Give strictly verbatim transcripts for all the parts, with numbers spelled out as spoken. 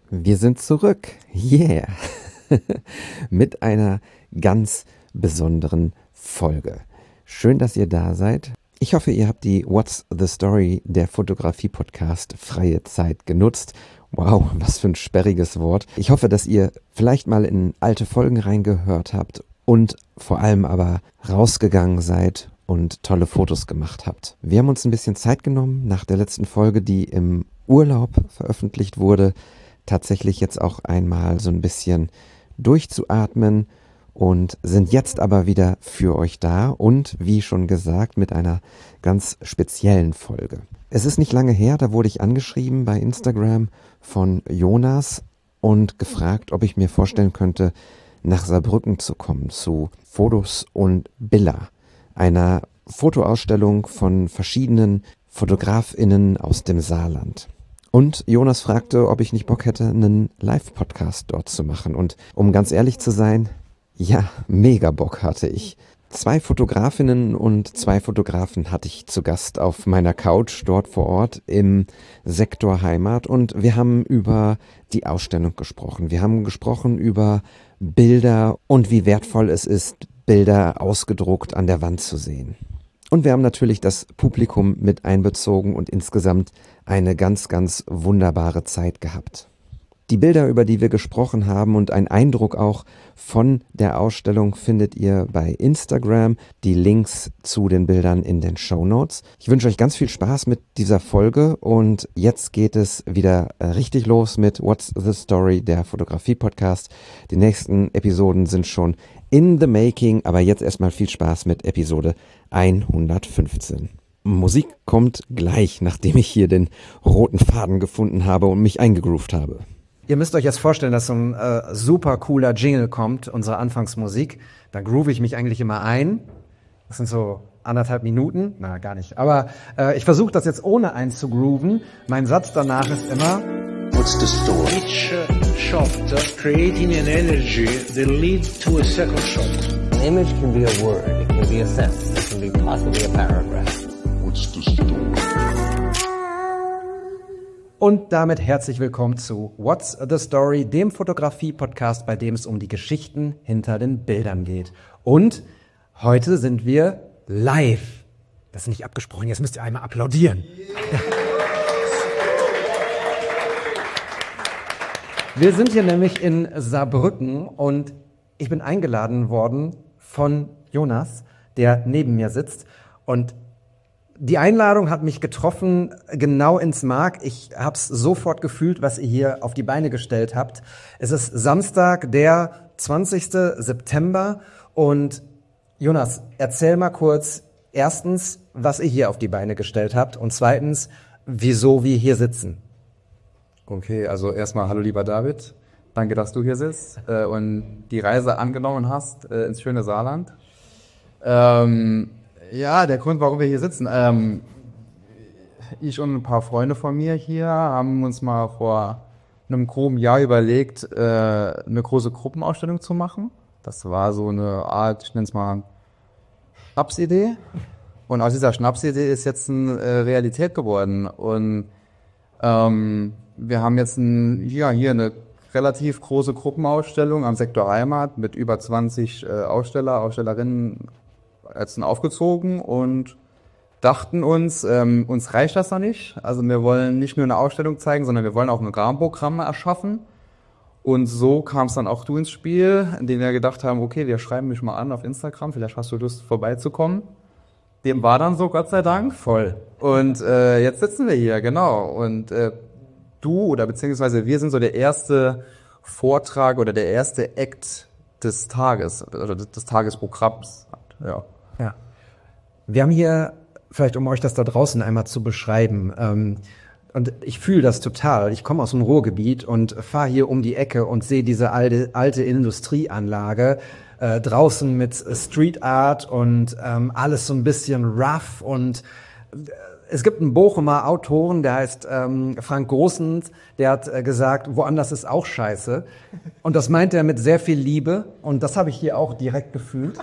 Wir sind zurück, yeah, mit einer ganz besonderen Folge. Schön, dass ihr da seid. Ich hoffe, ihr habt die What's the Story, der Fotografie-Podcast, freie Zeit genutzt. Wow, was für ein sperriges Wort. Ich hoffe, dass ihr vielleicht mal in alte Folgen reingehört habt und vor allem aber rausgegangen seid und tolle Fotos gemacht habt. Wir haben uns ein bisschen Zeit genommen nach der letzten Folge, die im Urlaub veröffentlicht wurde, tatsächlich jetzt auch einmal so ein bisschen durchzuatmen und sind jetzt aber wieder für euch da und wie schon gesagt mit einer ganz speziellen Folge. Es ist nicht lange her, da wurde ich angeschrieben bei Instagram von Jonas und gefragt, ob ich mir vorstellen könnte, nach Saarbrücken zu kommen zu Fotos und Billa, einer Fotoausstellung von verschiedenen FotografInnen aus dem Saarland. Und Jonas fragte, ob ich nicht Bock hätte, einen Live-Podcast dort zu machen. Und um ganz ehrlich zu sein, ja, mega Bock hatte ich. Zwei Fotografinnen und zwei Fotografen hatte ich zu Gast auf meiner Couch dort vor Ort im Sektor Heimat. Und wir haben über die Ausstellung gesprochen. Wir haben gesprochen über Bilder und wie wertvoll es ist, Bilder ausgedruckt an der Wand zu sehen. Und wir haben natürlich das Publikum mit einbezogen und insgesamt eine ganz, ganz wunderbare Zeit gehabt. Die Bilder, über die wir gesprochen haben und ein Eindruck auch von der Ausstellung findet ihr bei Instagram. Die Links zu den Bildern in den Shownotes. Ich wünsche euch ganz viel Spaß mit dieser Folge und jetzt geht es wieder richtig los mit What's the Story, der Fotografie-Podcast. Die nächsten Episoden sind schon in the making, aber jetzt erstmal viel Spaß mit Episode hundertfünfzehn. Musik kommt gleich, nachdem ich hier den roten Faden gefunden habe und mich eingegroovt habe. Ihr müsst euch jetzt vorstellen, dass so ein äh, super cooler Jingle kommt, unsere Anfangsmusik. Da groove ich mich eigentlich immer ein. Das sind so anderthalb Minuten. Na, gar nicht. Aber äh, ich versuche das jetzt ohne einzugrooven. Mein Satz danach ist immer: What's the story? Each shot creating an energy that leads to a second shot. An image can be a word, it can be a sentence, it can be possibly a paragraph. What's the story? Und damit herzlich willkommen zu What's the Story, dem Fotografie-Podcast, bei dem es um die Geschichten hinter den Bildern geht. Und heute sind wir live. Das ist nicht abgesprochen, jetzt müsst ihr einmal applaudieren. Yeah. Wir sind hier nämlich in Saarbrücken und ich bin eingeladen worden von Jonas, der neben mir sitzt. Und die Einladung hat mich getroffen, genau ins Mark. Ich habe es sofort gefühlt, was ihr hier auf die Beine gestellt habt. Es ist Samstag, der zwanzigsten September. Und Jonas, erzähl mal kurz, erstens, was ihr hier auf die Beine gestellt habt und zweitens, wieso wir hier sitzen. Okay, also erstmal hallo lieber David, danke, dass du hier sitzt äh, und die Reise angenommen hast äh, ins schöne Saarland. Ähm, ja, der Grund, warum wir hier sitzen, ähm, ich und ein paar Freunde von mir hier haben uns mal vor einem groben Jahr überlegt, äh, eine große Gruppenausstellung zu machen. Das war so eine Art, ich nenne es mal Schnapsidee, und aus dieser Schnapsidee ist jetzt eine äh, Realität geworden und ähm, wir haben jetzt ein, ja, hier eine relativ große Gruppenausstellung am Sektor Heimat mit über zwanzig äh, Aussteller, Ausstellerinnen jetzt aufgezogen und dachten uns, ähm, uns reicht das noch nicht. Also wir wollen nicht nur eine Ausstellung zeigen, sondern wir wollen auch ein Rahmenprogramm erschaffen. Und so kam es dann auch du ins Spiel, in dem wir gedacht haben, okay, wir schreiben mich mal an auf Instagram, vielleicht hast du Lust vorbeizukommen. Dem war dann so, Gott sei Dank. Voll. Und äh, jetzt sitzen wir hier, genau. Und äh, du oder beziehungsweise wir sind so der erste Vortrag oder der erste Act des Tages, oder des Tagesprogramms. Ja. Ja. Wir haben hier, vielleicht um euch das da draußen einmal zu beschreiben, ähm, und ich fühle das total. Ich komme aus dem Ruhrgebiet und fahre hier um die Ecke und sehe diese alte, alte Industrieanlage äh, draußen mit Street Art und ähm, alles so ein bisschen rough. Und äh, es gibt einen Bochumer Autoren, der heißt ähm, Frank Großens, der hat äh, gesagt, woanders ist auch scheiße. Und das meint er mit sehr viel Liebe. Und das habe ich hier auch direkt gefühlt.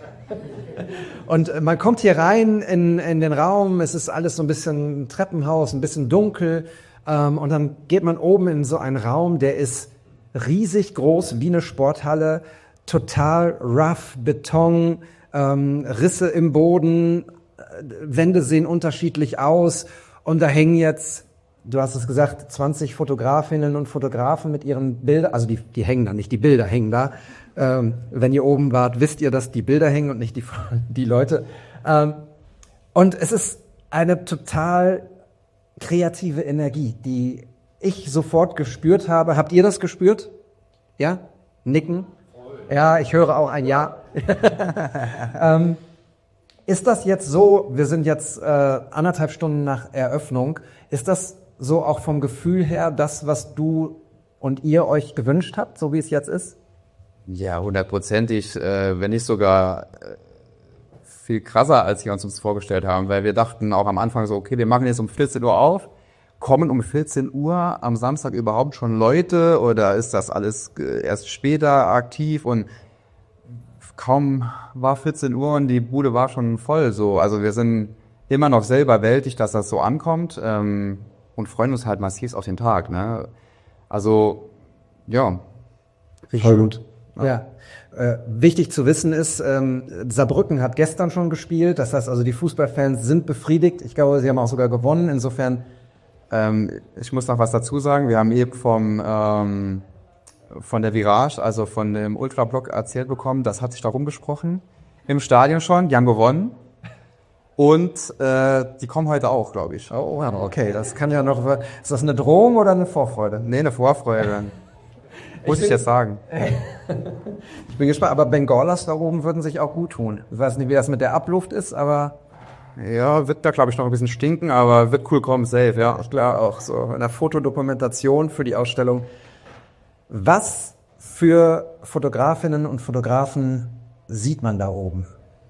Und man kommt hier rein in, in den Raum, es ist alles so ein bisschen Treppenhaus, ein bisschen dunkel, Ähm, und dann geht man oben in so einen Raum, der ist riesig groß, wie eine Sporthalle, total rough, Beton, ähm, Risse im Boden, äh, Wände sehen unterschiedlich aus und da hängen jetzt, du hast es gesagt, zwanzig Fotografinnen und Fotografen mit ihren Bildern, also die, die hängen da nicht, die Bilder hängen da. Ähm, wenn ihr oben wart, wisst ihr, dass die Bilder hängen und nicht die, die Leute. Ähm, und es ist eine total kreative Energie, die ich sofort gespürt habe. Habt ihr das gespürt? Ja? Nicken? Ja, ich höre auch ein Ja. ähm, ist das jetzt so, wir sind jetzt äh, anderthalb Stunden nach Eröffnung, ist das so auch vom Gefühl her das, was du und ihr euch gewünscht habt, so wie es jetzt ist? Ja, hundertprozentig, äh, wenn nicht sogar äh, viel krasser, als wir uns das vorgestellt haben, weil wir dachten auch am Anfang so, okay, wir machen jetzt um vierzehn Uhr auf, kommen um vierzehn Uhr am Samstag überhaupt schon Leute oder ist das alles erst später aktiv? Und kaum war vierzehn Uhr und die Bude war schon voll. So, also wir sind immer noch sehr überwältigt, dass das so ankommt, ähm, und freuen uns halt massiv auf den Tag. Ne? Also ja, voll gut. Ja. Äh, wichtig zu wissen ist, ähm, Saarbrücken hat gestern schon gespielt. Das heißt also, die Fußballfans sind befriedigt. Ich glaube, sie haben auch sogar gewonnen. Insofern Ähm, ich muss noch was dazu sagen. Wir haben eben vom, ähm, von der Virage, also von dem Ultrablock erzählt bekommen, das hat sich da rumgesprochen. Im Stadion schon, die haben gewonnen. Und äh, die kommen heute auch, glaube ich. Oh, okay, das kann ja noch... Ist das eine Drohung oder eine Vorfreude? Nee, eine Vorfreude. Muss ich, ich jetzt sagen. Ich bin gespannt, aber Bengalas da oben würden sich auch gut tun. Ich weiß nicht, wie das mit der Abluft ist, aber... Ja, wird da, glaube ich, noch ein bisschen stinken, aber wird cool kommen, safe, ja. Klar, auch so in der Fotodokumentation für die Ausstellung. Was für Fotografinnen und Fotografen sieht man da oben?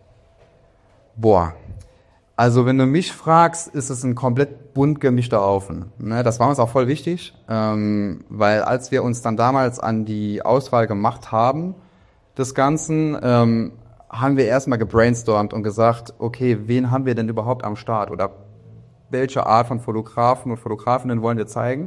Boah, also wenn du mich fragst, ist es ein komplett bunt gemischter Haufen. Ne, das war uns auch voll wichtig, ähm, weil als wir uns dann damals an die Auswahl gemacht haben des Ganzen, ähm, haben wir erstmal gebrainstormt und gesagt, okay, wen haben wir denn überhaupt am Start oder welche Art von Fotografen und Fotografinnen wollen wir zeigen?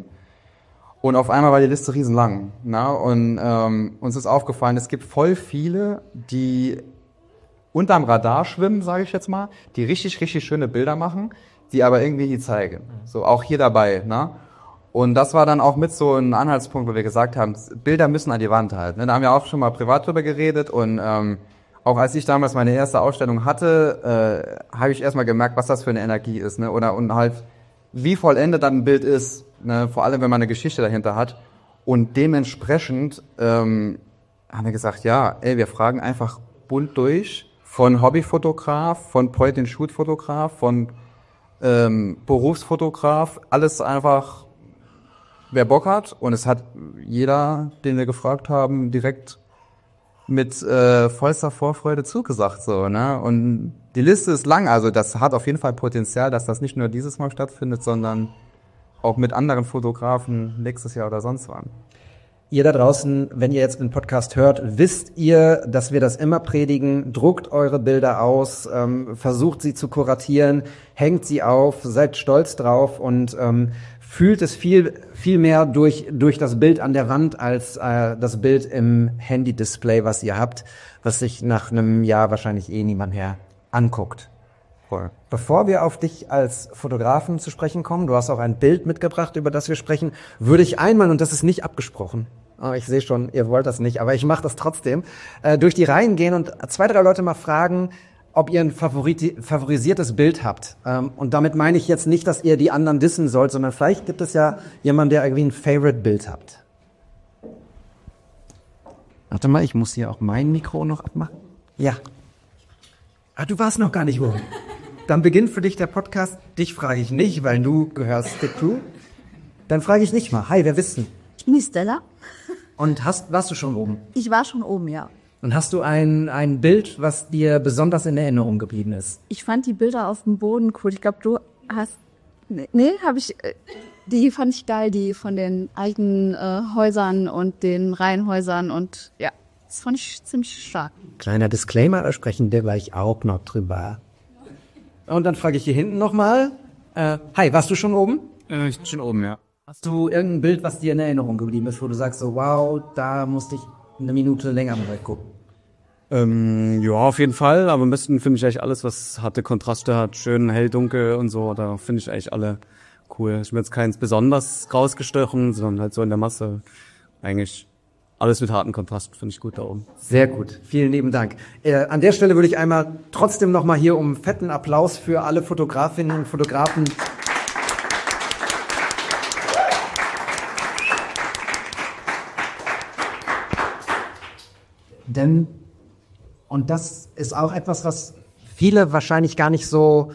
Und auf einmal war die Liste riesenlang. Na? Und ähm, uns ist aufgefallen, es gibt voll viele, die unterm Radar schwimmen, sage ich jetzt mal, die richtig, richtig schöne Bilder machen, die aber irgendwie nie zeigen. So auch hier dabei. Na? Und das war dann auch mit so ein Anhaltspunkt, wo wir gesagt haben, Bilder müssen an die Wand halt. Ne? Da haben wir auch schon mal privat drüber geredet und ähm, auch als ich damals meine erste Ausstellung hatte, äh, habe ich erstmal gemerkt, was das für eine Energie ist, ne? Oder und halt, wie vollendet dann ein Bild ist, ne? Vor allem, wenn man eine Geschichte dahinter hat. Und dementsprechend ähm, haben wir gesagt, ja, ey, wir fragen einfach bunt durch, von Hobbyfotograf, von Point-and-Shoot-Fotograf, von ähm, Berufsfotograf, alles einfach, wer Bock hat. Und es hat jeder, den wir gefragt haben, direkt mit äh, vollster Vorfreude zugesagt, so, ne? Und die Liste ist lang, also das hat auf jeden Fall Potenzial, dass das nicht nur dieses Mal stattfindet, sondern auch mit anderen Fotografen nächstes Jahr oder sonst wann. Ihr da draußen, wenn ihr jetzt den Podcast hört, wisst ihr, dass wir das immer predigen. Druckt eure Bilder aus, ähm, versucht sie zu kuratieren, hängt sie auf, seid stolz drauf und ähm, fühlt es viel viel mehr durch durch das Bild an der Wand als äh, das Bild im Handy-Display, was ihr habt, was sich nach einem Jahr wahrscheinlich eh niemand mehr anguckt. Voll. Bevor wir auf dich als Fotografen zu sprechen kommen, du hast auch ein Bild mitgebracht, über das wir sprechen, würde ich einmal, und das ist nicht abgesprochen, oh, ich sehe schon, ihr wollt das nicht, aber ich mache das trotzdem, äh, durch die Reihen gehen und zwei, drei Leute mal fragen, ob ihr ein Favorit- favorisiertes Bild habt. Ähm, und damit meine ich jetzt nicht, dass ihr die anderen dissen sollt, sondern vielleicht gibt es ja jemanden, der irgendwie ein Favorite-Bild habt. Warte mal, ich muss hier auch mein Mikro noch abmachen. Ja. Ah, du warst noch gar nicht oben. Dann beginnt für dich der Podcast. Dich frage ich nicht, weil du gehörst der Crew. Dann frage ich nicht mal. Hi, wer bist du? Ich bin die Stella. Und hast, warst du schon oben? Ich war schon oben, ja. Und hast du ein, ein Bild, was dir besonders in Erinnerung geblieben ist? Ich fand die Bilder auf dem Boden cool. Ich glaube, du hast... Nee, nee habe ich... Die fand ich geil, die von den alten äh, Häusern und den Reihenhäusern und ja, das fand ich ziemlich stark. Kleiner Disclaimer, da sprechen wir gleich auch noch drüber. Und dann frage ich hier hinten nochmal. Äh, hi, warst du schon oben? Äh, ich bin schon oben, ja. Hast du irgendein Bild, was dir in Erinnerung geblieben ist, wo du sagst so, wow, da musste ich eine Minute länger mal gucken? Ähm, ja, auf jeden Fall, aber am besten finde ich eigentlich alles, was harte Kontraste hat, schön hell, dunkel und so, da finde ich eigentlich alle cool. Ich bin jetzt keins besonders rausgestochen, sondern halt so in der Masse eigentlich alles mit harten Kontrasten finde ich gut da oben. Sehr gut, vielen lieben Dank. Äh, an der Stelle würde ich einmal trotzdem nochmal hier um fetten Applaus für alle Fotografinnen und Fotografen. Denn, und das ist auch etwas, was viele wahrscheinlich gar nicht so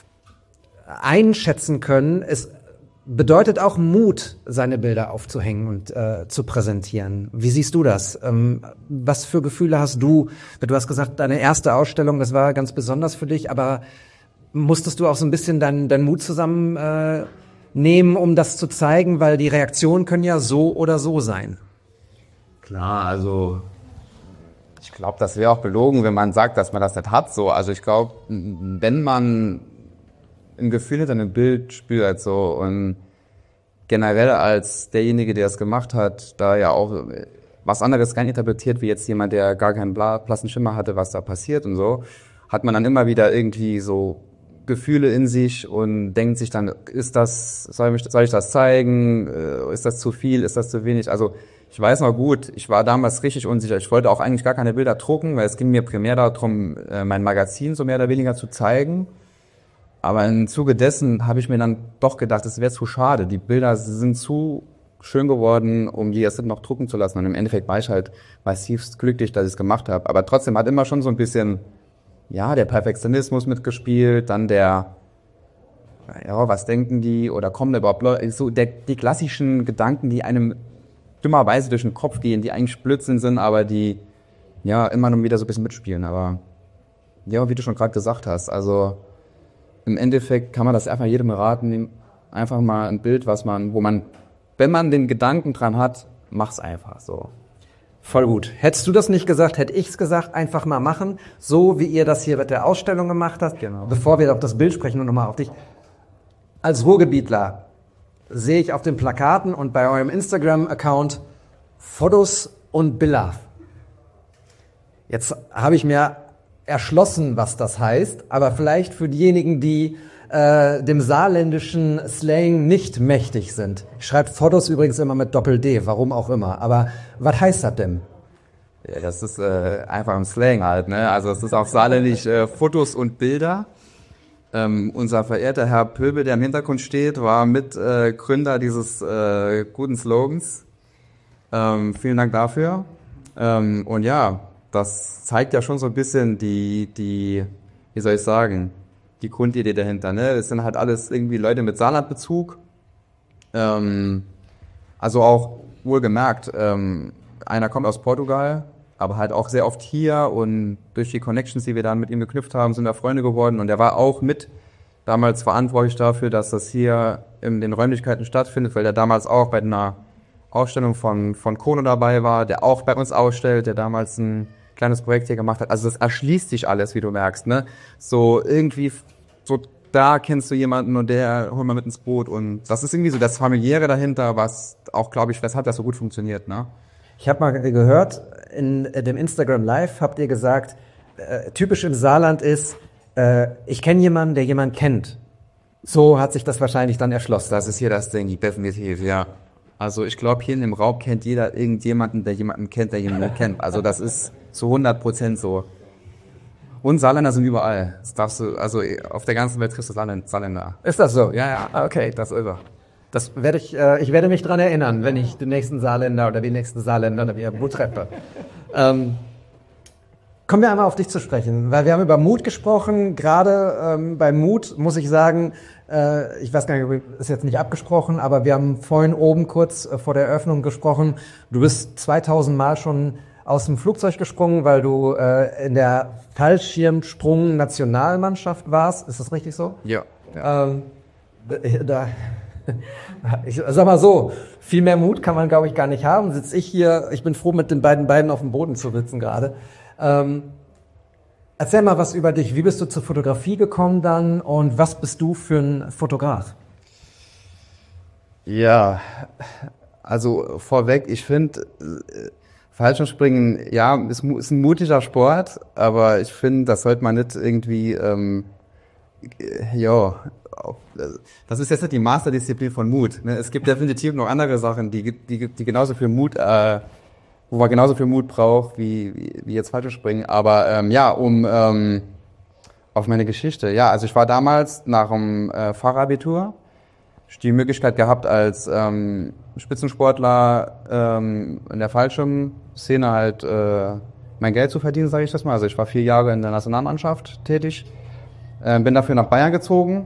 einschätzen können, es bedeutet auch Mut, seine Bilder aufzuhängen und äh, zu präsentieren. Wie siehst du das? Ähm, was für Gefühle hast du? Du hast gesagt, deine erste Ausstellung, das war ganz besonders für dich, aber musstest du auch so ein bisschen deinen dein Mut zusammen äh, nehmen, um das zu zeigen? Weil die Reaktionen können ja so oder so sein. Klar, also ich glaube, das wäre auch belogen, wenn man sagt, dass man das nicht hat. So, also ich glaube, wenn man ein Gefühl hinter einem Bild spürt, so, und generell als derjenige, der es gemacht hat, da ja auch was anderes rein interpretiert, wie jetzt jemand, der gar keinen blassen Schimmer hatte, was da passiert und so, hat man dann immer wieder irgendwie so Gefühle in sich und denkt sich dann, ist das, soll ich, soll ich das zeigen? Ist das zu viel? Ist das zu wenig? Also, ich weiß noch gut, ich war damals richtig unsicher. Ich wollte auch eigentlich gar keine Bilder drucken, weil es ging mir primär darum, mein Magazin so mehr oder weniger zu zeigen. Aber im Zuge dessen habe ich mir dann doch gedacht, es wäre zu schade. Die Bilder sind zu schön geworden, um die erst noch drucken zu lassen. Und im Endeffekt war ich halt massivst glücklich, dass ich es gemacht habe. Aber trotzdem hat immer schon so ein bisschen, ja, der Perfektionismus mitgespielt, dann der, ja, was denken die oder kommen da überhaupt Leute, so der, die klassischen Gedanken, die einem dummerweise durch den Kopf gehen, die eigentlich Blödsinn sind, aber die, ja, immer noch wieder so ein bisschen mitspielen. Aber, ja, wie du schon gerade gesagt hast, also im Endeffekt kann man das einfach jedem raten, einfach mal ein Bild, was man, wo man, wenn man den Gedanken dran hat, mach's einfach so. Voll gut. Hättest du das nicht gesagt, hätte ich's gesagt, einfach mal machen, so wie ihr das hier mit der Ausstellung gemacht habt. Genau. Bevor wir auf das Bild sprechen, nur nochmal auf dich. Als Ruhrgebietler sehe ich auf den Plakaten und bei eurem Instagram-Account Fotos und Bilder. Jetzt habe ich mir erschlossen, was das heißt, aber vielleicht für diejenigen, die äh, dem saarländischen Slang nicht mächtig sind. Ich schreibe Fotos übrigens immer mit Doppel-D, warum auch immer. Aber was heißt das denn? Ja, das ist äh, einfach im Slang halt, ne? Also es ist auch saarländisch äh, Fotos und Bilder. Ähm, unser verehrter Herr Pöbel, der im Hintergrund steht, war Mitgründer äh, dieses äh, guten Slogans. Ähm, vielen Dank dafür. Ähm, und ja, das zeigt ja schon so ein bisschen die, die, wie soll ich sagen, die Grundidee dahinter, ne? Das sind halt alles irgendwie Leute mit Saarlandbezug. Ähm, also auch wohlgemerkt, ähm, einer kommt aus Portugal, aber halt auch sehr oft hier, und durch die Connections, die wir dann mit ihm geknüpft haben, sind wir Freunde geworden, und er war auch mit damals verantwortlich dafür, dass das hier in den Räumlichkeiten stattfindet, weil er damals auch bei einer Ausstellung von, von Kono dabei war, der auch bei uns ausstellt, der damals ein kleines Projekt hier gemacht hat. Also das erschließt sich alles, wie du merkst, ne? So irgendwie, so da kennst du jemanden und der holt mal mit ins Boot, und das ist irgendwie so das Familiäre dahinter, was auch, glaube ich, weshalb das so gut funktioniert, ne? Ich habe mal gehört, in dem Instagram Live habt ihr gesagt, äh, typisch im Saarland ist, äh, ich kenne jemanden, der jemanden kennt. So hat sich das wahrscheinlich dann erschlossen. Das ist hier das Ding, definitiv, ja. Also ich glaube, hier in dem Raum kennt jeder irgendjemanden, der jemanden kennt, der jemanden kennt. Also das ist zu hundert Prozent so. Und Saarländer sind überall. Das darfst du, also auf der ganzen Welt triffst du Saarländer. Ist das so? Ja, ja, okay, das ist er. Das werde ich, äh, ich werde mich dran erinnern, wenn ich den nächsten Saarländer oder den nächsten Saarländer oder wie er Mut treffe. Ähm, kommen wir einmal auf dich zu sprechen, weil wir haben über Mut gesprochen. Gerade ähm, bei Mut muss ich sagen, äh, ich weiß gar nicht, ist jetzt nicht abgesprochen, aber wir haben vorhin oben kurz äh, vor der Eröffnung gesprochen. Du bist zweitausend Mal schon aus dem Flugzeug gesprungen, weil du äh, in der Fallschirmsprung-Nationalmannschaft warst. Ist das richtig so? Ja. ja. Ähm, da, ich sag mal so, viel mehr Mut kann man, glaube ich, gar nicht haben. Sitz ich hier, ich bin froh, mit den beiden Beinen auf dem Boden zu sitzen gerade. Ähm, erzähl mal was über dich. Wie bist du zur Fotografie gekommen dann und was bist du für ein Fotograf? Ja, also vorweg, ich finde, äh, Fallschirmspringen, ja, ist, mu- ist ein mutiger Sport, aber ich finde, das sollte man nicht irgendwie, ähm, äh, ja, auf- äh, das ist jetzt nicht die Masterdisziplin von Mut. Ne? Es gibt definitiv noch andere Sachen, die, die, die genauso viel Mut, äh, wo man genauso viel Mut braucht, wie, wie, wie jetzt Fallschirmspringen. Aber ähm, ja, um ähm, auf meine Geschichte. Ja, also ich war damals nach dem äh, Fachabitur, die Möglichkeit gehabt, als ähm, Spitzensportler ähm, in der Fallschirmszene halt äh, mein Geld zu verdienen, sage ich das mal. Also ich war vier Jahre in der Nationalmannschaft tätig, äh, bin dafür nach Bayern gezogen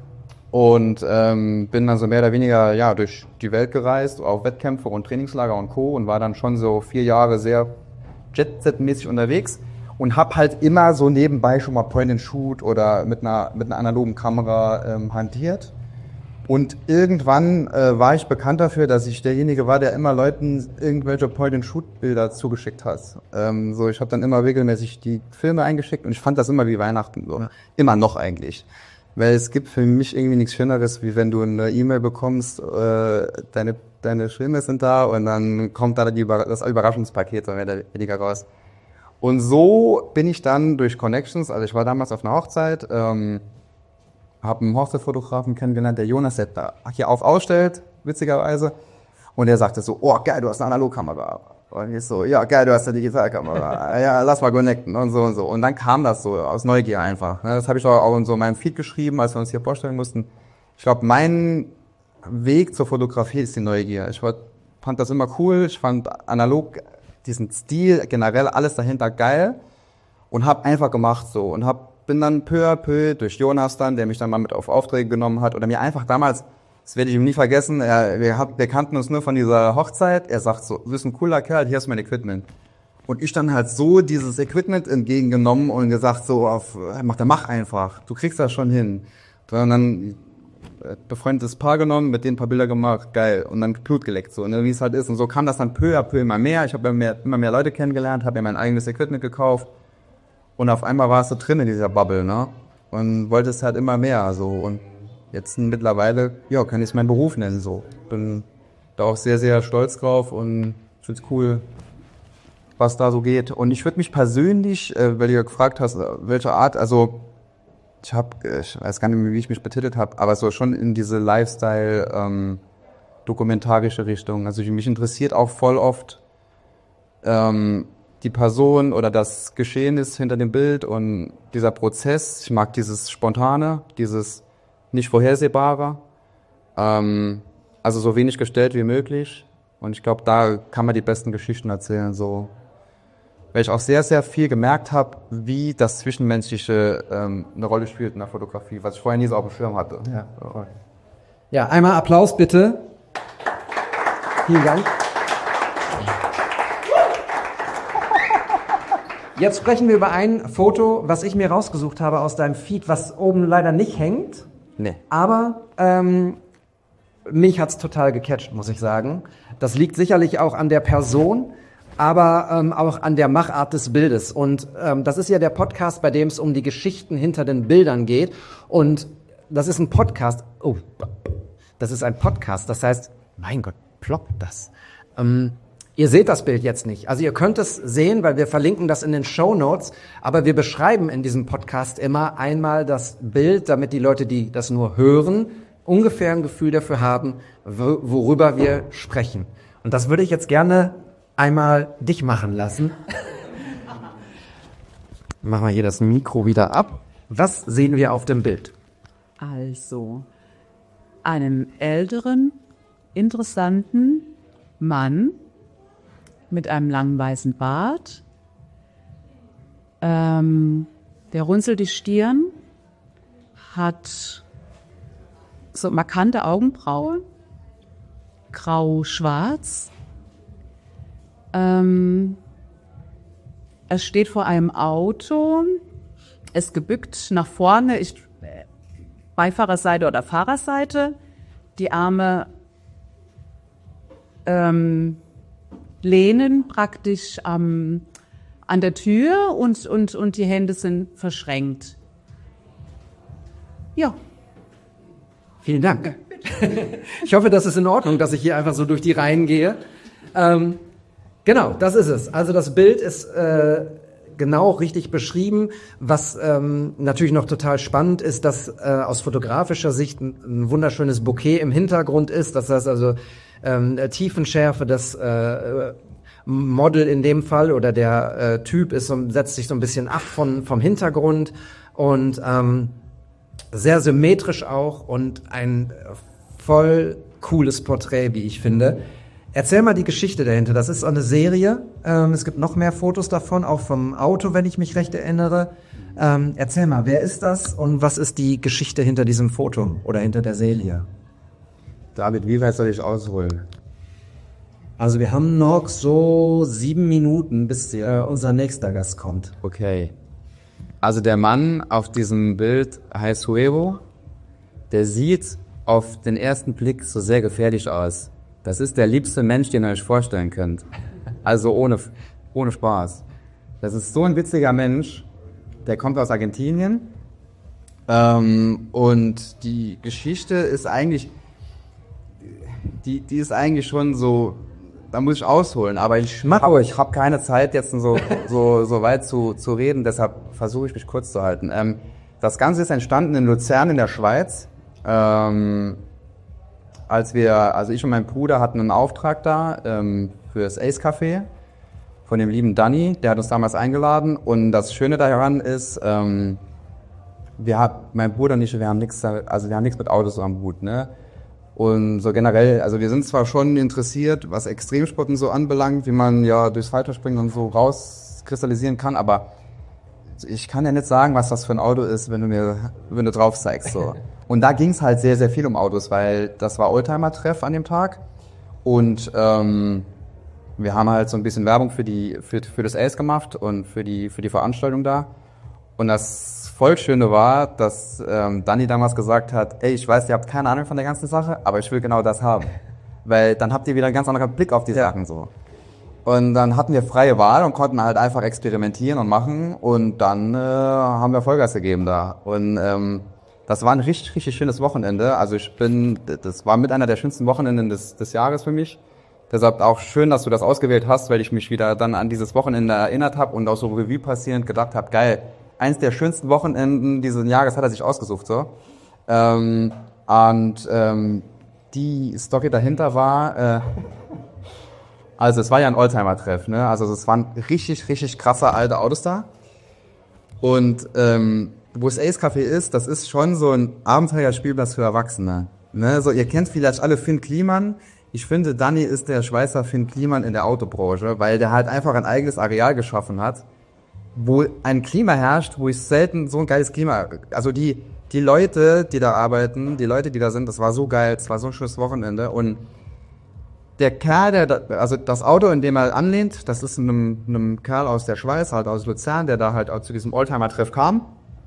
und ähm, bin dann so mehr oder weniger ja durch die Welt gereist, auf Wettkämpfe und Trainingslager und Co. und war dann schon so vier Jahre sehr Jet-Set-mäßig unterwegs und hab halt immer so nebenbei schon mal Point-and-Shoot oder mit einer mit einer analogen Kamera ähm, hantiert. Und irgendwann äh, war ich bekannt dafür, dass ich derjenige war, der immer Leuten irgendwelche Point-and-Shoot-Bilder zugeschickt hat. Ähm, so, ich habe dann immer regelmäßig die Filme eingeschickt und ich fand das immer wie Weihnachten so. Ja. Immer noch eigentlich. Weil es gibt für mich irgendwie nichts Schöneres, wie wenn du eine E-Mail bekommst, äh, deine deine Filme sind da und dann kommt da die, Über- das Überraschungspaket so mehr oder weniger raus. Und so bin ich dann durch Connections, also ich war damals auf einer Hochzeit, ähm, habe einen Hochzeitsfotografen kennengelernt, der Jonas Sepp da hier auf ausstellt, witzigerweise. Und der sagte so, oh geil, du hast eine Analogkamera. Und ich so, ja geil, du hast eine Digitalkamera. Ja, lass mal connecten und so und so. Und dann kam das so aus Neugier einfach. Das habe ich auch in so meinem Feed geschrieben, als wir uns hier vorstellen mussten. Ich glaube, mein Weg zur Fotografie ist die Neugier. Ich fand das immer cool. Ich fand analog diesen Stil, generell alles dahinter geil. Und habe einfach gemacht so. Und hab bin dann peu à peu durch Jonas dann, der mich dann mal mit auf Aufträge genommen hat oder mir einfach damals, das werde ich ihm nie vergessen, er, wir, hat, wir kannten uns nur von dieser Hochzeit, er sagt so, du bist ein cooler Kerl, hier ist mein Equipment. Und ich dann halt so dieses Equipment entgegengenommen und gesagt so, auf, mach, mach einfach, du kriegst das schon hin. Und dann befreundetes Paar genommen, mit denen ein paar Bilder gemacht, geil, und dann Blut geleckt, so, ne, wie es halt ist. Und so kam das dann peu à peu immer mehr, ich habe immer mehr, immer mehr Leute kennengelernt, habe mir mein eigenes Equipment gekauft. Und auf einmal warst du drin in dieser Bubble, ne? Und wolltest halt immer mehr, so. Und jetzt mittlerweile, ja, kann ich es meinen Beruf nennen, so. Bin da auch sehr, sehr stolz drauf und find's cool, was da so geht. Und ich würde mich persönlich, äh, weil du ja gefragt hast, welche Art, also ich habe, ich weiß gar nicht mehr, wie ich mich betitelt habe, aber so schon in diese Lifestyle, ähm, dokumentarische Richtung. Also mich interessiert auch voll oft, ähm, die Person oder das Geschehnis hinter dem Bild und dieser Prozess. Ich mag dieses Spontane, dieses nicht Vorhersehbare. Ähm, also so wenig gestellt wie möglich. Und ich glaube, da kann man die besten Geschichten erzählen. So, weil ich auch sehr, sehr viel gemerkt habe, wie das Zwischenmenschliche ähm, eine Rolle spielt in der Fotografie, was ich vorher nie so auf dem Schirm hatte. Ja, ja, einmal Applaus bitte. Vielen Dank. Jetzt sprechen wir über ein Foto, was ich mir rausgesucht habe aus deinem Feed, was oben leider nicht hängt. Nee. Aber ähm, mich hat's total gecatcht, muss ich sagen. Das liegt sicherlich auch an der Person, aber ähm, auch an der Machart des Bildes. Und ähm, das ist ja der Podcast, bei dem es um die Geschichten hinter den Bildern geht. Und das ist ein Podcast. Oh, das ist ein Podcast. Das heißt, mein Gott, ploppt das. Ähm, Ihr seht das Bild jetzt nicht. Also ihr könnt es sehen, weil wir verlinken das in den Shownotes. Aber wir beschreiben in diesem Podcast immer einmal das Bild, damit die Leute, die das nur hören, ungefähr ein Gefühl dafür haben, worüber wir sprechen. Und das würde ich jetzt gerne einmal dich machen lassen. Machen wir hier das Mikro wieder ab. Was sehen wir auf dem Bild? Also, einem älteren, interessanten Mann mit einem langen weißen Bart. Ähm, der runzelt die Stirn, hat so markante Augenbrauen, grau-schwarz. Ähm, er steht vor einem Auto, ist gebückt nach vorne, ist Beifahrerseite oder Fahrerseite, die Arme ähm, lehnen praktisch ähm, an der Tür und, und, und die Hände sind verschränkt. Ja. Vielen Dank. Ich hoffe, das ist in Ordnung, dass ich hier einfach so durch die Reihen gehe. Ähm, genau, das ist es. Also das Bild ist äh, genau richtig beschrieben. Was ähm, natürlich noch total spannend ist, dass äh, aus fotografischer Sicht ein, ein wunderschönes Bouquet im Hintergrund ist. Das heißt also ähm, Tiefenschärfe, das äh, Model in dem Fall oder der äh, Typ ist so, setzt sich so ein bisschen ab von, vom Hintergrund und ähm, sehr symmetrisch auch und ein voll cooles Porträt, wie ich finde. Erzähl mal die Geschichte dahinter. Das ist eine Serie. Ähm, es gibt noch mehr Fotos davon, auch vom Auto, wenn ich mich recht erinnere. Ähm, erzähl mal, wer ist das und was ist die Geschichte hinter diesem Foto oder hinter der Serie? David, wie weit soll ich ausholen? Also wir haben noch so sieben Minuten, bis äh, unser nächster Gast kommt. Okay. Also der Mann auf diesem Bild heißt Huevo. Der sieht auf den ersten Blick so sehr gefährlich aus. Das ist der liebste Mensch, den ihr euch vorstellen könnt. Also ohne, ohne Spaß. Das ist so ein witziger Mensch. Der kommt aus Argentinien. Ähm, und die Geschichte ist eigentlich, die, die ist eigentlich schon so, da muss ich ausholen, aber ich habe ich hab keine Zeit, jetzt so, so, so weit zu, zu reden, deshalb versuche ich mich kurz zu halten. Ähm, das Ganze ist entstanden in Luzern in der Schweiz. Ähm, als wir, also ich und mein Bruder hatten einen Auftrag da ähm, für das Ace Café von dem lieben Danny, der hat uns damals eingeladen und das Schöne daran ist, ähm, wir haben, mein Bruder und ich, wir haben nichts, also wir haben nichts mit Autos am Hut, ne? Und so generell, also wir sind zwar schon interessiert, was Extremsporten so anbelangt, wie man ja durchs Fallschirmspringen und so rauskristallisieren kann, aber ich kann ja nicht sagen, was das für ein Auto ist, wenn du mir, wenn du drauf zeigst, so. Und da ging es halt sehr, sehr viel um Autos, weil das war Oldtimer-Treff an dem Tag und ähm, wir haben halt so ein bisschen Werbung für die, für, für das Ace gemacht und für die, für die Veranstaltung da. Und das voll Schöne war, dass ähm, Danny damals gesagt hat, ey, ich weiß, ihr habt keine Ahnung von der ganzen Sache, aber ich will genau das haben. Weil dann habt ihr wieder einen ganz anderen Blick auf die ja. Sachen so. Und dann hatten wir freie Wahl und konnten halt einfach experimentieren und machen und dann äh, haben wir Vollgas gegeben da. Und ähm, das war ein richtig, richtig schönes Wochenende. Also ich bin, das war mit einer der schönsten Wochenenden des, des Jahres für mich. Deshalb auch schön, dass du das ausgewählt hast, weil ich mich wieder dann an dieses Wochenende erinnert habe und auch so Revue passierend gedacht habe, geil, eins der schönsten Wochenenden dieses Jahres hat er sich ausgesucht, so. Ähm, und ähm, die Story dahinter war, äh, also es war ja ein Oldtimer-Treff, ne? Also es waren richtig, richtig krasse alte Autos da. Und ähm, wo das Ace Café ist, das ist schon so ein Abenteuerspielplatz für Erwachsene. Ne? So, ihr kennt vielleicht alle Finn Kliman. Ich finde, Danny ist der Schweizer Finn Kliman in der Autobranche, weil der halt einfach ein eigenes Areal geschaffen hat, wo ein Klima herrscht, wo ich selten so ein geiles Klima, also die, die Leute, die da arbeiten, die Leute, die da sind, das war so geil, es war so ein schönes Wochenende und der Kerl, der, da, also das Auto, in dem er anlehnt, das ist einem, einem Kerl aus der Schweiz, halt aus Luzern, der da halt auch zu diesem Oldtimer-Treff kam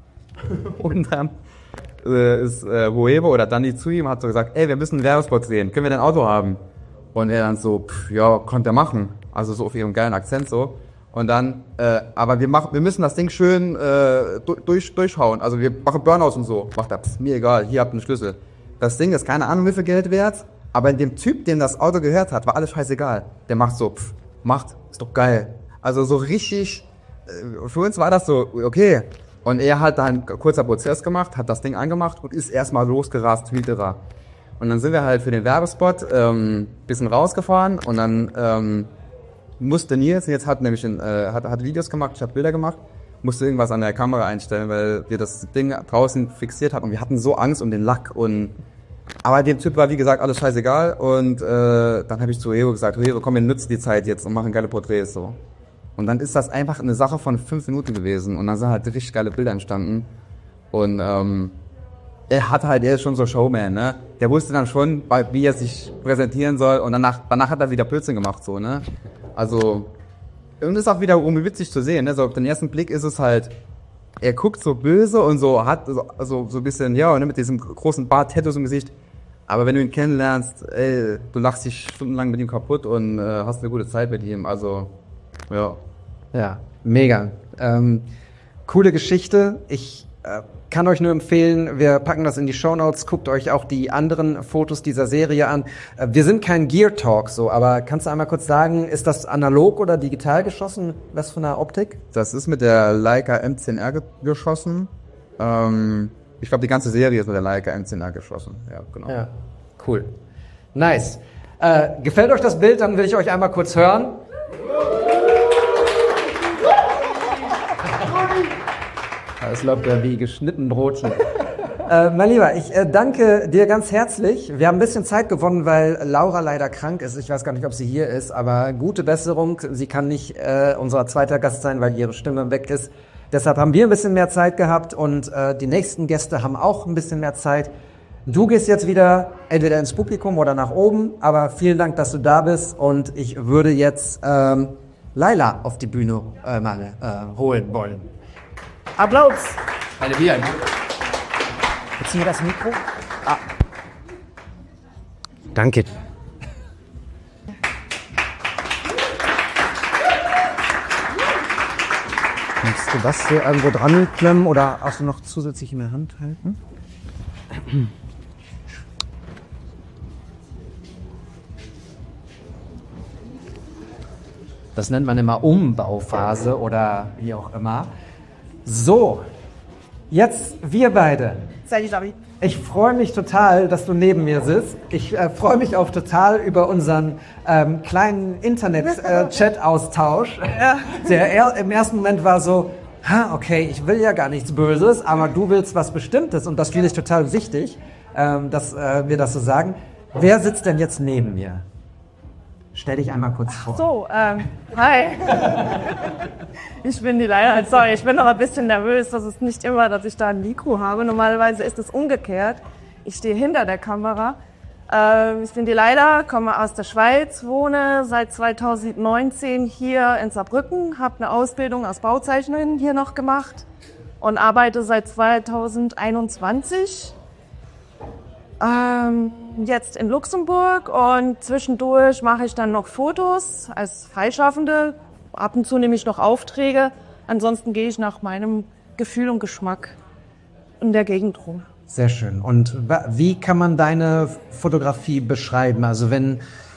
und dann äh, ist äh, Huevo oder Danny zu ihm, hat so gesagt, ey, wir müssen einen Werbespot sehen, können wir dein Auto haben? Und er dann so, pff, ja, konnte er machen, also so auf ihrem geilen Akzent so. Und dann, äh, aber wir machen, wir müssen das Ding schön äh, durch, durchhauen. Also wir machen Burnouts und so. Macht das, mir egal, hier habt ihr einen Schlüssel. Das Ding ist keine Ahnung, wie viel Geld wert, aber dem Typ, dem das Auto gehört hat, war alles scheißegal. Der macht so, pff, macht, ist doch geil. Also so richtig, äh, für uns war das so, okay. Und er hat dann einen kurzer Prozess gemacht, hat das Ding angemacht und ist erstmal losgerast, Hüterer. Und dann sind wir halt für den Werbespot ähm, bisschen rausgefahren und dann ähm, musste Nils, jetzt hat nämlich ein, äh, hat, hat Videos gemacht, ich habe Bilder gemacht, musste irgendwas an der Kamera einstellen, weil wir das Ding draußen fixiert hatten und wir hatten so Angst um den Lack und aber dem Typ war wie gesagt alles scheißegal und äh, dann habe ich zu Huevo gesagt, Huevo, komm, wir nutzen die Zeit jetzt und machen geile Porträts so. Und dann ist das einfach eine Sache von fünf Minuten gewesen und dann sind halt richtig geile Bilder entstanden und ähm, er hat halt, er ist schon so Showman, ne? Der wusste dann schon, wie er sich präsentieren soll und danach, danach hat er wieder Blödsinn gemacht, so, ne? Also, und ist auch wieder irgendwie witzig zu sehen, ne? So auf den ersten Blick ist es halt, er guckt so böse und so, hat so, so, so ein bisschen, ja, ne, mit diesem großen Bart, Tattoos im Gesicht. Aber wenn du ihn kennenlernst, ey, du lachst dich stundenlang mit ihm kaputt und äh, hast eine gute Zeit mit ihm, also, ja. Ja, mega. Ähm, coole Geschichte. Ich Kann euch nur empfehlen, wir packen das in die Shownotes, guckt euch auch die anderen Fotos dieser Serie an. Wir sind kein Gear Talk so, aber kannst du einmal kurz sagen, ist das analog oder digital geschossen? Was für eine Optik? Das ist mit der Leica M zehn R ge- geschossen. Ähm, ich glaube, die ganze Serie ist mit der Leica M zehn R geschossen. Ja, genau. Ja, cool. Nice. Äh, gefällt euch das Bild? Dann will ich euch einmal kurz hören. Das läuft ja wie geschnitten Brotchen. äh, mein Lieber, ich äh, danke dir ganz herzlich. Wir haben ein bisschen Zeit gewonnen, weil Laura leider krank ist. Ich weiß gar nicht, ob sie hier ist, aber gute Besserung. Sie kann nicht äh, unser zweiter Gast sein, weil ihre Stimme weg ist. Deshalb haben wir ein bisschen mehr Zeit gehabt und äh, die nächsten Gäste haben auch ein bisschen mehr Zeit. Du gehst jetzt wieder entweder ins Publikum oder nach oben, aber vielen Dank, dass du da bist und ich würde jetzt ähm, Laila auf die Bühne äh, mal äh, holen wollen. Applaus! Eine Bier. Jetzt hier das Mikro. Ah. Danke. Kannst du das hier irgendwo dran klemmen oder hast du noch zusätzlich in der Hand halten? Das nennt man immer Umbauphase oder wie auch immer. So, jetzt wir beide. Salut, David. Ich freue mich total, dass du neben mir sitzt. Ich äh, freue mich auch total über unseren ähm, kleinen Internet-Chat-Austausch. Ja. Der er, im ersten Moment war so, ha, okay, ich will ja gar nichts Böses, aber du willst was Bestimmtes und das finde ich total wichtig, ähm, dass äh, wir das so sagen. Wer sitzt denn jetzt neben mir? Stell dich einmal kurz vor. So, ähm, hi. Ich bin die Leila. Sorry, ich bin noch ein bisschen nervös. Das ist nicht immer, dass ich da ein Mikro habe. Normalerweise ist es umgekehrt. Ich stehe hinter der Kamera. Ähm, ich bin die Leila, komme aus der Schweiz, wohne seit zweitausendneunzehn hier in Saarbrücken, habe eine Ausbildung als Bauzeichnerin hier noch gemacht und arbeite seit zweitausendeinundzwanzig ähm, jetzt in Luxemburg und zwischendurch mache ich dann noch Fotos als Freischaffende. Ab und zu nehme ich noch Aufträge. Ansonsten gehe ich nach meinem Gefühl und Geschmack in der Gegend rum. Sehr schön. Und wie kann man deine Fotografie beschreiben? Also wenn,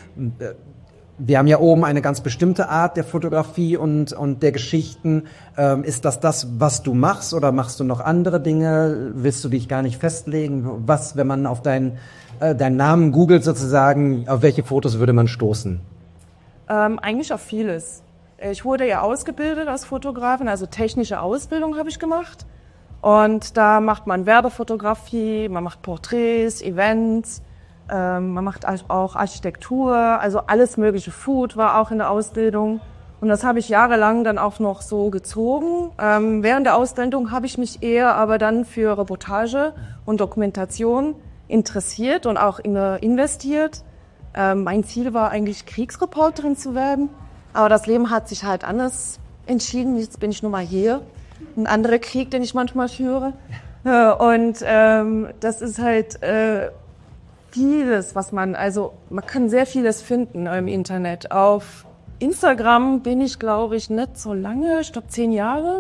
wir haben ja oben eine ganz bestimmte Art der Fotografie und, und der Geschichten. Ähm, ist das das, was du machst oder machst du noch andere Dinge? Willst du dich gar nicht festlegen? Was, wenn man auf deinen, äh, deinen Namen googelt sozusagen, auf welche Fotos würde man stoßen? Ähm, eigentlich auf vieles. Ich wurde ja ausgebildet als Fotografin, also technische Ausbildung habe ich gemacht. Und da macht man Werbefotografie, man macht Porträts, Events, ähm, man macht auch Architektur, also alles mögliche. Food war auch in der Ausbildung. Und das habe ich jahrelang dann auch noch so gezogen. Ähm, während der Ausbildung habe ich mich eher aber dann für Reportage und Dokumentation interessiert und auch in, investiert. Ähm, mein Ziel war eigentlich, Kriegsreporterin zu werden. Aber das Leben hat sich halt anders entschieden. Jetzt bin ich nun mal hier. Ein anderer Krieg, den ich manchmal führe. Und ähm, das ist halt äh, vieles, was man, also man kann sehr vieles finden im Internet. Auf Instagram bin ich, glaube ich, nicht so lange, ich glaube zehn Jahre.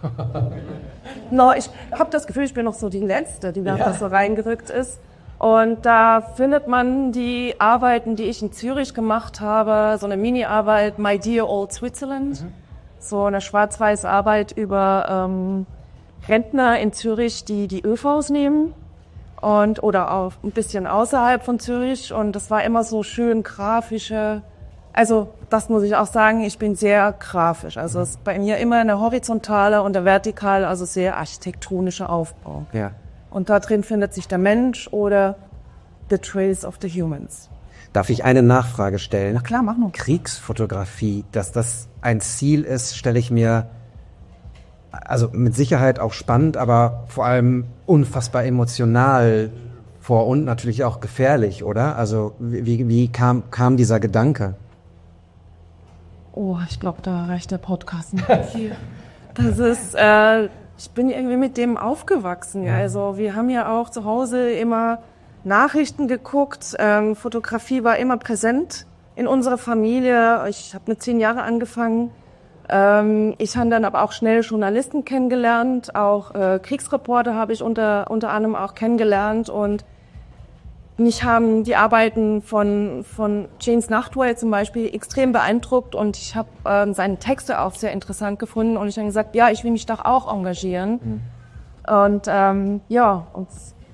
no, ich habe das Gefühl, ich bin noch so die Letzte, die da ja. so reingerückt ist. Und da findet man die Arbeiten, die ich in Zürich gemacht habe, so eine Mini-Arbeit, My Dear Old Switzerland. Mhm. So eine schwarz-weiß Arbeit über ähm, Rentner in Zürich, die die Ö Vs nehmen und oder auch ein bisschen außerhalb von Zürich. Und das war immer so schön grafische, also das muss ich auch sagen, ich bin sehr grafisch. Also es ist bei mir immer eine horizontale und eine vertikale, also sehr architektonischer Aufbau. Ja. Und da drin findet sich der Mensch oder the trails of the humans. Darf ich eine Nachfrage stellen? Na klar, mach nur. Kriegsfotografie, dass das ein Ziel ist, stelle ich mir also mit Sicherheit auch spannend, aber vor allem unfassbar emotional vor und natürlich auch gefährlich, oder? Also wie, wie kam, kam dieser Gedanke? Oh, ich glaube, da reicht der Podcast nicht viel. Das ist, äh, ich bin irgendwie mit dem aufgewachsen. Ja. Also wir haben ja auch zu Hause immer Nachrichten geguckt, ähm, Fotografie war immer präsent in unserer Familie. Ich habe mit zehn Jahren angefangen Ähm, ich habe dann aber auch schnell Journalisten kennengelernt, auch äh, Kriegsreporter habe ich unter, unter anderem auch kennengelernt und mich haben die Arbeiten von, von James Nachtwey zum Beispiel extrem beeindruckt und ich habe ähm, seine Texte auch sehr interessant gefunden und ich habe gesagt, ja, ich will mich doch auch engagieren. Mhm. Und ähm, ja, und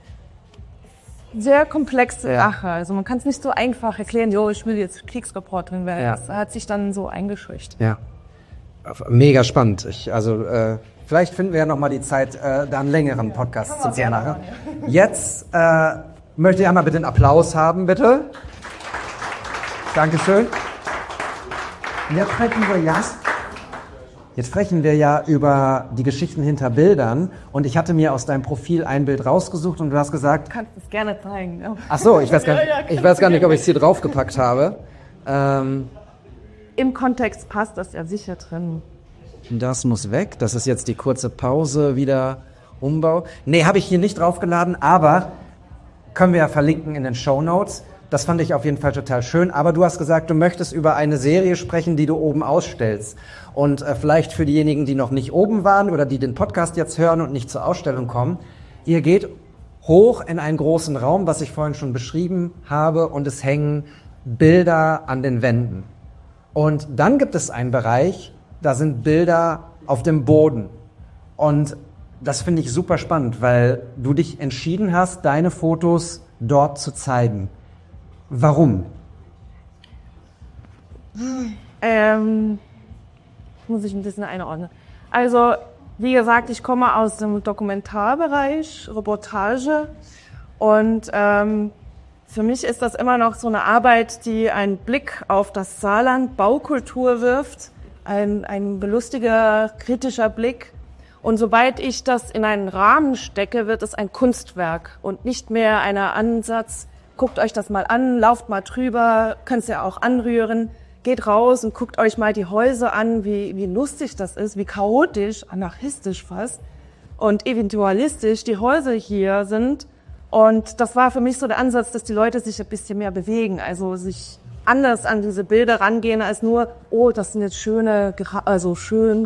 sehr komplexe Ja. Sache. Also man kann es nicht so einfach erklären, jo, ich will jetzt Kriegsreporterin werden. Ja. Das hat sich dann so eingeschüchtert. Ja, mega spannend. Ich, also äh, vielleicht finden wir ja noch mal die Zeit, äh, da einen längeren Podcast zu machen. Ja. Jetzt äh, möchte ich einmal bitte einen Applaus haben, bitte. Dankeschön. Und jetzt sprechen wir ja, jetzt sprechen wir ja über die Geschichten hinter Bildern. Und ich hatte mir aus deinem Profil ein Bild rausgesucht und du hast gesagt, Du kannst es gerne zeigen. Ja. ach so, ich weiß gar nicht, Ja, ja, ich weiß gar nicht, ob ich es hier draufgepackt habe. Ähm, Im Kontext passt das ja sicher drin. Das muss weg. Das ist jetzt die kurze Pause, wieder Umbau. Nee, habe ich hier nicht draufgeladen, aber können wir ja verlinken in den Shownotes. Das fand ich auf jeden Fall total schön. Aber du hast gesagt, du möchtest über eine Serie sprechen, die du oben ausstellst. Und äh, vielleicht für diejenigen, die noch nicht oben waren oder die den Podcast jetzt hören und nicht zur Ausstellung kommen. Ihr geht hoch in einen großen Raum, was ich vorhin schon beschrieben habe, und es hängen Bilder an den Wänden. Und dann gibt es einen Bereich, da sind Bilder auf dem Boden. Und das finde ich super spannend, weil du dich entschieden hast, deine Fotos dort zu zeigen. Warum? Ähm, muss ich ein bisschen einordnen. Also, wie gesagt, ich komme aus dem Dokumentarbereich, Reportage. Und ähm, für mich ist das immer noch so eine Arbeit, die einen Blick auf das Saarland, Baukultur wirft. Ein, ein belustiger, kritischer Blick. Und sobald ich das in einen Rahmen stecke, wird es ein Kunstwerk und nicht mehr ein Ansatz, guckt euch das mal an, lauft mal drüber, könnt es ja auch anrühren, geht raus und guckt euch mal die Häuser an, wie, wie lustig das ist, wie chaotisch, anarchistisch fast und eventualistisch die Häuser hier sind. Und das war für mich so der Ansatz, dass die Leute sich ein bisschen mehr bewegen, also sich anders an diese Bilder rangehen, als nur, oh, das sind jetzt schöne, also schön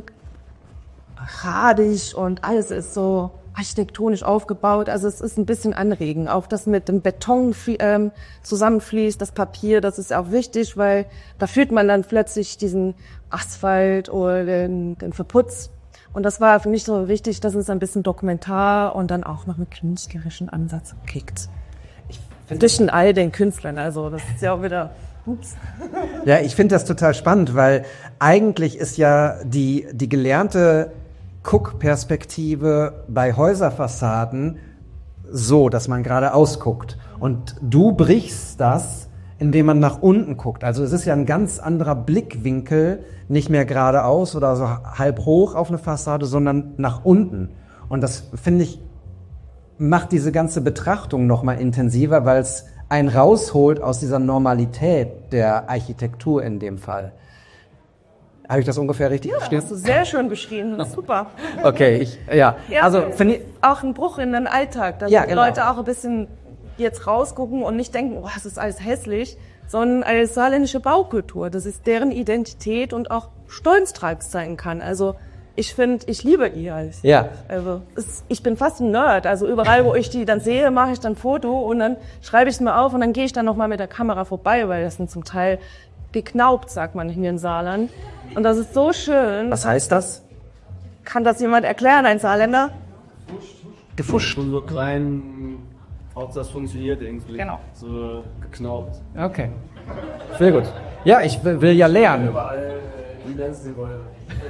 gradig und alles ist so architektonisch aufgebaut. Also es ist ein bisschen anregend. Auch das mit dem Beton ähm, zusammenfließt, das Papier, das ist auch wichtig, weil da fühlt man dann plötzlich diesen Asphalt oder den, den Verputz. Und das war für mich so wichtig, dass es ein bisschen Dokumentar und dann auch noch mit künstlerischen Ansatz kickt. Zwischen all den Künstlern, also das ist ja auch wieder... Ups. Ja, ich finde das total spannend, weil eigentlich ist ja die, die gelernte Guckperspektive bei Häuserfassaden so, dass man geradeaus guckt. Und du brichst das, indem man nach unten guckt. Also es ist ja ein ganz anderer Blickwinkel, nicht mehr geradeaus oder so halb hoch auf eine Fassade, sondern nach unten. Und das, finde ich, macht diese ganze Betrachtung noch mal intensiver, weil es einen rausholt aus dieser Normalität der Architektur in dem Fall. Habe ich das ungefähr richtig Ja, verstanden? hast du sehr schön beschrieben, das ist super. Okay, ich, ja. Ja, Also, finde ich, auch ein Bruch in den Alltag, dass Ja, die genau. Leute auch ein bisschen jetzt rausgucken und nicht denken, oh, das ist alles hässlich, sondern als saarländische Baukultur. Das ist deren Identität und auch stolz drauf sein kann. Also ich finde, ich liebe ihr als. Ja. Also es, ich bin fast ein Nerd. Also überall, wo ich die dann sehe, mache ich dann ein Foto und dann schreibe ich es mir auf und dann gehe ich dann nochmal mit der Kamera vorbei, weil das sind zum Teil geknaubt, sagt man hier in Saarland. Und das ist so schön. was heißt das? Kann das jemand erklären, ein Saarländer? Gefuscht. So klein, Hauptsache das funktioniert irgendwie. Genau. So geknaubt. Okay. Sehr gut. Ja, ich will, will ja lernen. Überall, wie nennst du die Leute?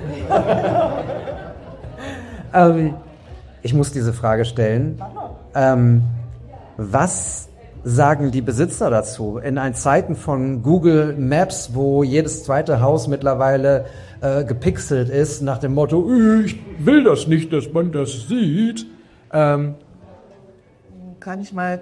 ähm, ich muss diese Frage stellen. Ähm, was sagen die Besitzer dazu? In ein Zeiten von Google Maps, wo jedes zweite Haus mittlerweile äh, gepixelt ist, nach dem Motto, ich will das nicht, dass man das sieht. Ähm, Kann ich mal.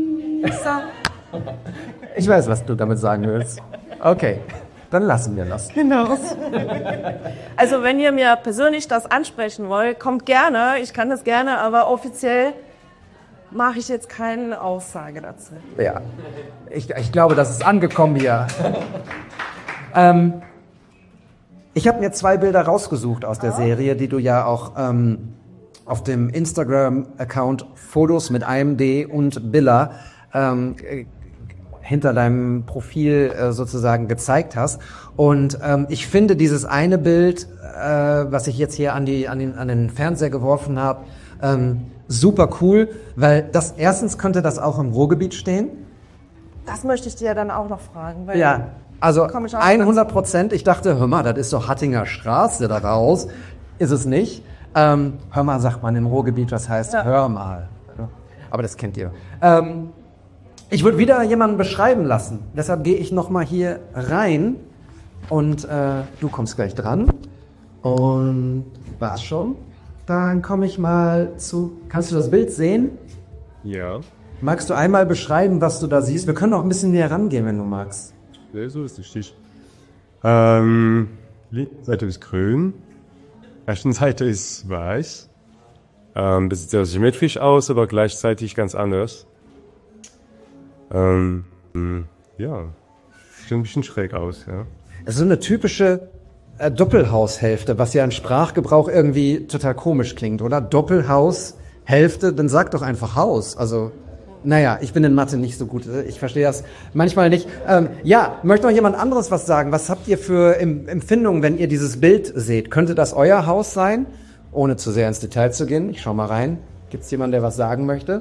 ich weiß, was du damit sagen willst. Okay, dann lassen wir das. Genau. Also wenn ihr mir persönlich das ansprechen wollt, kommt gerne. Ich kann das gerne, aber offiziell mache ich jetzt keine Aussage dazu. Ja, ich, ich glaube, das ist angekommen hier. ähm, Ich habe mir zwei Bilder rausgesucht aus der Serie, die du ja auch ähm, auf dem Instagram-Account Fotos mit einem D und Billa ähm, hinter deinem Profil äh, sozusagen gezeigt hast. Und ähm, ich finde dieses eine Bild, äh, was ich jetzt hier an, die, an, den, an den Fernseher geworfen habe, ähm, super cool, weil das erstens könnte das auch im Ruhrgebiet stehen. Das möchte ich dir dann auch noch fragen. Weil Ja, also Komm ich auch hundert Prozent. Ich dachte, hör mal, das ist doch Hattinger Straße da raus. Ist es nicht. Ähm, hör mal, sagt man im Ruhrgebiet, das heißt Ja. hör mal. Aber das kennt ihr. Ähm, ich würde wieder jemanden beschreiben lassen. Deshalb gehe ich noch mal hier rein und äh, du kommst gleich dran. Und war's schon? Dann komme ich mal zu... Kannst du das Bild sehen? Ja. Magst du einmal beschreiben, was du da siehst? Wir können auch ein bisschen näher rangehen, wenn du magst. Nee, so ist richtig. Ähm, linke Seite ist grün, rechte Seite ist weiß. Ähm, das sieht sehr symmetrisch aus, aber gleichzeitig ganz anders. Ähm, ja, sieht ein bisschen schräg aus, ja. Es ist so eine typische äh, Doppelhaushälfte, was ja in Sprachgebrauch irgendwie total komisch klingt, oder? Doppelhaushälfte, dann sag doch einfach Haus. Also, naja, ich bin in Mathe nicht so gut. Ich verstehe das manchmal nicht. Ähm, ja, möchte noch jemand anderes was sagen? Was habt ihr für em- Empfindungen, wenn ihr dieses Bild seht? Könnte das euer Haus sein? Ohne zu sehr ins Detail zu gehen. Ich schau mal rein. Gibt es jemanden, der was sagen möchte?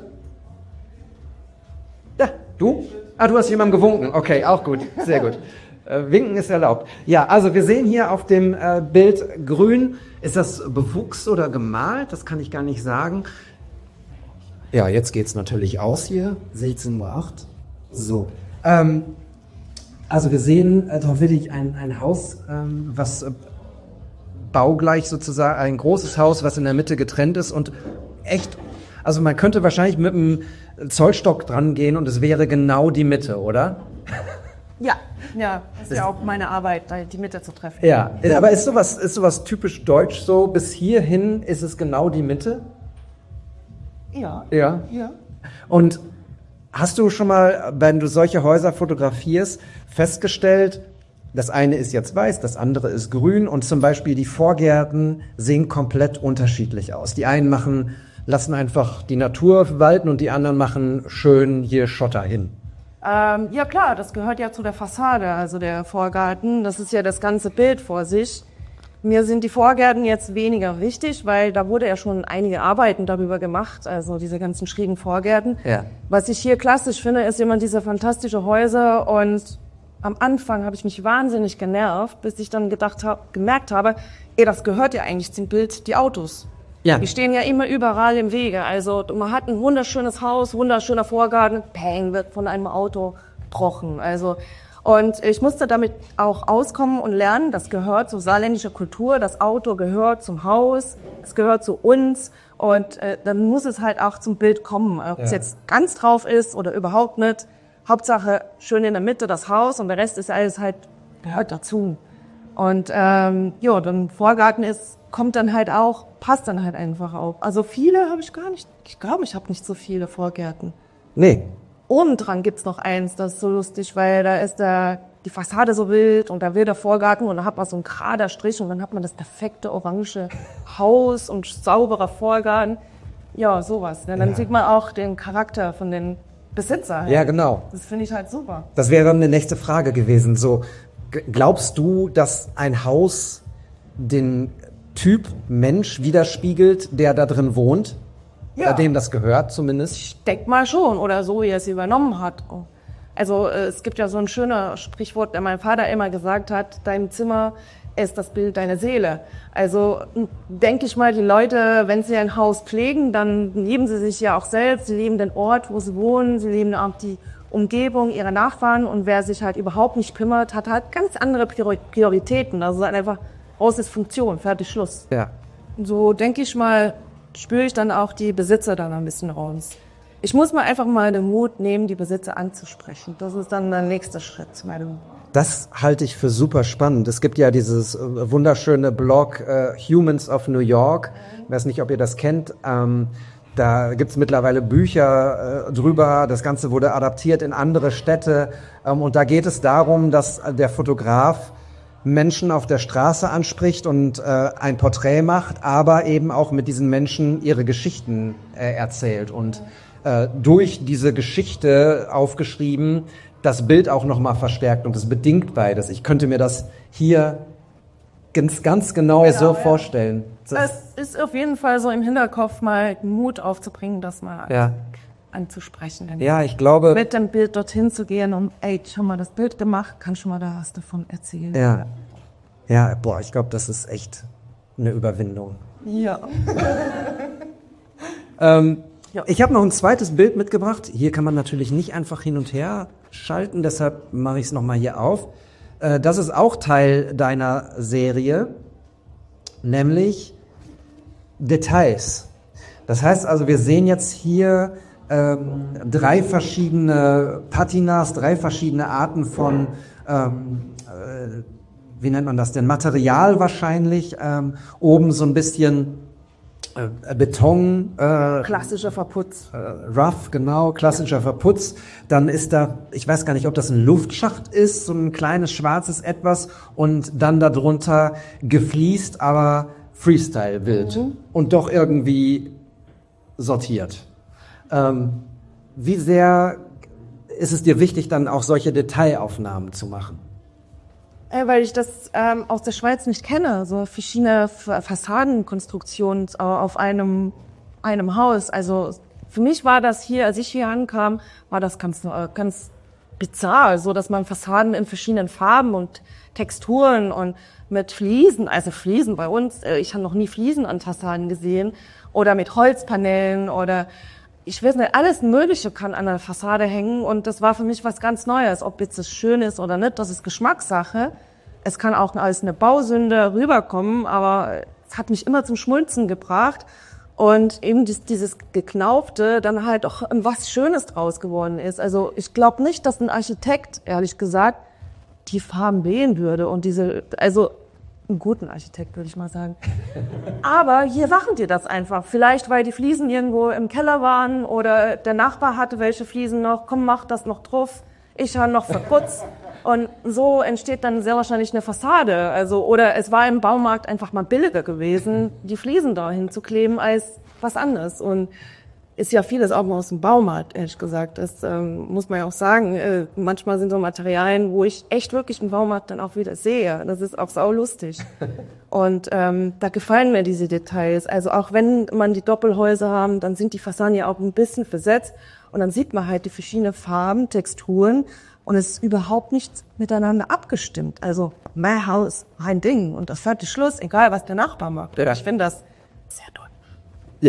Ja, du? Ah, du hast jemandem gewunken. Okay, auch gut. Sehr gut. Äh, winken ist erlaubt. Ja, also wir sehen hier auf dem äh, Bild grün. Ist das bewuchs oder gemalt? Das kann ich gar nicht sagen. Ja, jetzt geht's natürlich aus hier. sechzehn Uhr acht. So. Ähm, also wir sehen äh, doch wirklich ein, ein Haus, ähm, was äh, baugleich sozusagen, ein großes Haus, was in der Mitte getrennt ist und echt, also man könnte wahrscheinlich mit einem Zollstock dran gehen und es wäre genau die Mitte, oder? Ja, ja, das ist ja auch meine Arbeit, da die Mitte zu treffen. Ja, aber ist sowas, ist sowas typisch deutsch so? Bis hierhin ist es genau die Mitte? Ja. Ja. Ja. Und hast du schon mal, wenn du solche Häuser fotografierst, festgestellt, das eine ist jetzt weiß, das andere ist grün und zum Beispiel die Vorgärten sehen komplett unterschiedlich aus. Die einen machen, lassen einfach die Natur walten und die anderen machen schön hier Schotter hin. Ähm, ja klar, das gehört ja zu der Fassade, also der Vorgarten. Das ist ja das ganze Bild vor sich. Mir sind die Vorgärten jetzt weniger wichtig, weil da wurde ja schon einige Arbeiten darüber gemacht, also diese ganzen schrägen Vorgärten. Ja. Was ich hier klassisch finde, ist immer diese fantastische Häuser und am Anfang habe ich mich wahnsinnig genervt, bis ich dann gedacht habe, gemerkt habe, ey, das gehört ja eigentlich zum Bild, die Autos. Ja. Die stehen ja immer überall im Wege. Also man hat ein wunderschönes Haus, wunderschöner Vorgarten, peng, wird von einem Auto gebrochen. Also und ich musste damit auch auskommen und lernen, das gehört zur saarländischer Kultur, das Auto gehört zum Haus, es gehört zu uns und äh, dann muss es halt auch zum Bild kommen, ob es Ja. jetzt ganz drauf ist oder überhaupt nicht. Hauptsache schön in der Mitte das Haus und der Rest ist alles halt, gehört dazu. Und ähm, ja, dann Vorgarten ist, kommt dann halt auch, passt dann halt einfach auf. Also viele habe ich gar nicht, ich glaube, ich habe nicht so viele Vorgärten. Nee. Oben dran gibt's noch eins, das ist so lustig, weil da ist der, die Fassade so wild und da will der Vorgarten und da hat man so einen gerader Strich und dann hat man das perfekte orange Haus und sauberer Vorgarten. Ja, sowas. Dann Ja. sieht man auch den Charakter von den Besitzer. Halt. Ja, genau. Das finde ich halt super. Das wäre dann eine nächste Frage gewesen. So, g- glaubst du, dass ein Haus den Typ Mensch widerspiegelt, der da drin wohnt? Ja. Oder dem das gehört zumindest? Ich denk mal schon, oder so, wie er es übernommen hat. Also äh, es gibt ja so ein schöner Sprichwort, der mein Vater immer gesagt hat, dein Zimmer ist das Bild deiner Seele. Also denke ich mal, die Leute, wenn sie ein Haus pflegen, dann lieben sie sich ja auch selbst, sie lieben den Ort, wo sie wohnen, sie lieben auch die Umgebung ihrer Nachbarn und wer sich halt überhaupt nicht kümmert, hat halt ganz andere Priori- Prioritäten. Also einfach Haus ist Funktion, fertig, Schluss. Ja. So denke ich mal, spüre ich dann auch die Besitzer dann ein bisschen raus. Ich muss mal einfach mal den Mut nehmen, die Besitzer anzusprechen. Das ist dann der nächste Schritt, Madam. Das halte ich für super spannend. Es gibt ja dieses äh, wunderschöne Blog äh, Humans of New York. Ich weiß nicht, ob ihr das kennt. Ähm, da gibt's mittlerweile Bücher äh, drüber. Das Ganze wurde adaptiert in andere Städte. Ähm, und da geht es darum, dass der Fotograf Menschen auf der Straße anspricht und äh, ein Porträt macht, aber eben auch mit diesen Menschen ihre Geschichten äh, erzählt und äh, durch diese Geschichte aufgeschrieben das Bild auch nochmal verstärkt und es bedingt beides. Ich könnte mir das hier ganz, ganz genau, genau so ja. vorstellen. Das es ist auf jeden Fall so im Hinterkopf mal Mut aufzubringen, das mal ja. anzusprechen. Ja, ich glaube... Mit dem Bild dorthin zu gehen und, ey, schon mal das Bild gemacht, kann schon mal da was davon erzählen. Ja, ja, boah, ich glaube, das ist echt eine Überwindung. Ja. ähm, ja. Ich habe noch ein zweites Bild mitgebracht. Hier kann man natürlich nicht einfach hin und her schalten, deshalb mache ich es nochmal hier auf. Äh, das ist auch Teil deiner Serie, nämlich Details. Das heißt also, wir sehen jetzt hier ähm, drei verschiedene Patinas, drei verschiedene Arten von, ähm, äh, wie nennt man das denn, Material wahrscheinlich. Ähm, oben so ein bisschen äh, Beton. Äh, klassischer Verputz. Äh, rough, genau, klassischer Verputz. Dann ist da, ich weiß gar nicht, ob das ein Luftschacht ist, so ein kleines schwarzes Etwas und dann darunter gefliest, aber Freestyle-Wild mhm. und doch irgendwie sortiert. Ähm, wie sehr ist es dir wichtig, dann auch solche Detailaufnahmen zu machen? Äh, weil ich das ähm, aus der Schweiz nicht kenne, so verschiedene Fassadenkonstruktionen auf einem, einem Haus. Also für mich war das hier, als ich hier ankam, war das ganz, äh, ganz bizarr, so dass man Fassaden in verschiedenen Farben und Texturen und mit Fliesen, also Fliesen bei uns, äh, ich habe noch nie Fliesen an Fassaden gesehen, oder mit Holzpanelen oder ich weiß nicht, alles Mögliche kann an der Fassade hängen und das war für mich was ganz Neues. Ob jetzt das schön ist oder nicht, das ist Geschmackssache. Es kann auch als eine Bausünde rüberkommen, aber es hat mich immer zum Schmunzeln gebracht und eben dieses Geknaufte dann halt auch was Schönes draus geworden ist. Also ich glaube nicht, dass ein Architekt, ehrlich gesagt, die Farben wählen würde und diese, also einen guten Architekt, würde ich mal sagen. Aber hier machen die das einfach. Vielleicht, weil die Fliesen irgendwo im Keller waren oder der Nachbar hatte welche Fliesen noch. Komm, mach das noch drauf. Ich habe noch verputzt. Und so entsteht dann sehr wahrscheinlich eine Fassade. Also, oder es war im Baumarkt einfach mal billiger gewesen, die Fliesen da hinzukleben als was anderes. Und ist ja vieles auch mal aus dem Baumarkt, ehrlich gesagt. Das ähm, muss man ja auch sagen. Äh, manchmal sind so Materialien, wo ich echt wirklich im Baumarkt dann auch wieder sehe. Das ist auch sau lustig. Und ähm, da gefallen mir diese Details. Also auch wenn man die Doppelhäuser haben, dann sind die Fassaden ja auch ein bisschen versetzt. Und dann sieht man halt die verschiedenen Farben, Texturen. Und es ist überhaupt nicht miteinander abgestimmt. Also mein Haus, mein Ding. Und das fertig Schluss, egal was der Nachbar macht. Ja. Ich finde das sehr toll. Ja.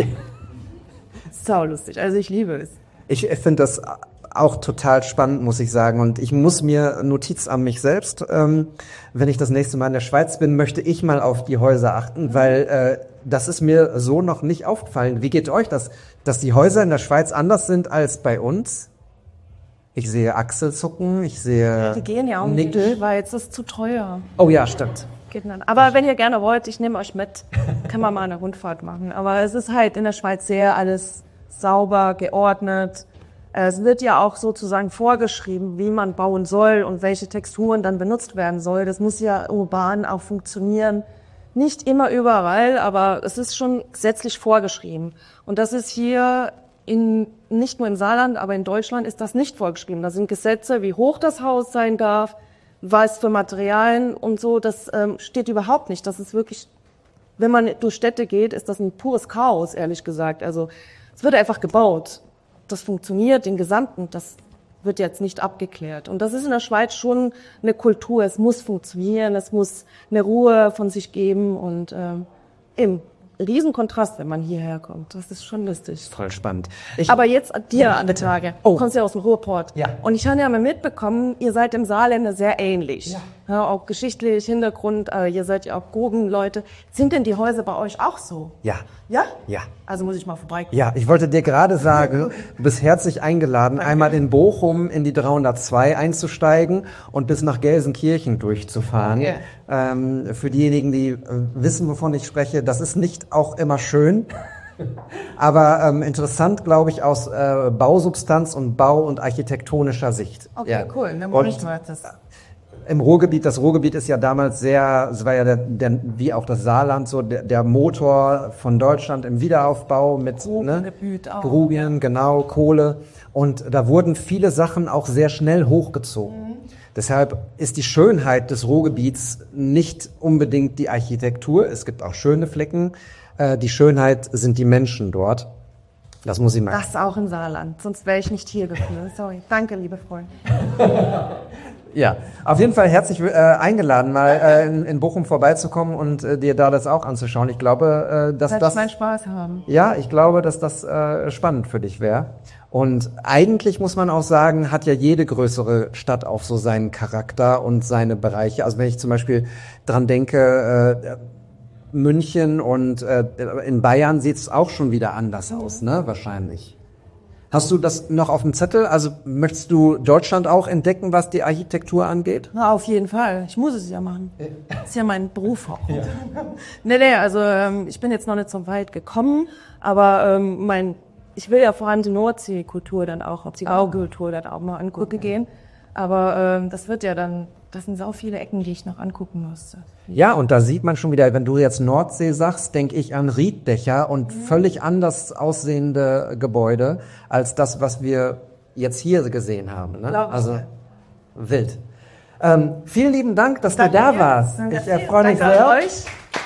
Sau lustig, also ich liebe es. Ich finde das auch total spannend, muss ich sagen. Und ich muss mir Notiz an mich selbst, ähm, wenn ich das nächste Mal in der Schweiz bin, möchte ich mal auf die Häuser achten, weil äh, das ist mir so noch nicht aufgefallen. Wie geht euch das, dass die Häuser in der Schweiz anders sind als bei uns? Ich sehe Achselzucken, ich sehe Die gehen ja auch nicht, weil jetzt ist es zu teuer. Oh ja, stimmt. Geht nicht. Aber wenn ihr gerne wollt, ich nehme euch mit, kann man mal eine Rundfahrt machen. Aber es ist halt in der Schweiz sehr alles sauber, geordnet. Es wird ja auch sozusagen vorgeschrieben, wie man bauen soll und welche Texturen dann benutzt werden soll. Das muss ja urban auch funktionieren. Nicht immer überall, aber es ist schon gesetzlich vorgeschrieben. Und das ist hier in, nicht nur im Saarland, aber in Deutschland ist das nicht vorgeschrieben. Da sind Gesetze, wie hoch das Haus sein darf, was für Materialien und so. Das ähm, steht überhaupt nicht. Das ist wirklich, wenn man durch Städte geht, ist das ein pures Chaos, ehrlich gesagt. Also es wird einfach gebaut. Das funktioniert, den Gesamten, das wird jetzt nicht abgeklärt. Und das ist in der Schweiz schon eine Kultur. Es muss funktionieren, es muss eine Ruhe von sich geben und ähm, eben Riesenkontrast, wenn man hierher kommt. Das ist schon lustig. Voll spannend. Ich, Aber jetzt dir an der Tage. Oh. Du kommst ja aus dem Ruhrpott. Ja. Und ich habe ja mal mitbekommen, ihr seid im Saarländer sehr ähnlich. Ja. Ja, auch geschichtlich, Hintergrund, äh, ihr seid ja auch Gurkenleute. Sind denn die Häuser bei euch auch so? Ja. Ja? Ja. Also muss ich mal vorbeikommen. Ja, ich wollte dir gerade sagen, du bist herzlich eingeladen, Danke. einmal in Bochum in die dreihundertzwei einzusteigen und bis nach Gelsenkirchen durchzufahren. Ja. Ähm, für diejenigen, die äh, wissen, wovon ich spreche, das ist nicht auch immer schön. Aber ähm, interessant, glaube ich, aus äh, Bausubstanz und Bau- und architektonischer Sicht. Okay, ja. cool. Dann und, ich mal das. im Ruhrgebiet, das Ruhrgebiet ist ja damals sehr, es war ja der, der, wie auch das Saarland, so der, der Motor von Deutschland im Wiederaufbau mit ne, Grubien, genau, Kohle. Und da wurden viele Sachen auch sehr schnell hochgezogen. Mhm. Deshalb ist die Schönheit des Ruhrgebiets nicht unbedingt die Architektur. Es gibt auch schöne Flecken. Äh, die Schönheit sind die Menschen dort. Das muss ich mal. Das auch im Saarland, sonst wäre ich nicht hier gefühlt. Sorry. Danke, liebe Freunde. Ja, auf jeden Fall herzlich äh, eingeladen, mal äh, in, in Bochum vorbeizukommen und äh, dir da das auch anzuschauen. Ich glaube, äh, dass Werd das... ich meinen Spaß haben. Ja, ich glaube, dass das äh, spannend für dich wäre. Und eigentlich muss man auch sagen, hat ja jede größere Stadt auch so seinen Charakter und seine Bereiche. Also wenn ich zum Beispiel dran denke, äh, München und äh, in Bayern sieht es auch schon wieder anders aus, ne? Wahrscheinlich. Hast du das noch auf dem Zettel? Also möchtest du Deutschland auch entdecken, was die Architektur angeht? Na, auf jeden Fall. Ich muss es ja machen. Das ist ja mein Beruf auch. Ja. nee, nee, also ähm, ich bin jetzt noch nicht so weit gekommen, aber ähm, mein, ich will ja vor allem die Nordseekultur dann auch, die Aukultur dann auch mal angucken gehen. Aber ähm, das wird ja dann, das sind so viele Ecken, die ich noch angucken musste. Ja, und da sieht man schon wieder, wenn du jetzt Nordsee sagst, denke ich an Rieddächer und mhm. völlig anders aussehende Gebäude als das, was wir jetzt hier gesehen haben. Ne? Also wild. Ähm, vielen lieben Dank, dass Danke, du da warst. Danke, ich erfreue mich Danke sehr. euch.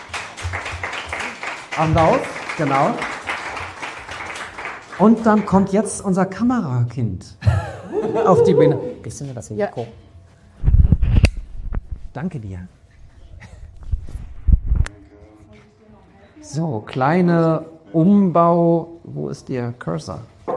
Applaus, genau. Und dann kommt jetzt unser Kamerakind auf die Bühne. Bisschen mir das Mikro. Ja. Danke dir. So, kleine Umbau. Wo ist der Cursor?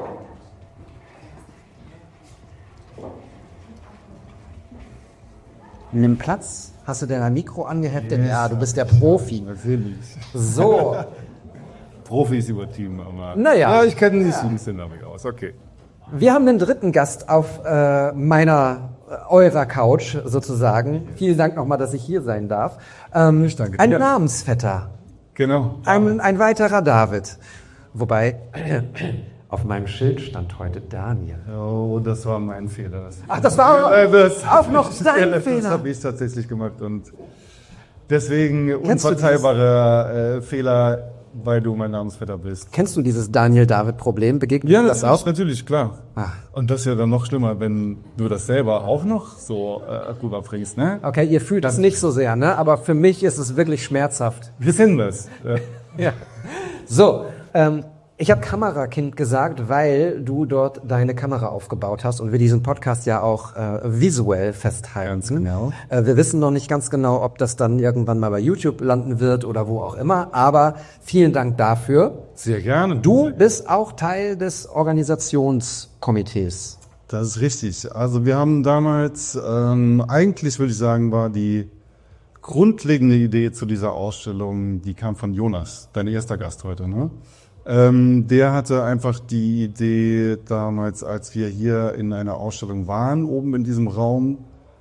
Nimm Platz. Hast du denn ein Mikro angeheftet? Yes. Ja, du bist der Profi. Natürlich. So. Profi ist übertrieben, aber. Naja. Ja, ich kenne die Jugendsdynamik aus. Okay. Wir haben den dritten Gast auf äh, meiner, äh, eurer Couch sozusagen. Vielen Dank nochmal, dass ich hier sein darf. Ähm, ich danke dir. Ein Namensvetter. Genau. Ein, ein weiterer David. Wobei, äh, auf meinem Schild stand heute Daniel. Oh, das war mein Fehler. Ach, das war äh, das, auch noch dein das Fehler. Das habe ich tatsächlich gemacht und deswegen unverzeihbarer äh, Fehler, weil du mein Namensvetter bist. Kennst du dieses Daniel-David-Problem? Begegnet ja, dir das auch? Natürlich, klar. Ah. Und das ist ja dann noch schlimmer, wenn du das selber auch noch so äh, rüberbringst, ne? Okay, ihr fühlt das nicht so sehr, ne? Aber für mich ist es wirklich schmerzhaft. Wir sind das. Ja. ja. So, ähm, ich habe Kamerakind gesagt, weil du dort deine Kamera aufgebaut hast und wir diesen Podcast ja auch äh, visuell festhalten. Ganz genau. Äh, wir wissen noch nicht ganz genau, ob das dann irgendwann mal bei YouTube landen wird oder wo auch immer, aber vielen Dank dafür. Sehr gerne. Du bist auch Teil des Organisationskomitees. Das ist richtig. Also wir haben damals, ähm, eigentlich würde ich sagen, war die grundlegende Idee zu dieser Ausstellung, die kam von Jonas, dein erster Gast heute, ne? Ähm, der hatte einfach die Idee damals, als wir hier in einer Ausstellung waren, oben in diesem Raum,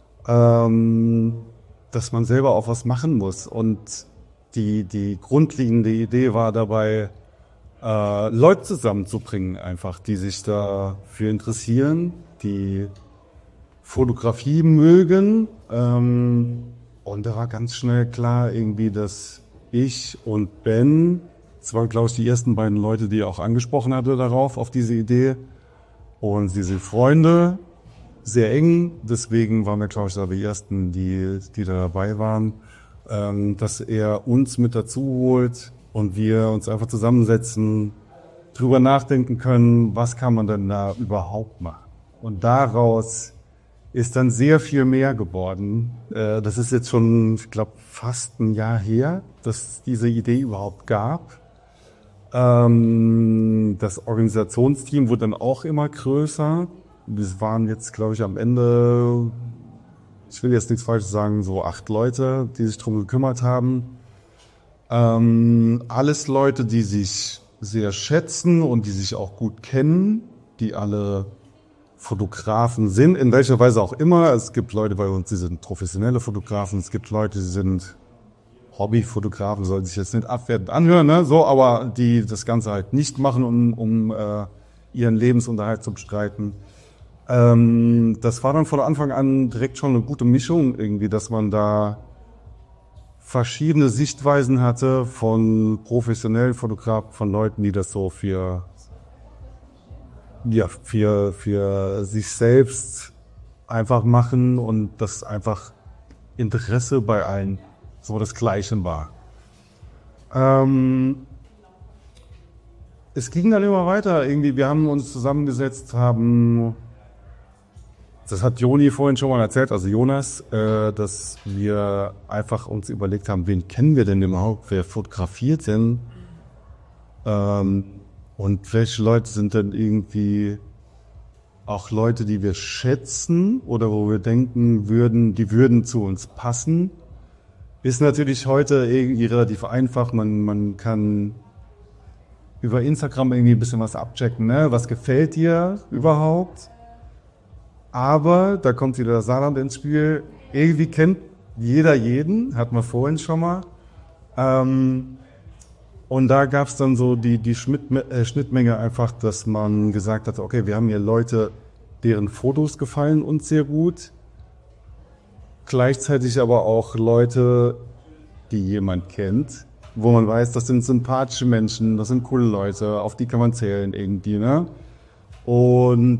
ähm, dass man selber auch was machen muss. Und die, die grundlegende Idee war dabei, äh, Leute zusammenzubringen, einfach, die sich dafür interessieren, die Fotografie mögen. Ähm, und da war ganz schnell klar irgendwie, dass ich und Ben, das waren, glaube ich, die ersten beiden Leute, die er auch angesprochen hatte darauf, auf diese Idee. Und sie sind Freunde, sehr eng. Deswegen waren wir, glaube ich, da die ersten, die, die da dabei waren, ähm, dass er uns mit dazu holt und wir uns einfach zusammensetzen, drüber nachdenken können, was kann man denn da überhaupt machen. Und daraus ist dann sehr viel mehr geworden. Äh, das ist jetzt schon, ich glaube, fast ein Jahr her, dass es diese Idee überhaupt gab. Das Organisationsteam wurde dann auch immer größer. Wir waren jetzt, glaube ich, am Ende, ich will jetzt nichts Falsches sagen, so acht Leute, die sich drum gekümmert haben. Ähm, alles Leute, die sich sehr schätzen und die sich auch gut kennen, die alle Fotografen sind, in welcher Weise auch immer. Es gibt Leute bei uns, die sind professionelle Fotografen, es gibt Leute, die sind Hobbyfotografen, soll sich jetzt nicht abwertend anhören, ne? So, aber die das Ganze halt nicht machen, um, um äh, ihren Lebensunterhalt zu bestreiten. ähm, das war dann von Anfang an direkt schon eine gute Mischung irgendwie, dass man da verschiedene Sichtweisen hatte von professionellen Fotografen, von Leuten, die das so für, ja, für, für sich selbst einfach machen und das einfach Interesse bei allen so das Gleiche war. Ähm, es ging dann immer weiter irgendwie. Wir haben uns zusammengesetzt, haben, das hat Joni vorhin schon mal erzählt, also Jonas, äh, dass wir einfach uns überlegt haben, wen kennen wir denn überhaupt, wer fotografiert denn? Ähm, und welche Leute sind denn irgendwie auch Leute, die wir schätzen oder wo wir denken würden, die würden zu uns passen. Ist natürlich heute irgendwie relativ einfach. Man, man kann über Instagram irgendwie ein bisschen was abchecken, ne? Was gefällt dir überhaupt? Aber da kommt wieder das Saarland ins Spiel. Irgendwie kennt jeder jeden, hatten wir vorhin schon mal. Ähm, und da gab es dann so die, die Schnittme- äh, Schnittmenge einfach, dass man gesagt hat, okay, wir haben hier Leute, deren Fotos gefallen uns sehr gut. Gleichzeitig aber auch Leute, die jemand kennt, wo man weiß, das sind sympathische Menschen, das sind coole Leute, auf die kann man zählen irgendwie, ne? Und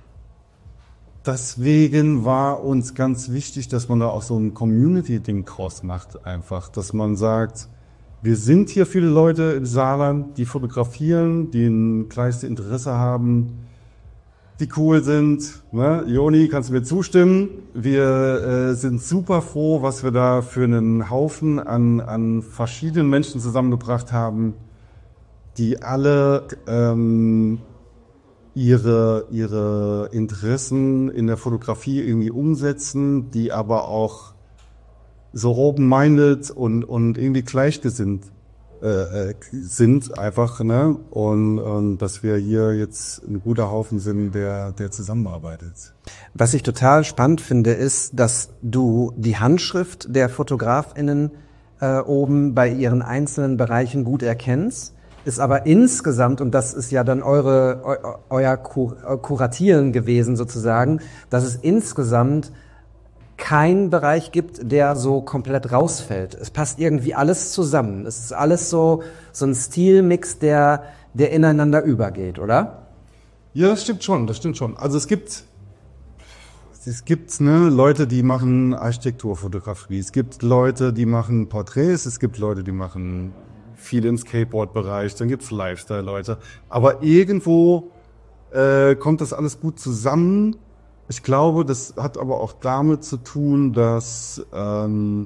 deswegen war uns ganz wichtig, dass man da auch so ein Community-Ding draus macht einfach, dass man sagt, wir sind hier viele Leute im Saarland, die fotografieren, die ein kleines Interesse haben, die cool sind. Ne? Joni, kannst du mir zustimmen? Wir äh, sind super froh, was wir da für einen Haufen an, an verschiedenen Menschen zusammengebracht haben, die alle ähm, ihre, ihre Interessen in der Fotografie irgendwie umsetzen, die aber auch so open-minded und, und irgendwie gleichgesinnt äh, sind einfach, ne? Und, und dass wir hier jetzt ein guter Haufen sind, der, der zusammenarbeitet. Was ich total spannend finde, ist, dass du die Handschrift der FotografInnen äh, oben bei ihren einzelnen Bereichen gut erkennst, ist aber insgesamt, und das ist ja dann eure eu, euer Kur, Kuratieren gewesen sozusagen, dass es insgesamt keinen Bereich gibt, der so komplett rausfällt. Es passt irgendwie alles zusammen. Es ist alles so so ein Stilmix, der der ineinander übergeht, oder? Ja, das stimmt schon, das stimmt schon. Also es gibt es gibt ne Leute, die machen Architekturfotografie. Es gibt Leute, die machen Porträts. Es gibt Leute, die machen viel im Skateboard-Bereich. Dann gibt's Lifestyle-Leute. Aber irgendwo äh, kommt das alles gut zusammen. Ich glaube, das hat aber auch damit zu tun, dass, ähm,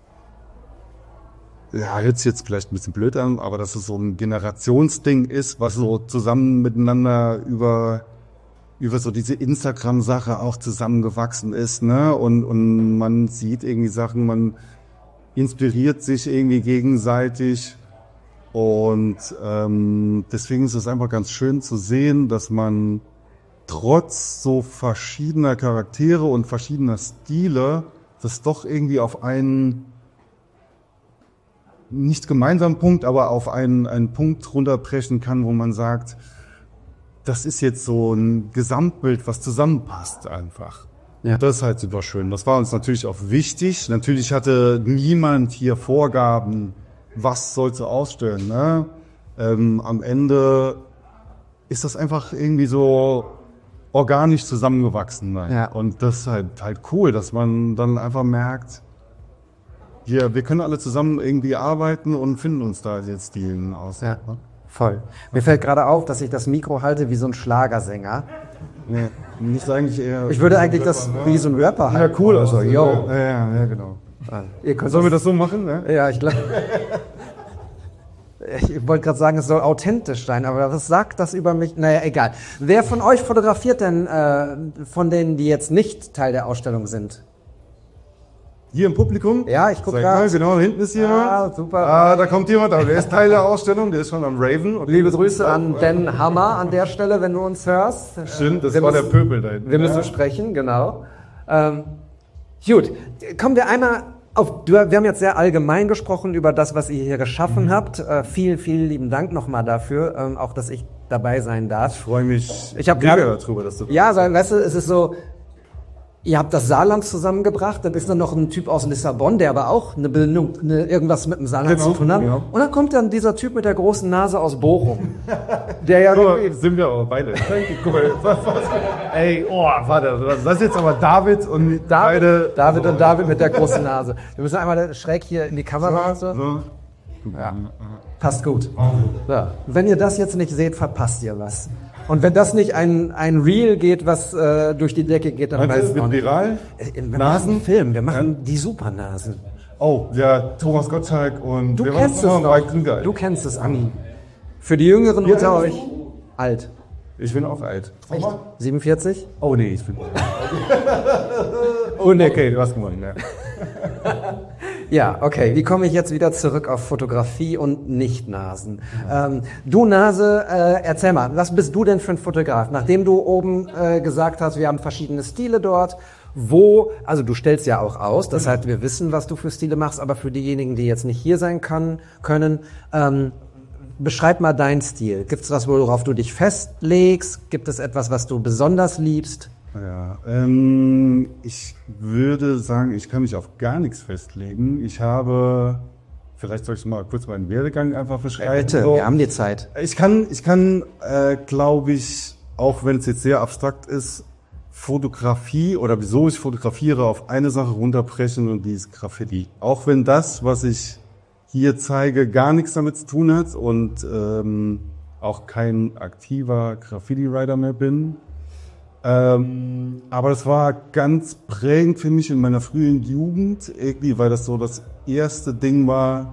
ja, hört sich jetzt vielleicht ein bisschen blöd an, aber dass es so ein Generationsding ist, was so zusammen miteinander über, über so diese Instagram-Sache auch zusammengewachsen ist, ne? Und, und man sieht irgendwie Sachen, man inspiriert sich irgendwie gegenseitig. Und ähm, deswegen ist es einfach ganz schön zu sehen, dass man trotz so verschiedener Charaktere und verschiedener Stile das doch irgendwie auf einen, nicht gemeinsamen Punkt, aber auf einen, einen Punkt runterbrechen kann, wo man sagt, das ist jetzt so ein Gesamtbild, was zusammenpasst einfach. Ja. Das ist halt super schön. Das war uns natürlich auch wichtig. Natürlich hatte niemand hier Vorgaben, was sollst du ausstellen, ne? Ähm, am Ende ist das einfach irgendwie so organisch zusammengewachsen. Ne? Ja. Und das ist halt, halt cool, dass man dann einfach merkt, ja, wir können alle zusammen irgendwie arbeiten und finden uns da jetzt Stilen aus. Ja, ne? Voll. Mir fällt gerade auf, dass ich das Mikro halte wie so ein Schlagersänger. Nee, nicht eigentlich eher... Ich würde eigentlich das Rapper, wie so ein Rapper halten. Ja, cool, also, yo. Ja, ja, ja, genau. Ihr könnt Sollen wir das so machen? Ne? Ja, ich glaube... Ich wollte gerade sagen, es soll authentisch sein, aber was sagt das über mich? Naja, egal. Wer von euch fotografiert denn äh, von denen, die jetzt nicht Teil der Ausstellung sind? Hier im Publikum? Ja, ich gucke gerade. Genau, hinten ist jemand. Ah, super. Ah, da kommt jemand, aber der ist Teil der Ausstellung, der ist schon am Raven. Okay. Liebe Grüße an Dan Hammer an der Stelle, wenn du uns hörst. Stimmt, das wir war müssen, der Pöbel da hinten. Wir müssen sprechen, genau. Ähm, gut, kommen wir einmal auf, wir haben jetzt sehr allgemein gesprochen über das, was ihr hier geschaffen habt. Äh, vielen, vielen lieben Dank nochmal dafür, ähm, auch dass ich dabei sein darf. Ich freue mich Ich habe mega gerade darüber, dass du Ja, weil, weißt du, es ist so, ihr habt das Saarland zusammengebracht, dann ist dann noch ein Typ aus Lissabon, der aber auch eine Bildung, eine, irgendwas mit dem Saarland Genau, zu tun hat. ja. Und dann kommt dann dieser Typ mit der großen Nase aus Bochum. Der ja so, sind wir auch beide. Guck mal, was, was, ey, oh, warte, das ist jetzt aber David und David, beide. David und David mit der großen Nase. Wir müssen einmal schräg hier in die Kamera. So. So. Ja. Passt gut. So. Wenn ihr das jetzt nicht seht, verpasst ihr was. Und wenn das nicht ein, ein Reel geht, was äh, durch die Decke geht, dann weiß es ich wird auch nicht. viral? Äh, Wir machen einen Film, wir machen die Supernasen. Oh, ja, Thomas Gottschalk und Du wer war kennst es noch? doch. Mike Grüngeil. Du kennst es, Ami. Für die Jüngeren Ja, unter ja. euch, alt. Ich bin auch alt. Echt? siebenundvierzig? Oh nee, ich bin. Oh nee, okay, du hast gewonnen, ja. Ja, okay. Wie komme ich jetzt wieder zurück auf Fotografie und Nicht-Nasen? Ähm, du Nase, äh, erzähl mal, was bist du denn für ein Fotograf? Nachdem du oben äh, gesagt hast, wir haben verschiedene Stile dort, wo, also du stellst ja auch aus, das heißt, wir wissen, was du für Stile machst, aber für diejenigen, die jetzt nicht hier sein kann, können, ähm, beschreib mal deinen Stil. Gibt es was, worauf du dich festlegst? Gibt es etwas, was du besonders liebst? Ja, ähm, ich würde sagen, ich kann mich auf gar nichts festlegen. Ich habe, vielleicht soll ich mal kurz meinen Werdegang einfach beschreiben. Bitte, So, wir haben die Zeit. Ich kann, ich kann, äh, glaube ich, auch wenn es jetzt sehr abstrakt ist, Fotografie oder wieso ich fotografiere, auf eine Sache runterbrechen und die ist Graffiti. Auch wenn das, was ich hier zeige, gar nichts damit zu tun hat und ähm, auch kein aktiver Graffiti-Writer mehr bin. Ähm, aber das war ganz prägend für mich in meiner frühen Jugend, irgendwie, weil das so das erste Ding war,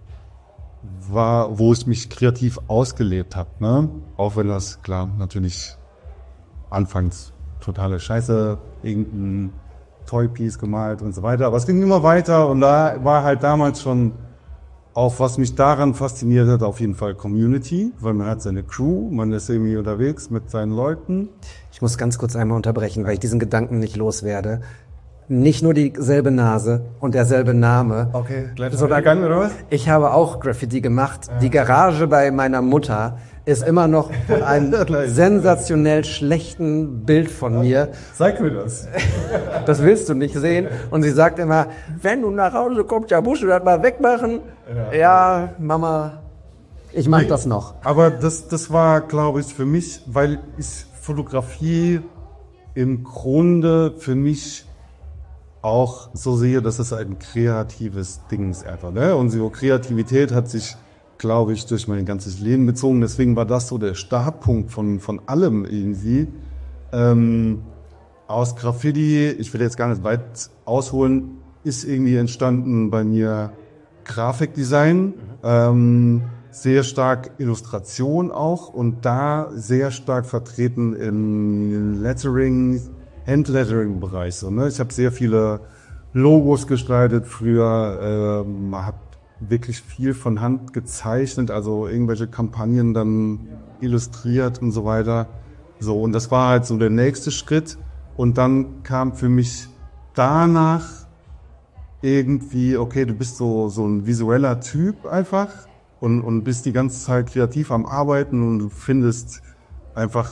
war, wo ich mich kreativ ausgelebt habe. Ne? Auch wenn das, klar, natürlich anfangs totale Scheiße, irgendein Toy-Piece gemalt und so weiter. Aber es ging immer weiter und da war halt damals schon auch, was mich daran fasziniert hat, auf jeden Fall Community, weil man hat seine Crew, man ist irgendwie unterwegs mit seinen Leuten. Ich muss ganz kurz einmal unterbrechen, weil ich diesen Gedanken nicht loswerde. Nicht nur dieselbe Nase und derselbe Name. Okay, gleich sondern erkannt, oder was? Ich habe auch Graffiti gemacht. Die Garage bei meiner Mutter ist immer noch von einem sensationell schlechten Bild von mir. Zeig mir das. Das willst du nicht sehen. Und sie sagt immer, wenn du nach Hause kommst, ja, musst du das mal wegmachen. Ja, ja Mama, ich mach Nee, das noch. Aber das, das war, glaube ich, für mich, weil ich Fotografie im Grunde für mich auch so sehe, dass es ein kreatives Ding ist einfach. Ne? Und so Kreativität hat sich, glaube ich, durch mein ganzes Leben bezogen. Deswegen war das so der Startpunkt von, von allem irgendwie. Ähm, aus Graffiti, ich will jetzt gar nicht weit ausholen, ist irgendwie entstanden bei mir Grafikdesign, mhm. ähm, sehr stark Illustration auch und da sehr stark vertreten im Lettering, Handlettering-Bereich. So, ne? Ich habe sehr viele Logos gestaltet früher, ähm, habe wirklich viel von Hand gezeichnet, also irgendwelche Kampagnen dann illustriert und so weiter. So, und das war halt so der nächste Schritt. Und dann kam für mich danach irgendwie, okay, du bist so, so ein visueller Typ einfach und, und bist die ganze Zeit kreativ am Arbeiten und du findest einfach,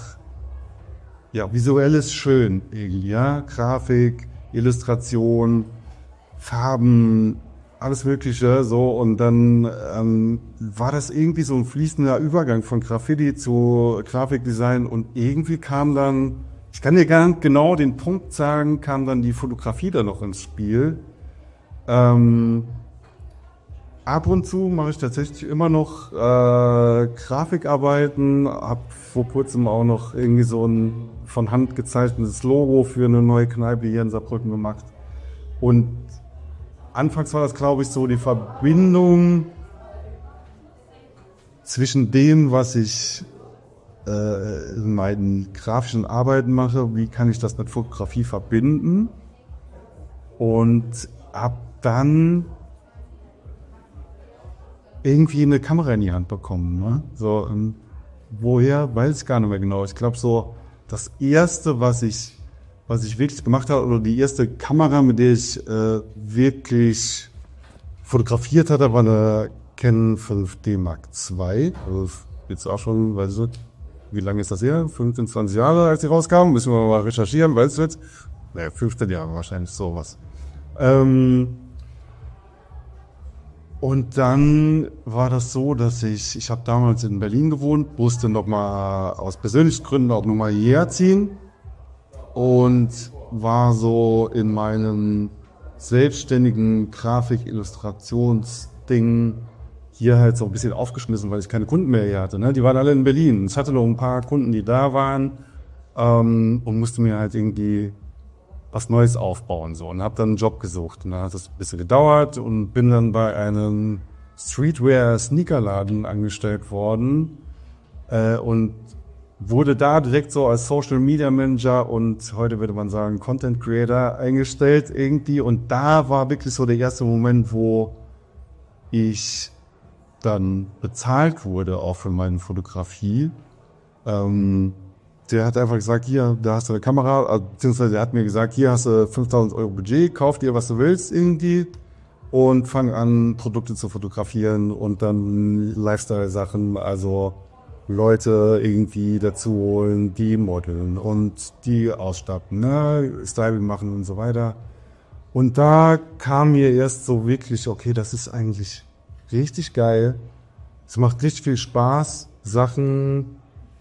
ja, visuelles schön irgendwie, ja, Grafik, Illustration, Farben, alles Mögliche, so, und dann ähm, war das irgendwie so ein fließender Übergang von Graffiti zu Grafikdesign und irgendwie kam dann, ich kann dir gar nicht genau den Punkt sagen, kam dann die Fotografie da noch ins Spiel. Ähm, ab und zu mache ich tatsächlich immer noch äh, Grafikarbeiten, habe vor kurzem auch noch irgendwie so ein von Hand gezeichnetes Logo für eine neue Kneipe hier in Saarbrücken gemacht. Und anfangs war das, glaube ich, so die Verbindung zwischen dem, was ich äh, in meinen grafischen Arbeiten mache, wie kann ich das mit Fotografie verbinden, und ab dann irgendwie eine Kamera in die Hand bekommen. Ne? So, ähm, woher, weiß ich gar nicht mehr genau. Ich glaube, so das Erste, was ich was ich wirklich gemacht habe, oder die erste Kamera, mit der ich äh, wirklich fotografiert hatte, war eine Canon fünf D Mark zwei. Also jetzt auch schon, weiß ich nicht, wie lange ist das her? fünfzehn, zwanzig Jahre, als sie rauskam. Müssen wir mal recherchieren, weißt du jetzt? Naja, fünfzehn Jahre wahrscheinlich, sowas. Ähm, und dann war das so, dass ich, ich habe damals in Berlin gewohnt, musste noch mal aus persönlichen Gründen auch noch mal hierher ziehen und war so in meinem selbstständigen Grafik-Illustrationsding hier halt so ein bisschen aufgeschmissen, weil ich keine Kunden mehr hier hatte. Ne? Die waren alle in Berlin. Ich hatte noch ein paar Kunden, die da waren ähm, und musste mir halt irgendwie was Neues aufbauen so und habe dann einen Job gesucht. Und dann hat das ein bisschen gedauert und bin dann bei einem Streetwear-Sneakerladen angestellt worden äh, und wurde da direkt so als Social Media Manager und heute würde man sagen Content Creator eingestellt irgendwie. Und da war wirklich so der erste Moment, wo ich dann bezahlt wurde, auch für meine Fotografie. Ähm, der hat einfach gesagt, hier, da hast du eine Kamera, beziehungsweise der hat mir gesagt, hier hast du fünftausend Euro Budget, kauf dir, was du willst irgendwie und fang an, Produkte zu fotografieren und dann Lifestyle-Sachen, also Leute irgendwie dazu holen, die modeln und die ausstatten, ne, Styling machen und so weiter. Und da kam mir erst so wirklich, okay, das ist eigentlich richtig geil. Es macht richtig viel Spaß, Sachen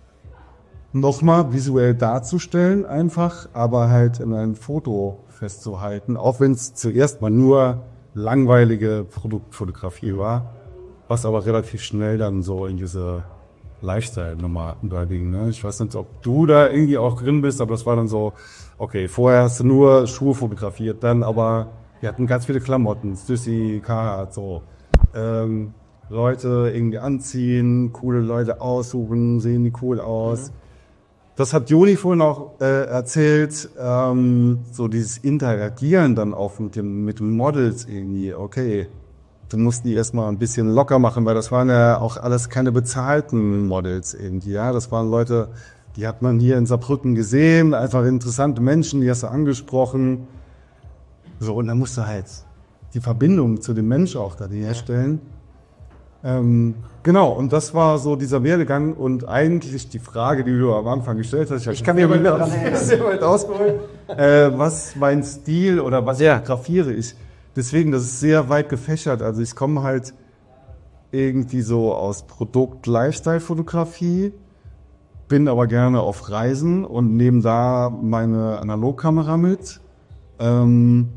nochmal visuell darzustellen einfach, aber halt in ein Foto festzuhalten, auch wenn es zuerst mal nur langweilige Produktfotografie war, was aber relativ schnell dann so in diese Lifestyle-Nummer überging. Ne? Ich weiß nicht, ob du da irgendwie auch drin bist, aber das war dann so, okay, vorher hast du nur Schuhe fotografiert, dann aber wir hatten ganz viele Klamotten, Stussy, Carhartt, so. Ähm, Leute irgendwie anziehen, coole Leute aussuchen, sehen die cool aus. Mhm. Das hat Joni vorhin auch äh, erzählt, ähm, so dieses Interagieren dann auch mit dem mit den Models irgendwie, okay. Du musst die erstmal ein bisschen locker machen, weil das waren ja auch alles keine bezahlten Models irgendwie, ja. Das waren Leute, die hat man hier in Saarbrücken gesehen, einfach interessante Menschen, die hast du angesprochen. So, und dann musst du halt die Verbindung zu dem Mensch auch da herstellen. Ähm, genau, und das war so dieser Werdegang und eigentlich die Frage, die du am Anfang gestellt hast. Ich, ich kann mir sehr weit, sehr weit ausholen, äh, was mein Stil oder was ja. ich fotografiere ich. Deswegen, das ist sehr weit gefächert. Also ich komme halt irgendwie so aus Produkt-Lifestyle-Fotografie, bin aber gerne auf Reisen und nehme da meine Analogkamera mit. Ähm,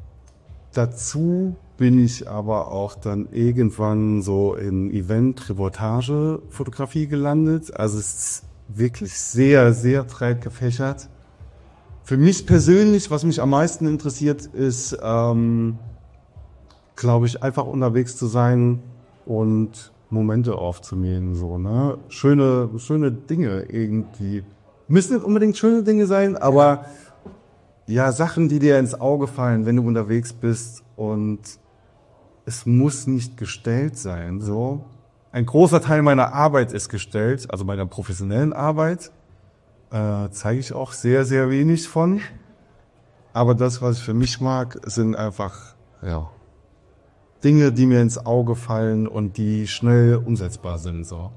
Dazu bin ich aber auch dann irgendwann so in Event-Reportage-Fotografie gelandet. Also es ist wirklich sehr, sehr breit gefächert. Für mich persönlich, was mich am meisten interessiert, ist, ähm, glaube ich, einfach unterwegs zu sein und Momente aufzunehmen. So, ne? Schöne, schöne Dinge irgendwie. Müssen nicht unbedingt schöne Dinge sein, aber ja, Sachen, die dir ins Auge fallen, wenn du unterwegs bist und es muss nicht gestellt sein, so. Ein großer Teil meiner Arbeit ist gestellt, also meiner professionellen Arbeit, äh, zeige ich auch sehr, sehr wenig von. Aber das, was ich für mich mag, sind einfach, ja, Dinge, die mir ins Auge fallen und die schnell umsetzbar sind, so.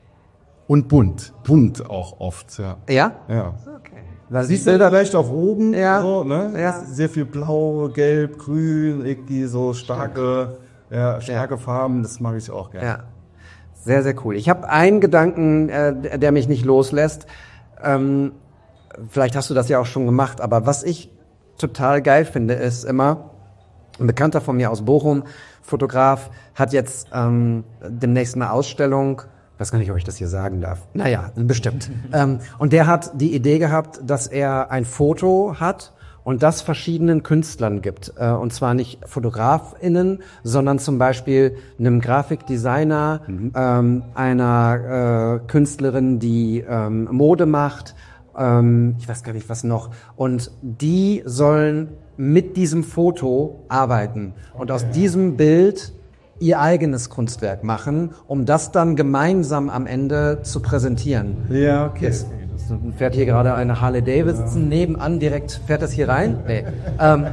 Und bunt, bunt auch oft, ja. Ja? Ja. Okay. Da siehst du da leicht auf oben, ja. so, ne? Ja. Sehr viel blau, gelb, grün, irgendwie so starke, ja, starke ja. Farben, das mag ich auch gerne. Ja. Sehr, sehr cool. Ich habe einen Gedanken, äh, der mich nicht loslässt. Ähm, vielleicht hast du das ja auch schon gemacht, aber was ich total geil finde, ist immer, ein Bekannter von mir aus Bochum, Fotograf, hat jetzt ähm, demnächst eine Ausstellung. Ich weiß gar nicht, ob ich das hier sagen darf. Naja, bestimmt. ähm, und der hat die Idee gehabt, dass er ein Foto hat und das verschiedenen Künstlern gibt. Äh, und zwar nicht FotografInnen, sondern zum Beispiel einem Grafikdesigner, mhm. ähm, einer äh, Künstlerin, die ähm, Mode macht, ähm, ich weiß gar nicht, was noch. Und die sollen mit diesem Foto arbeiten. Und aus diesem Bild ihr eigenes Kunstwerk machen, um das dann gemeinsam am Ende zu präsentieren. Ja, okay. Jetzt fährt hier gerade eine Harley Davidson, ja. Nebenan direkt, fährt das hier rein? Nee. ähm,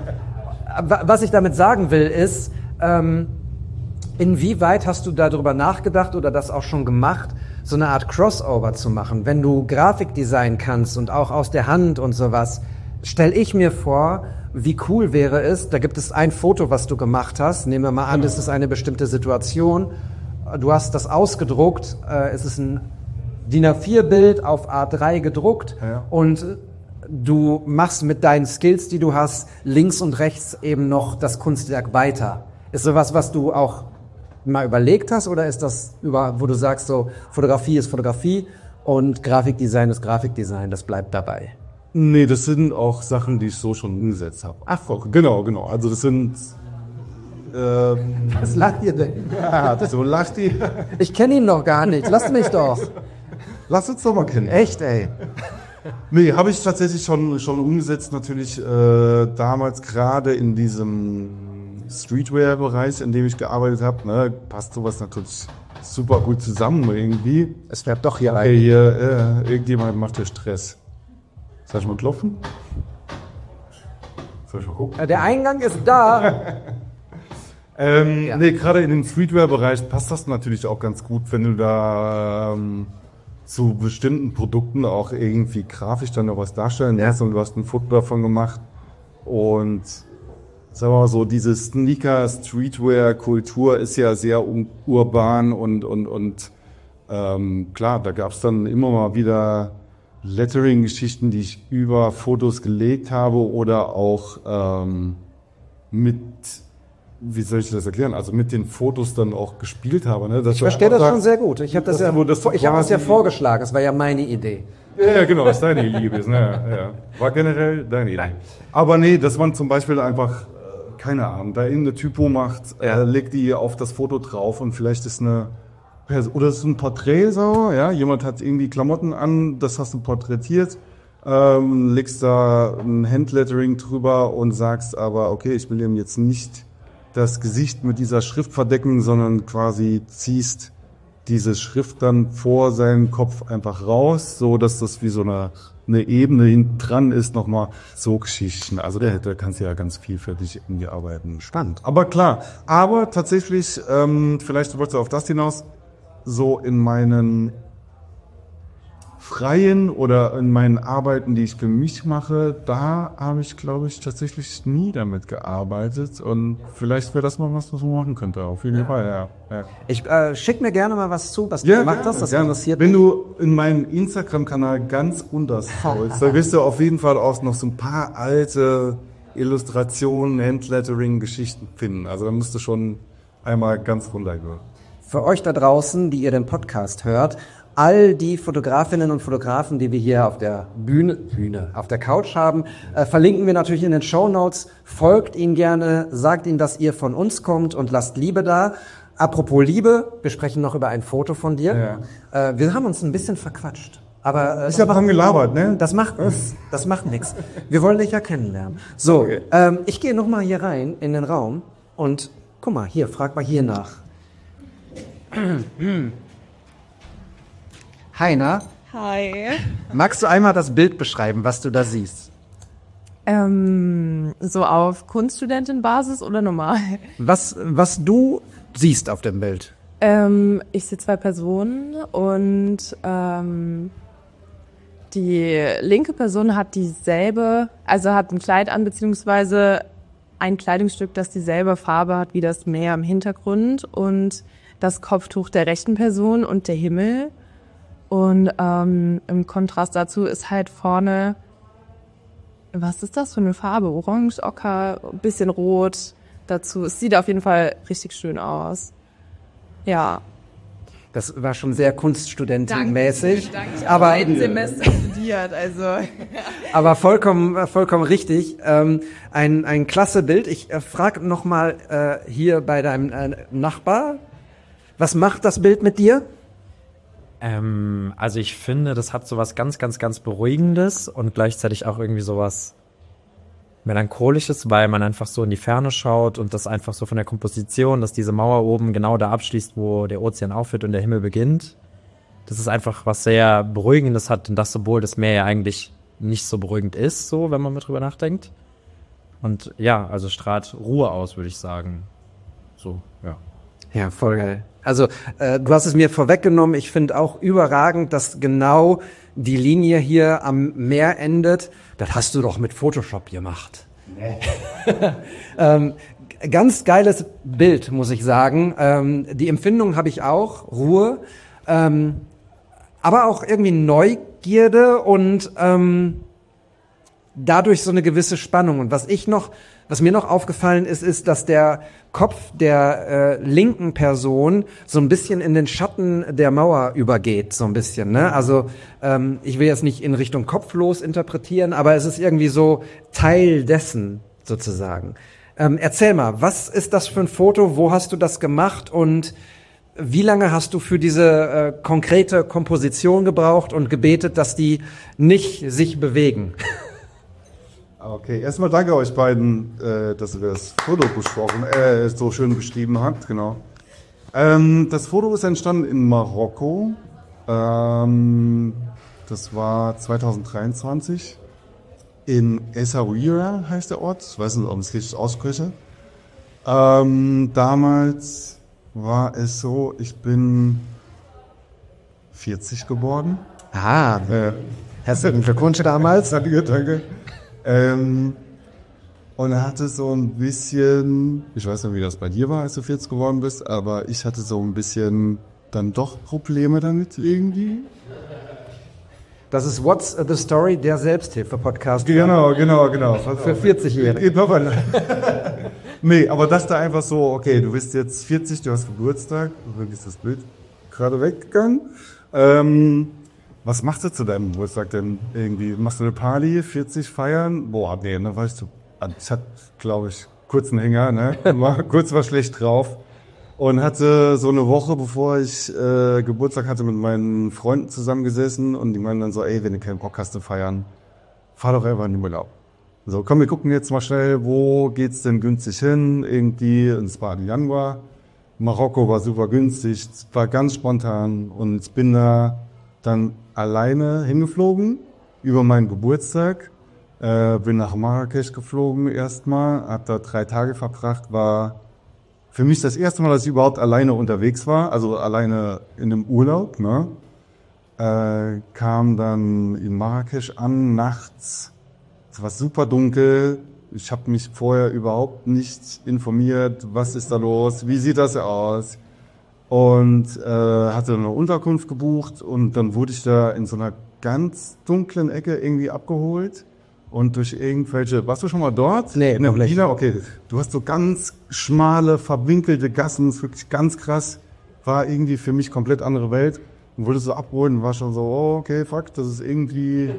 was ich damit sagen will, ist, ähm, inwieweit hast du darüber nachgedacht oder das auch schon gemacht, so eine Art Crossover zu machen. Wenn du Grafikdesign kannst und auch aus der Hand und sowas, stell ich mir vor, wie cool wäre es, da gibt es ein Foto, was du gemacht hast, nehmen wir mal an, das ist eine bestimmte Situation, du hast das ausgedruckt, äh, es ist ein D I N A vier Bild auf A drei gedruckt Ja. und du machst mit deinen Skills, die du hast, links und rechts eben noch das Kunstwerk weiter. Ist sowas, was du auch mal überlegt hast, oder ist das über, wo du sagst, so Fotografie ist Fotografie und Grafikdesign ist Grafikdesign, das bleibt dabei? Nee, das sind auch Sachen, die ich so schon umgesetzt habe. Ach, genau, genau. Also das sind... Ähm, Was lacht ihr denn? Ja, so lacht die. Ich kenne ihn noch gar nicht, lasst mich doch. Lass uns doch mal kennen. Echt, ey. Nee, habe ich tatsächlich schon, schon umgesetzt, natürlich äh, damals gerade in diesem Streetwear-Bereich, in dem ich gearbeitet habe, ne, passt sowas natürlich super gut zusammen irgendwie. Es färbt doch hier okay, rein. hier, äh, irgendjemand macht hier Stress. Soll ich mal klopfen? Soll ich mal gucken? Der Eingang ist da. ähm, Ja. Nee, gerade in dem Streetwear-Bereich passt das natürlich auch ganz gut, wenn du da ähm, zu bestimmten Produkten auch irgendwie grafisch dann noch was darstellen lässt und du hast ein Foto davon gemacht. Und sagen wir mal so, diese Sneaker-Streetwear-Kultur ist ja sehr um, urban und, und, und ähm, klar, da gab es dann immer mal wieder Lettering-Geschichten, die ich über Fotos gelegt habe oder auch ähm, mit, wie soll ich das erklären, also mit den Fotos dann auch gespielt habe. Ne? Dass Ich du verstehe das einfach schon sehr gut. Ich habe das, dass ja, du- dass du ich hab das ja quasi- vorgeschlagen, das war ja meine Idee. Ja, ja, genau, das ist deine Liebe. Ne? Ja. War generell deine Idee. Aber nee, dass man zum Beispiel einfach, äh, keine Ahnung, da irgendeine Typo macht, äh, legt die auf das Foto drauf und vielleicht ist eine Pers- oder es ist ein Porträt so, ja, jemand hat irgendwie Klamotten an, das hast du porträtiert, ähm, legst da ein Handlettering drüber und sagst aber, okay, ich will ihm jetzt nicht das Gesicht mit dieser Schrift verdecken, sondern quasi ziehst diese Schrift dann vor seinen Kopf einfach raus, so dass das wie so eine, eine Ebene hinten dran ist, nochmal so Geschichten. Also da, da kannst du ja ganz vielfältig irgendwie arbeiten. Spannend. Aber klar, aber tatsächlich, ähm, vielleicht wolltest du auf das hinaus, so in meinen freien oder in meinen Arbeiten, die ich für mich mache, da habe ich, glaube ich, tatsächlich nie damit gearbeitet. Und vielleicht wäre das mal was, was man machen könnte. Auf jeden Fall, ja. ja. Ich äh, schick mir gerne mal was zu, was du Ja, gemacht gerne, hast, das gerne. interessiert Wenn mich. du in meinem Instagram-Kanal ganz unterscrollst, da wirst du auf jeden Fall auch noch so ein paar alte Illustrationen, Handlettering-Geschichten finden. Also da musst du schon einmal ganz runtergehen. Für euch da draußen, die ihr den Podcast hört, all die Fotografinnen und Fotografen, die wir hier auf der Bühne, Bühne, auf der Couch haben, äh, verlinken wir natürlich in den Shownotes. Folgt ihnen gerne, sagt ihnen, dass ihr von uns kommt und lasst Liebe da. Apropos Liebe, wir sprechen noch über ein Foto von dir. Äh, wir haben uns ein bisschen verquatscht. Aber äh, Ist ja dran gelabert, ne? Das macht nichts. Das macht nichts. Wir wollen dich ja kennenlernen. So, ähm, ich gehe noch mal hier rein in den Raum und guck mal, hier, frag mal hier nach. Heiner, Hi. magst du einmal das Bild beschreiben, was du da siehst? Ähm, so auf Kunststudentenbasis oder normal? Was, was du siehst auf dem Bild? Ähm, ich sehe zwei Personen und ähm, die linke Person hat dieselbe, also hat ein Kleid an, beziehungsweise ein Kleidungsstück, das dieselbe Farbe hat wie das Meer im Hintergrund und das Kopftuch der rechten Person und der Himmel. Und ähm, im Kontrast dazu ist halt vorne, was ist das für eine Farbe? Orange, Ocker, ein bisschen rot dazu. Es sieht auf jeden Fall richtig schön aus. Ja. Das war schon sehr kunststudentenmäßig. Danke. Ich aber, habe ein Semester studiert, also. aber vollkommen, vollkommen richtig. Ähm, ein, ein klasse Bild. Ich äh, frage nochmal äh, hier bei deinem äh, Nachbar, was macht das Bild mit dir? Ähm, also ich finde, das hat sowas ganz, ganz, ganz Beruhigendes und gleichzeitig auch irgendwie sowas Melancholisches, weil man einfach so in die Ferne schaut und das einfach so von der Komposition, dass diese Mauer oben genau da abschließt, wo der Ozean aufhört und der Himmel beginnt. Das ist einfach was sehr Beruhigendes hat und das, obwohl das Meer ja eigentlich nicht so beruhigend ist, so, wenn man mal drüber nachdenkt. Und ja, also strahlt Ruhe aus, würde ich sagen. So, ja. Ja, voll geil. Also äh, du hast es mir vorweggenommen. Ich finde auch überragend, dass genau die Linie hier am Meer endet. Das hast du doch mit Photoshop gemacht. Nee. ähm, ganz geiles Bild, muss ich sagen. Ähm, die Empfindung habe ich auch, Ruhe, ähm, aber auch irgendwie Neugierde und ähm, dadurch so eine gewisse Spannung. Und was ich noch, was mir noch aufgefallen ist, ist, dass der Kopf der äh, linken Person so ein bisschen in den Schatten der Mauer übergeht, so ein bisschen. Ne? Also ähm, ich will jetzt nicht in Richtung kopflos interpretieren, aber es ist irgendwie so Teil dessen sozusagen. Ähm, erzähl mal, was ist das für ein Foto? Wo hast du das gemacht? Und wie lange hast du für diese äh, konkrete Komposition gebraucht und gebetet, dass die nicht sich bewegen? Okay, erstmal danke euch beiden, äh, dass ihr das Foto besprochen, äh, so schön beschrieben habt, genau. Ähm, das Foto ist entstanden in Marokko. Ähm, das war zwanzig dreiundzwanzig. In Essaouira heißt der Ort. Ich weiß nicht, ob ich es richtig ausspreche. Ähm, damals war es so, ich bin vierzig geworden. Ah, äh, herzlichen Glückwunsch damals. Danke, danke. Ähm, und er hatte so ein bisschen, ich weiß nicht, wie das bei dir war, als du vierzig geworden bist, aber ich hatte so ein bisschen dann doch Probleme damit irgendwie. Das ist What's the Story, der Selbsthilfe-Podcast. Genau, genau, genau. Für vierzig-Jährige. Nee, aber das da einfach so, okay, du bist jetzt vierzig, du hast Geburtstag, übrigens ist das Bild gerade weggegangen. Ähm, was machst du zu deinem Geburtstag denn irgendwie? Machst du eine Party, vierzig feiern? Boah, nee, ne, weißt du, ich hatte, glaube ich, kurz einen Hänger, ne, war kurz war schlecht drauf. Und hatte so eine Woche, bevor ich äh, Geburtstag hatte, mit meinen Freunden zusammengesessen und die meinen dann so, ey, wenn du keinen Bock hast zu feiern, fahr doch einfach in den Urlaub. So, komm, wir gucken jetzt mal schnell, wo geht's denn günstig hin? Irgendwie, und es war im Januar. Marokko war super günstig, es war ganz spontan und ich bin da dann alleine hingeflogen über meinen Geburtstag. Äh, bin nach Marrakesch geflogen erstmal, hab da drei Tage verbracht, war für mich das erste Mal, dass ich überhaupt alleine unterwegs war, also alleine in einem Urlaub, ne? Äh, kam dann in Marrakesch an, nachts, es war super dunkel, ich habe mich vorher überhaupt nicht informiert, was ist da los, wie sieht das aus, und äh, hatte eine Unterkunft gebucht und dann wurde ich da in so einer ganz dunklen Ecke irgendwie abgeholt. Und durch irgendwelche, warst du schon mal dort? Nee, in der noch nicht. Villa? Okay, du hast so ganz schmale, verwinkelte Gassen, ist wirklich ganz krass. War irgendwie für mich komplett andere Welt. Und wurde so abholen und war schon so, oh, okay, fuck, das ist irgendwie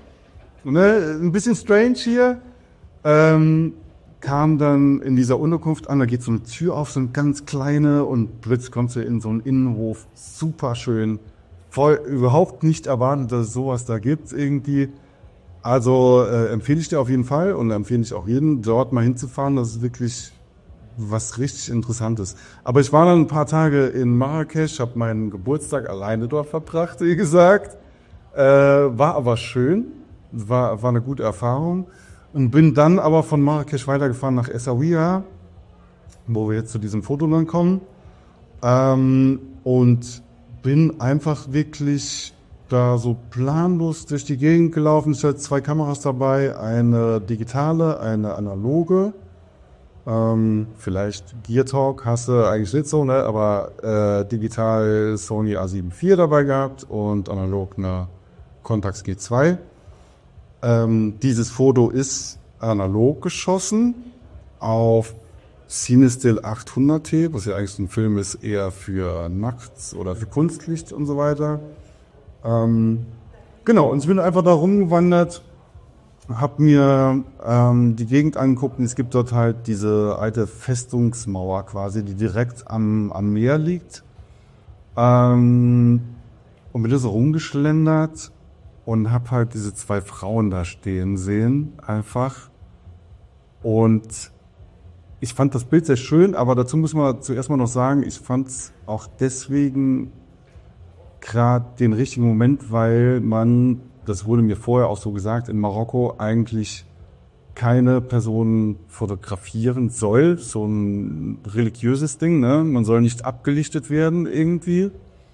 ne, ein bisschen strange hier. Ähm, kam dann in dieser Unterkunft an, da geht so eine Tür auf, so eine ganz kleine, und plötzlich kommst du in so einen Innenhof, super schön. Voll überhaupt nicht erwartet, dass es sowas da gibt irgendwie. Also äh, empfehle ich dir auf jeden Fall und empfehle ich auch jedem, dort mal hinzufahren. Das ist wirklich was richtig Interessantes. Aber ich war dann ein paar Tage in Marrakesch, habe meinen Geburtstag alleine dort verbracht, wie gesagt. Äh, war aber schön, war, war eine gute Erfahrung. Und bin dann aber von Marrakesch weitergefahren nach Essaouira, wo wir jetzt zu diesem Foto dann kommen. Ähm, und bin einfach wirklich da so planlos durch die Gegend gelaufen. Ich hatte zwei Kameras dabei, eine digitale, eine analoge. Ähm, vielleicht Gear Talk hast du eigentlich nicht so, ne? Aber äh, digital Sony A sieben vier dabei gehabt und analog eine Contax G zwei. Ähm, dieses Foto ist analog geschossen auf Cinestill achthundert T, was ja eigentlich ein Film ist eher für nachts oder für Kunstlicht und so weiter. Ähm, genau, und ich bin einfach da rumgewandert, hab mir ähm, die Gegend angeguckt und es gibt dort halt diese alte Festungsmauer quasi, die direkt am, am Meer liegt. Ähm, und bin da so rumgeschlendert und hab halt diese zwei Frauen da stehen sehen, einfach. Und ich fand das Bild sehr schön, aber dazu muss man zuerst mal noch sagen, ich fand es auch deswegen gerade den richtigen Moment, weil man, das wurde mir vorher auch so gesagt, in Marokko eigentlich keine Person fotografieren soll. So ein religiöses Ding, ne? Man soll nicht abgelichtet werden irgendwie.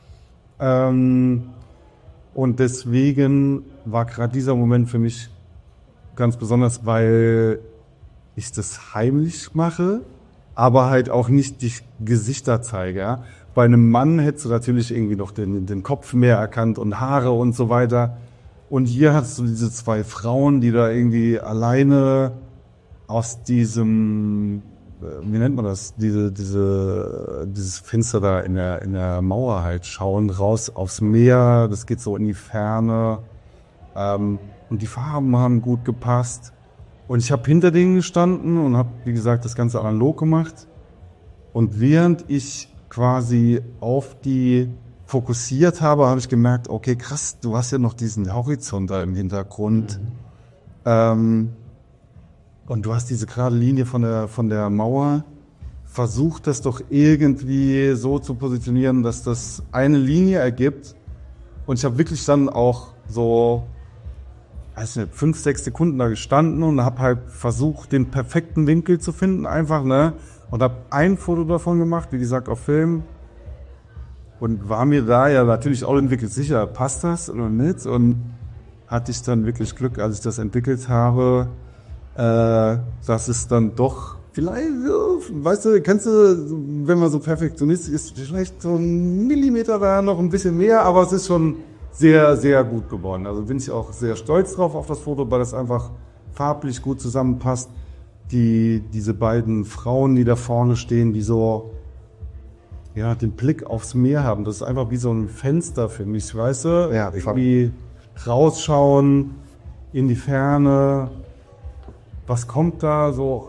Ähm, und deswegen war gerade dieser Moment für mich ganz besonders, weil ich das heimlich mache, aber halt auch nicht die Gesichter zeige. Ja? Bei einem Mann hättest du natürlich irgendwie noch den, den Kopf mehr erkannt und Haare und so weiter. Und hier hast du diese zwei Frauen, die da irgendwie alleine aus diesem, wie nennt man das, diese, diese, dieses Fenster da in der, in der Mauer halt schauen, raus aufs Meer, das geht so in die Ferne. Ähm, und die Farben haben gut gepasst. Und ich habe hinter denen gestanden und habe, wie gesagt, das Ganze analog gemacht. Und während ich quasi auf die fokussiert habe, habe ich gemerkt, okay, krass, du hast ja noch diesen Horizont da im Hintergrund. Mhm. Ähm, und du hast diese gerade Linie von der, von der Mauer. Versuch das doch irgendwie so zu positionieren, dass das eine Linie ergibt. Und ich habe wirklich dann auch so, weiß nicht, fünf, sechs Sekunden da gestanden und habe halt versucht, den perfekten Winkel zu finden, einfach, ne? Und habe ein Foto davon gemacht, wie gesagt, auf Film. Und war mir da ja natürlich auch wirklich sicher, passt das oder nicht? Und hatte ich dann wirklich Glück, als ich das entwickelt habe, äh, dass es dann doch vielleicht, weißt du, kennst du, wenn man so Perfektionist ist, vielleicht so ein Millimeter da noch ein bisschen mehr, aber es ist schon sehr, sehr gut geworden. Also bin ich auch sehr stolz drauf auf das Foto, weil das einfach farblich gut zusammenpasst. Die, diese beiden Frauen, die da vorne stehen, die so, ja, den Blick aufs Meer haben. Das ist einfach wie so ein Fenster für mich, weißt du? Ja, irgendwie rausschauen in die Ferne. Was kommt da so?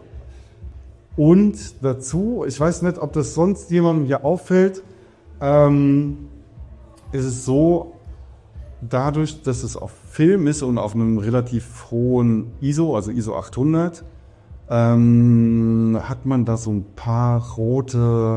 Und dazu, ich weiß nicht, ob das sonst jemandem hier auffällt, ähm, ist es so, dadurch, dass es auf Film ist und auf einem relativ hohen I S O, also I S O achthundert, ähm, hat man da so ein paar rote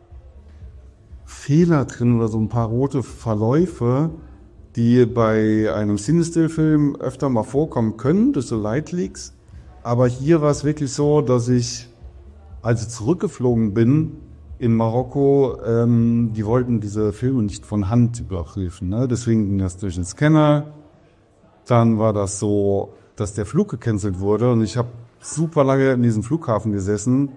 Fehler drin oder so ein paar rote Verläufe, die bei einem Cinestill-Film öfter mal vorkommen können, durch so Light Leaks. Aber hier war es wirklich so, dass ich, als ich zurückgeflogen bin in Marokko, ähm, die wollten diese Filme nicht von Hand überprüfen. Ne? Deswegen ging das durch den Scanner. Dann war das so, dass der Flug gecancelt wurde und ich habe super lange in diesem Flughafen gesessen.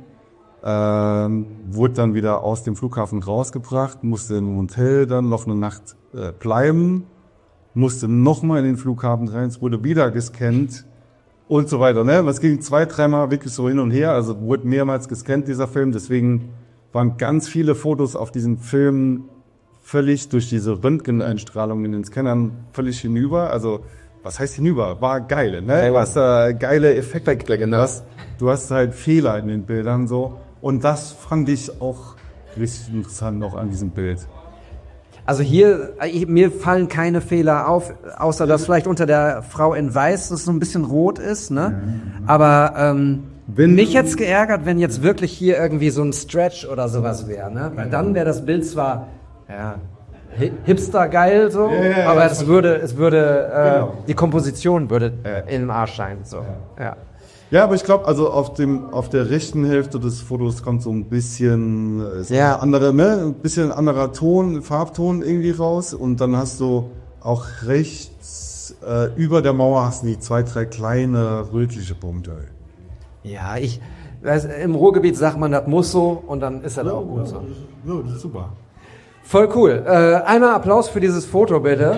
Ähm, wurde dann wieder aus dem Flughafen rausgebracht, musste im Hotel dann noch eine Nacht äh, bleiben, musste nochmal in den Flughafen rein, es wurde wieder gescannt und so weiter. Ne? Es ging zwei, dreimal wirklich so hin und her, also wurde mehrmals gescannt, dieser Film. Deswegen waren ganz viele Fotos auf diesem Film völlig durch diese Röntgeneinstrahlung in den Scannern völlig hinüber. Also was heißt hinüber? War geil, ne? Du hast da geile Effekte drin. Du hast halt Fehler in den Bildern so. Und das fand ich auch richtig interessant noch an diesem Bild. Also hier, ich, mir fallen keine Fehler auf, außer dass vielleicht unter der Frau in Weiß das so ein bisschen rot ist, ne? Aber ähm, bin mich jetzt geärgert, wenn jetzt wirklich hier irgendwie so ein Stretch oder sowas wäre, ne? Weil dann wäre das Bild zwar ja, hipster geil so, ja, ja, ja, aber es würde, es würde, äh, genau. Die Komposition würde äh, in den Arsch scheinen, so. Ja. ja. Ja, aber ich glaube, also auf dem, auf der rechten Hälfte des Fotos kommt so ein bisschen, äh, ja. andere, ne, ein bisschen anderer Ton, Farbton irgendwie raus. Und dann hast du auch rechts, äh, über der Mauer hast du die zwei, drei kleine rötliche Punkte. Ja, ich, also im Ruhrgebiet sagt man, das muss so, und dann ist das ja, auch gut ja, so. Ja, das ist super. Voll cool. Äh, einmal Applaus für dieses Foto, bitte.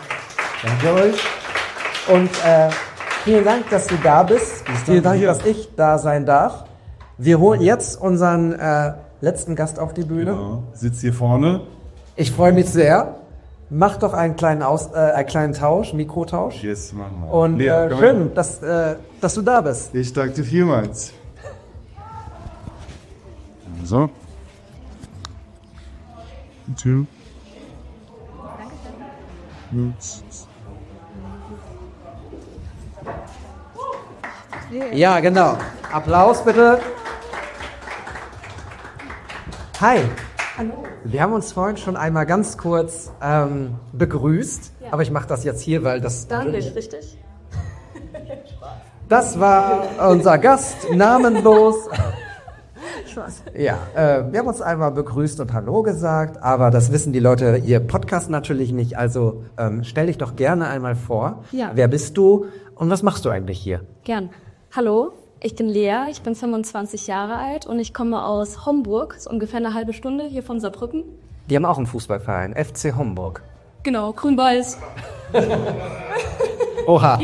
Danke euch. Und, äh, vielen Dank, dass du da bist. Vielen Dank, dass ich da sein darf. Wir holen jetzt unseren äh, letzten Gast auf die Bühne. Genau. Sitzt hier vorne. Ich freue mich sehr. Mach doch einen kleinen, Aus, äh, einen kleinen Tausch, Mikrotausch. Yes, machen wir. Und Lea, äh, schön, dass, äh, dass du da bist. Ich danke dir vielmals. So. Tschüss. Ja, genau. Applaus bitte. Hi. Hallo. Wir haben uns vorhin schon einmal ganz kurz ähm, begrüßt, ja. Aber ich mache das jetzt hier, weil das... Dann nicht, richtig? Das war unser Gast, namenlos. Spaß. Ja, äh, wir haben uns einmal begrüßt und Hallo gesagt, aber das wissen die Leute, ihr Podcast natürlich nicht. Also ähm, stell dich doch gerne einmal vor. Ja. Wer bist du und was machst du eigentlich hier? Gern. Hallo, ich bin Lea, ich bin fünfundzwanzig Jahre alt und ich komme aus Homburg, ist ungefähr eine halbe Stunde hier von Saarbrücken. Die haben auch einen Fußballverein, F C Homburg. Genau, grün-weiß. Oha.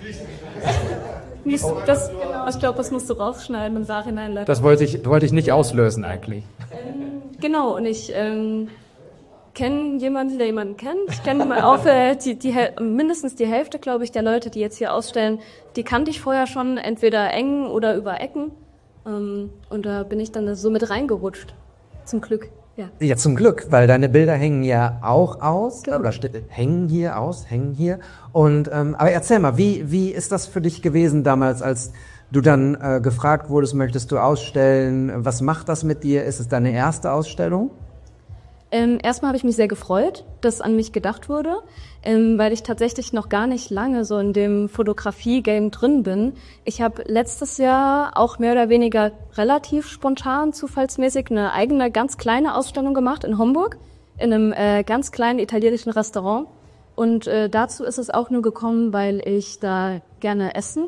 Muss, das, ich glaube, das musst du rausschneiden im Nachhinein. leider. Das wollte ich, wollte ich nicht auslösen eigentlich. Genau, und ich ähm, kenne jemanden, der jemanden kennt. Ich kenne mal auch äh, die, die, mindestens die Hälfte, glaube ich, der Leute, die jetzt hier ausstellen, die kannte ich vorher schon, entweder eng oder über Ecken. Ähm, und da bin ich dann so mit reingerutscht. Zum Glück, ja. Ja, zum Glück, weil deine Bilder hängen ja auch aus, oder st- hängen hier aus, hängen hier. Und ähm, aber erzähl mal, wie wie ist das für dich gewesen damals, als du dann äh, gefragt wurdest, möchtest du ausstellen? Was macht das mit dir? Ist es deine erste Ausstellung? Ähm, erstmal habe ich mich sehr gefreut, dass an mich gedacht wurde, ähm, weil ich tatsächlich noch gar nicht lange so in dem Fotografie-Game drin bin. Ich habe letztes Jahr auch mehr oder weniger relativ spontan, zufallsmäßig eine eigene, ganz kleine Ausstellung gemacht in Homburg, in einem äh, ganz kleinen italienischen Restaurant. Und äh, dazu ist es auch nur gekommen, weil ich da gerne essen.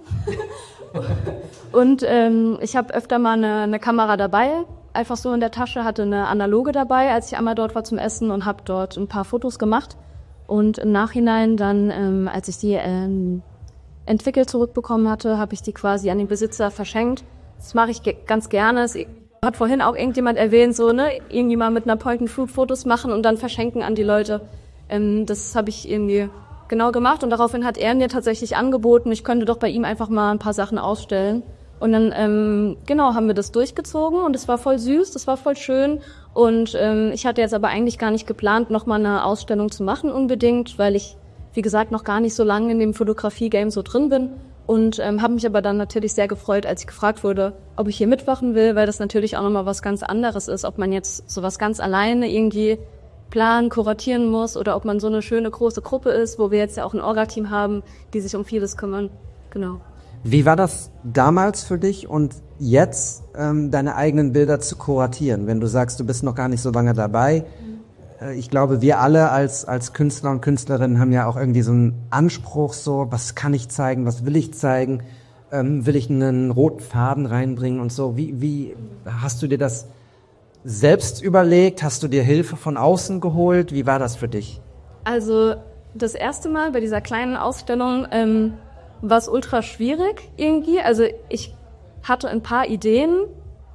Und ähm, ich habe öfter mal eine, eine Kamera dabei, einfach so in der Tasche, hatte eine analoge dabei, als ich einmal dort war zum Essen und habe dort ein paar Fotos gemacht. Und im Nachhinein dann, ähm, als ich die ähm, entwickelt zurückbekommen hatte, habe ich die quasi an den Besitzer verschenkt. Das mache ich ge- ganz gerne. Es hat vorhin auch irgendjemand erwähnt, so ne, irgendwie mal mit einer Point-and-Shoot Fotos machen und dann verschenken an die Leute. Ähm, das habe ich irgendwie genau gemacht und daraufhin hat er mir tatsächlich angeboten, ich könnte doch bei ihm einfach mal ein paar Sachen ausstellen. Und dann, ähm, genau, haben wir das durchgezogen und es war voll süß, das war voll schön. Und ähm, ich hatte jetzt aber eigentlich gar nicht geplant, nochmal eine Ausstellung zu machen unbedingt, weil ich, wie gesagt, noch gar nicht so lange in dem Fotografie-Game so drin bin. Und ähm, habe mich aber dann natürlich sehr gefreut, als ich gefragt wurde, ob ich hier mitmachen will, weil das natürlich auch nochmal was ganz anderes ist, ob man jetzt sowas ganz alleine irgendwie planen, kuratieren muss oder ob man so eine schöne große Gruppe ist, wo wir jetzt ja auch ein Orga-Team haben, die sich um vieles kümmern. Genau. Wie war das damals für dich und jetzt ähm, deine eigenen Bilder zu kuratieren, wenn du sagst, du bist noch gar nicht so lange dabei? Mhm. Äh, ich glaube, wir alle als als Künstler und Künstlerinnen haben ja auch irgendwie so einen Anspruch, so, was kann ich zeigen, was will ich zeigen, ähm, will ich einen roten Faden reinbringen und so. Wie, wie hast du dir das selbst überlegt? Hast du dir Hilfe von außen geholt? Wie war das für dich? Also das erste Mal bei dieser kleinen Ausstellung ähm, war es ultra schwierig irgendwie. Also ich hatte ein paar Ideen,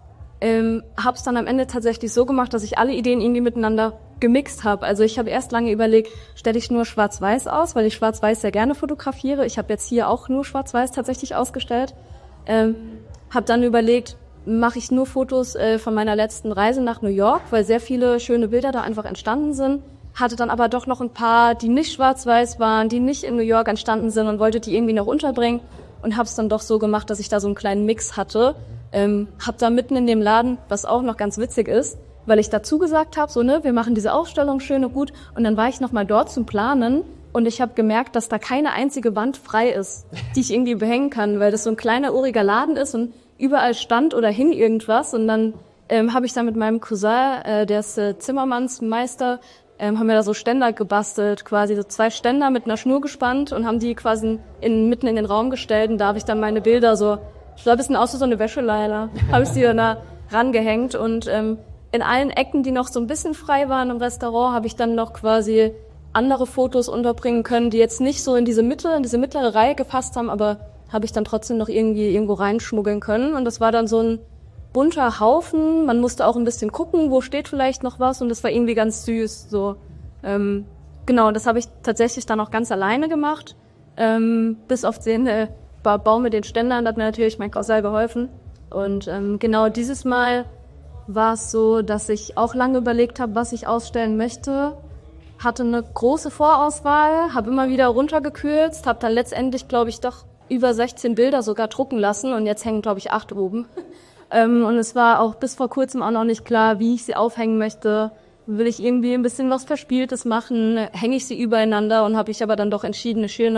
ähm, habe es dann am Ende tatsächlich so gemacht, dass ich alle Ideen irgendwie miteinander gemixt habe. Also ich habe erst lange überlegt, stelle ich nur Schwarz-Weiß aus, weil ich Schwarz-Weiß sehr gerne fotografiere. Ich habe jetzt hier auch nur Schwarz-Weiß tatsächlich ausgestellt. Ähm, habe dann überlegt, mache ich nur Fotos äh, von meiner letzten Reise nach New York, weil sehr viele schöne Bilder da einfach entstanden sind. Hatte dann aber doch noch ein paar, die nicht schwarz-weiß waren, die nicht in New York entstanden sind und wollte die irgendwie noch unterbringen und habe es dann doch so gemacht, dass ich da so einen kleinen Mix hatte. Ähm, hab da mitten in dem Laden, was auch noch ganz witzig ist, weil ich dazu gesagt habe, so ne, wir machen diese Ausstellung schön und gut und dann war ich noch mal dort zum Planen und ich habe gemerkt, dass da keine einzige Wand frei ist, die ich irgendwie behängen kann, weil das so ein kleiner uriger Laden ist und überall stand oder hing irgendwas und dann ähm, habe ich da mit meinem Cousin, äh, der ist äh, Zimmermannsmeister, Ähm, haben wir da so Ständer gebastelt, quasi so zwei Ständer mit einer Schnur gespannt und haben die quasi in, mitten in den Raum gestellt und da habe ich dann meine Bilder so, sah ein bisschen aus wie so eine Wäscheleine, habe ich die dann da rangehängt und ähm, in allen Ecken, die noch so ein bisschen frei waren im Restaurant, habe ich dann noch quasi andere Fotos unterbringen können, die jetzt nicht so in diese Mitte, in diese mittlere Reihe gepasst haben, aber habe ich dann trotzdem noch irgendwie irgendwo reinschmuggeln können und das war dann so ein bunter Haufen, man musste auch ein bisschen gucken, wo steht vielleicht noch was und das war irgendwie ganz süß. So, ähm, genau, das habe ich tatsächlich dann auch ganz alleine gemacht, ähm, bis auf den äh, Bau mit den Ständern, da hat mir natürlich mein Cousin geholfen. Und ähm, genau dieses Mal war es so, dass ich auch lange überlegt habe, was ich ausstellen möchte, hatte eine große Vorauswahl, habe immer wieder runtergekürzt, habe dann letztendlich, glaube ich, doch über sechzehn Bilder sogar drucken lassen und jetzt hängen, glaube ich, acht oben. Ähm, und es war auch bis vor kurzem auch noch nicht klar, wie ich sie aufhängen möchte. Will ich irgendwie ein bisschen was Verspieltes machen? Hänge ich sie übereinander? Und habe ich aber dann doch entschieden, eine schöne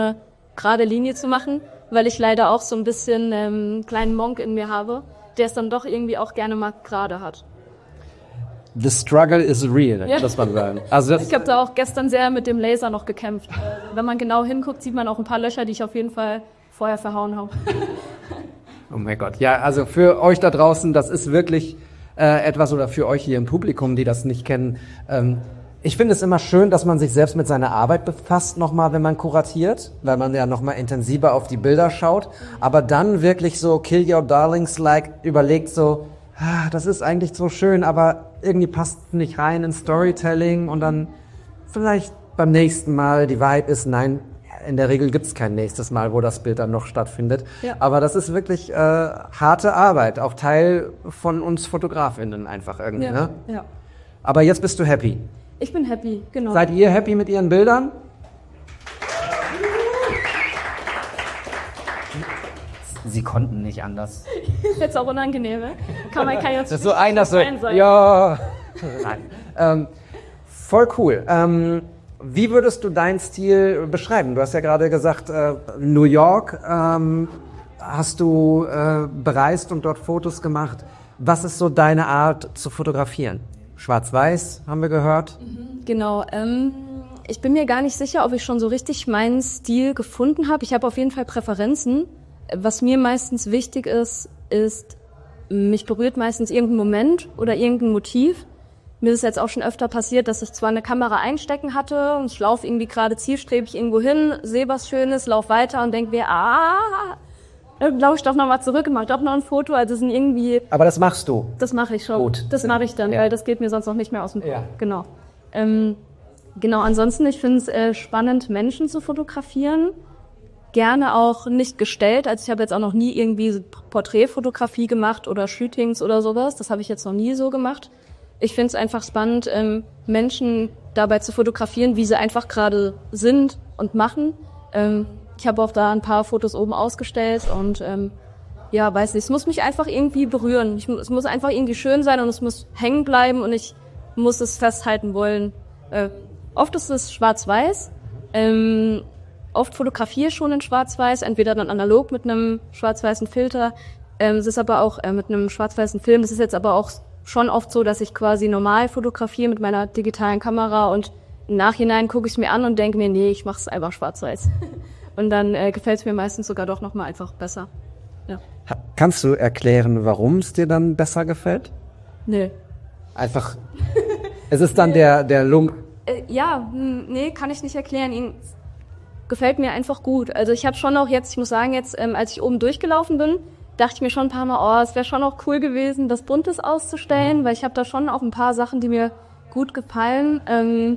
gerade Linie zu machen, weil ich leider auch so ein bisschen ähm, kleinen Monk in mir habe, der es dann doch irgendwie auch gerne mal gerade hat. The struggle is real, Ja. muss man sagen. Also das, Ich habe da auch gestern sehr mit dem Laser noch gekämpft. Äh, Wenn man genau hinguckt, sieht man auch ein paar Löcher, die ich auf jeden Fall vorher verhauen habe. oh mein Gott. Ja, also für euch da draußen, das ist wirklich äh, etwas, oder für euch hier im Publikum, die das nicht kennen. Ähm, ich finde es immer schön, dass man sich selbst mit seiner Arbeit befasst, nochmal, wenn man kuratiert, weil man ja nochmal intensiver auf die Bilder schaut. Aber dann wirklich so Kill Your Darlings-like überlegt so, ah, das ist eigentlich so schön, aber irgendwie passt nicht rein in Storytelling und dann vielleicht beim nächsten Mal die Vibe ist, nein, in der Regel gibt's kein nächstes Mal, wo das Bild dann noch stattfindet. Ja. Aber das ist wirklich äh, harte Arbeit, auch Teil von uns FotografInnen einfach irgendwie. Ja, Ne? ja. Aber jetzt bist du happy. Ich bin happy, genau. Seid ihr happy mit ihren Bildern? Sie konnten nicht anders. Ist jetzt auch unangenehm, ne? Kann man kann jetzt Das ist so ein, das so, sein sein. ja. Nein. Ähm, voll cool. Ähm, wie würdest du deinen Stil beschreiben? Du hast ja gerade gesagt, äh, New York ähm, hast du äh, bereist und dort Fotos gemacht. Was ist so deine Art zu fotografieren? Schwarz-Weiß, haben wir gehört. Genau. Ähm, ich bin mir gar nicht sicher, ob ich schon so richtig meinen Stil gefunden habe. Ich habe auf jeden Fall Präferenzen. Was mir meistens wichtig ist, ist, mich berührt meistens irgendein Moment oder irgendein Motiv. Mir ist jetzt auch schon öfter passiert, dass ich zwar eine Kamera einstecken hatte und ich laufe irgendwie gerade zielstrebig irgendwo hin, sehe was Schönes, laufe weiter und denke mir, ah, dann laufe ich doch nochmal zurück und mache doch noch ein Foto. Also es sind irgendwie... Aber das machst du. Das mache ich schon. Gut. Das mache ich dann, Ja. weil das geht mir sonst noch nicht mehr aus dem Kopf. Ja. Genau. Ähm, genau, ansonsten, ich finde es äh, spannend, Menschen zu fotografieren. Gerne auch nicht gestellt. Also ich habe jetzt auch noch nie irgendwie Porträtfotografie gemacht oder Shootings oder sowas. Das habe ich jetzt noch nie so gemacht. Ich finde es einfach spannend, ähm, Menschen dabei zu fotografieren, wie sie einfach gerade sind und machen. Ähm, ich habe auch da ein paar Fotos oben ausgestellt und ähm, ja, weiß nicht, es muss mich einfach irgendwie berühren. Ich, mu- es muss einfach irgendwie schön sein und es muss hängen bleiben und ich muss es festhalten wollen. Äh, oft ist es schwarz-weiß. Ähm, oft fotografiere ich schon in schwarz-weiß, entweder dann analog mit einem schwarz-weißen Filter. Ähm, es ist aber auch äh, mit einem schwarz-weißen Film. Es ist jetzt aber auch schon oft so, dass ich quasi normal fotografiere mit meiner digitalen Kamera und im Nachhinein gucke ich es mir an und denke mir, nee, ich mache es einfach schwarz-weiß. Und dann äh, gefällt es mir meistens sogar doch nochmal einfach besser. Ja. Ha- Kannst du erklären, warum es dir dann besser gefällt? Nee. Einfach, es ist dann der, der Lung... Äh, ja, hm, nee, kann ich nicht erklären. Ihn gefällt mir einfach gut. Also ich habe schon auch jetzt, ich muss sagen, jetzt, ähm, als ich oben durchgelaufen bin, dachte ich mir schon ein paar Mal, oh, es wäre schon auch cool gewesen, das Buntes auszustellen, weil ich habe da schon auch ein paar Sachen, die mir gut gefallen. Ähm,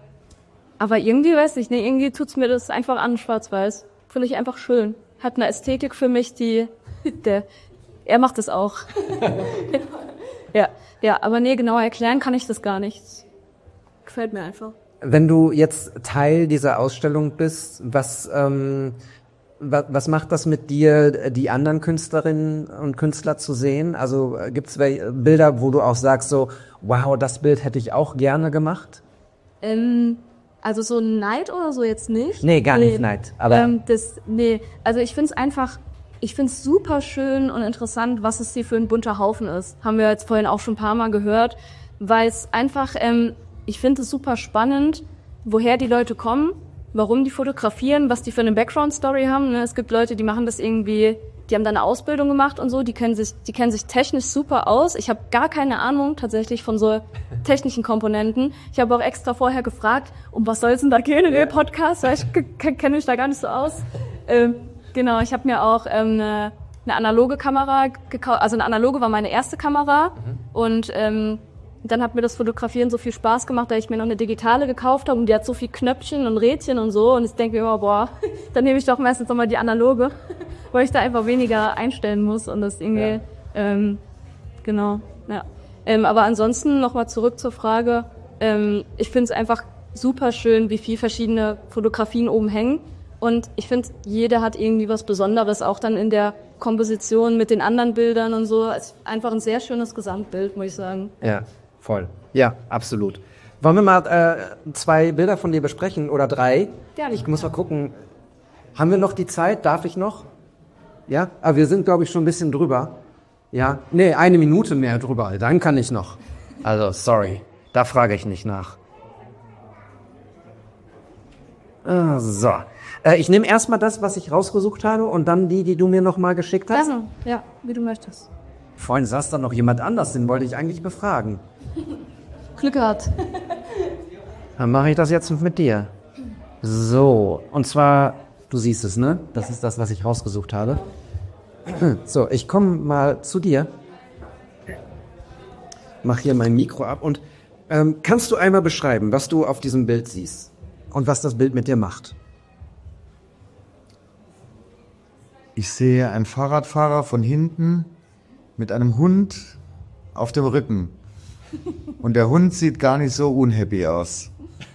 aber irgendwie, weiß ich nicht, irgendwie tut's mir das einfach an, schwarz-weiß. Finde ich einfach schön. Hat eine Ästhetik für mich, die, der, er macht es auch. ja, ja, aber nee, genau erklären kann ich das gar nicht. Gefällt mir einfach. Wenn du jetzt Teil dieser Ausstellung bist, was, ähm, was, was macht das mit dir, die anderen Künstlerinnen und Künstler zu sehen? Also gibt es Bilder, wo du auch sagst so, wow, das Bild hätte ich auch gerne gemacht? Ähm, also so Neid oder so jetzt nicht. Nee, gar nicht Neid, aber- Ähm, das, nee, also ich find's einfach, ich find's super schön und interessant, was es hier für ein bunter Haufen ist. Haben wir jetzt vorhin auch schon ein paar Mal gehört, weil es einfach, ähm, ich finde es super spannend, woher die Leute kommen, warum die fotografieren, was die für eine Background-Story haben. Ne? Es gibt Leute, die machen das irgendwie, die haben da eine Ausbildung gemacht und so, die kennen sich, die kennen sich technisch super aus. Ich habe gar keine Ahnung tatsächlich von so technischen Komponenten. Ich habe auch extra vorher gefragt, um was soll es denn da gehen in dem Podcast, weil ich kenne mich da gar nicht so aus. Ähm, genau, ich habe mir auch ähm, eine, eine analoge Kamera gekauft, also eine analoge war meine erste Kamera und ähm, dann hat mir das Fotografieren so viel Spaß gemacht, da ich mir noch eine digitale gekauft habe und die hat so viel Knöpfchen und Rädchen und so und ich denke mir immer, boah, dann nehme ich doch meistens nochmal die analoge, weil ich da einfach weniger einstellen muss und das irgendwie, ja. ähm, genau, ja. Ähm, aber ansonsten nochmal zurück zur Frage, ähm, ich finde es einfach super schön, wie viel verschiedene Fotografien oben hängen und ich finde, jeder hat irgendwie was Besonderes, auch dann in der Komposition mit den anderen Bildern und so, es ist einfach ein sehr schönes Gesamtbild, muss ich sagen. Ja. Voll. Ja, absolut. Wollen wir mal äh, zwei Bilder von dir besprechen oder drei? Gerne. Ich muss mal gucken. Haben wir noch die Zeit? Darf ich noch? Ja? Aber wir sind, glaube ich, schon ein bisschen drüber. Ja? Nee, eine Minute mehr drüber. Dann kann ich noch. Also, sorry. Da frage ich nicht nach. Ah, so. Äh, ich nehme erstmal das, was ich rausgesucht habe und dann die, die du mir noch mal geschickt hast. Also, ja, wie du möchtest. Vorhin saß da noch jemand anders, den wollte ich eigentlich befragen. Glück gehabt. Dann mache ich das jetzt mit dir. So, und zwar, du siehst es, ne? Das ist das, was ich rausgesucht habe. So, ich komme mal zu dir. Mach hier mein Mikro ab und ähm, kannst du einmal beschreiben, was du auf diesem Bild siehst und was das Bild mit dir macht? Ich sehe einen Fahrradfahrer von hinten mit einem Hund auf dem Rücken. Und der Hund sieht gar nicht so unhappy aus.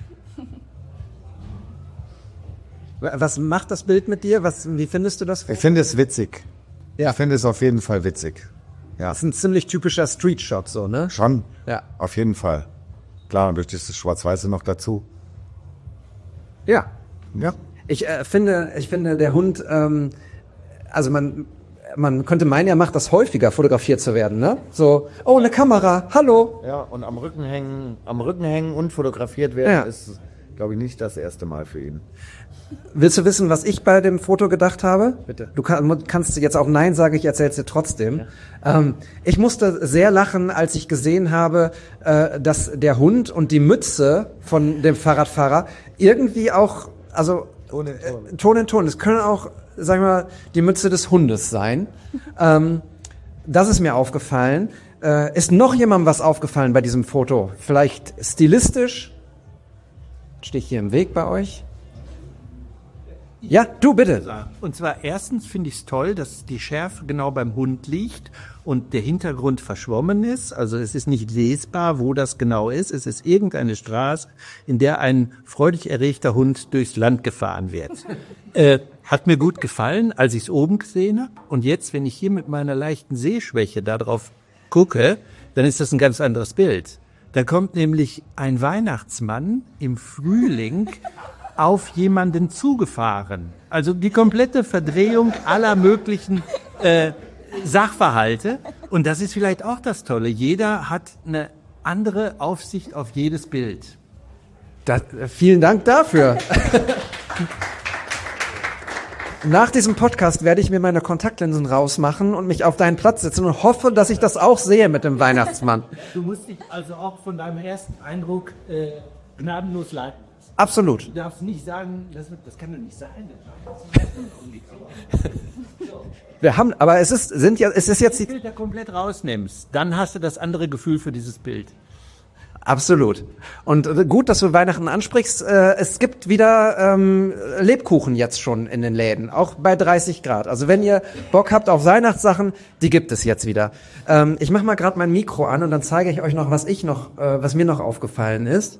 Was macht das Bild mit dir? Was, wie findest du das? Ich finde es witzig. Ja. Ich finde es auf jeden Fall witzig. Ja. Das ist ein ziemlich typischer Street-Shot, so, ne? Schon. Ja. Auf jeden Fall. Klar, durch das Schwarz-Weiße noch dazu. Ja. Ja. Ich äh, finde, ich finde, der Hund, ähm, also man, man könnte meinen, er macht das häufiger, fotografiert zu werden, ne? So, oh, eine Kamera, hallo. Ja, und am Rücken hängen, am Rücken hängen und fotografiert werden Ja. ist, glaube ich, nicht das erste Mal für ihn. Willst du wissen, was ich bei dem Foto gedacht habe? Bitte. Du kann, kannst jetzt auch Nein sagen, ich erzähl's dir trotzdem. Ja. Ähm, ich musste sehr lachen, als ich gesehen habe, äh, dass der Hund und die Mütze von dem Fahrradfahrer irgendwie auch, also Ton in Ton. Äh, Ton in Ton. Es können auch, sagen wir mal, die Mütze des Hundes sein. ähm, das ist mir aufgefallen. Äh, ist noch jemandem was aufgefallen bei diesem Foto? Vielleicht stilistisch? Stehe ich hier im Weg bei euch? Ja, du bitte. Und zwar erstens finde ich es toll, dass die Schärfe genau beim Hund liegt und der Hintergrund verschwommen ist. Also es ist nicht lesbar, wo das genau ist. Es ist irgendeine Straße, in der ein freudig erregter Hund durchs Land gefahren wird. äh, hat mir gut gefallen, als ich es oben gesehen habe. Und jetzt, wenn ich hier mit meiner leichten Sehschwäche da drauf gucke, dann ist das ein ganz anderes Bild. Da kommt nämlich ein Weihnachtsmann im Frühling auf jemanden zugefahren. Also die komplette Verdrehung aller möglichen äh, Sachverhalte. Und das ist vielleicht auch das Tolle. Jeder hat eine andere Aufsicht auf jedes Bild. Das, äh, vielen Dank dafür. Nach diesem Podcast werde ich mir meine Kontaktlinsen rausmachen und mich auf deinen Platz setzen und hoffe, dass ich das auch sehe mit dem Weihnachtsmann. Du musst dich also auch von deinem ersten Eindruck äh, gnadenlos leiten. Absolut. Du darfst nicht sagen, das, das kann doch nicht sein. Wir haben, aber es ist, sind ja, es ist jetzt Wenn du das Bild da komplett rausnimmst, dann hast du das andere Gefühl für dieses Bild. Absolut. Und äh, gut, dass du Weihnachten ansprichst. Äh, es gibt wieder ähm, Lebkuchen jetzt schon in den Läden, auch bei dreißig Grad. Also wenn ihr Bock habt auf Weihnachtssachen, die gibt es jetzt wieder. Ähm, ich mache mal gerade mein Mikro an und dann zeige ich euch noch, was ich noch, äh, was mir noch aufgefallen ist.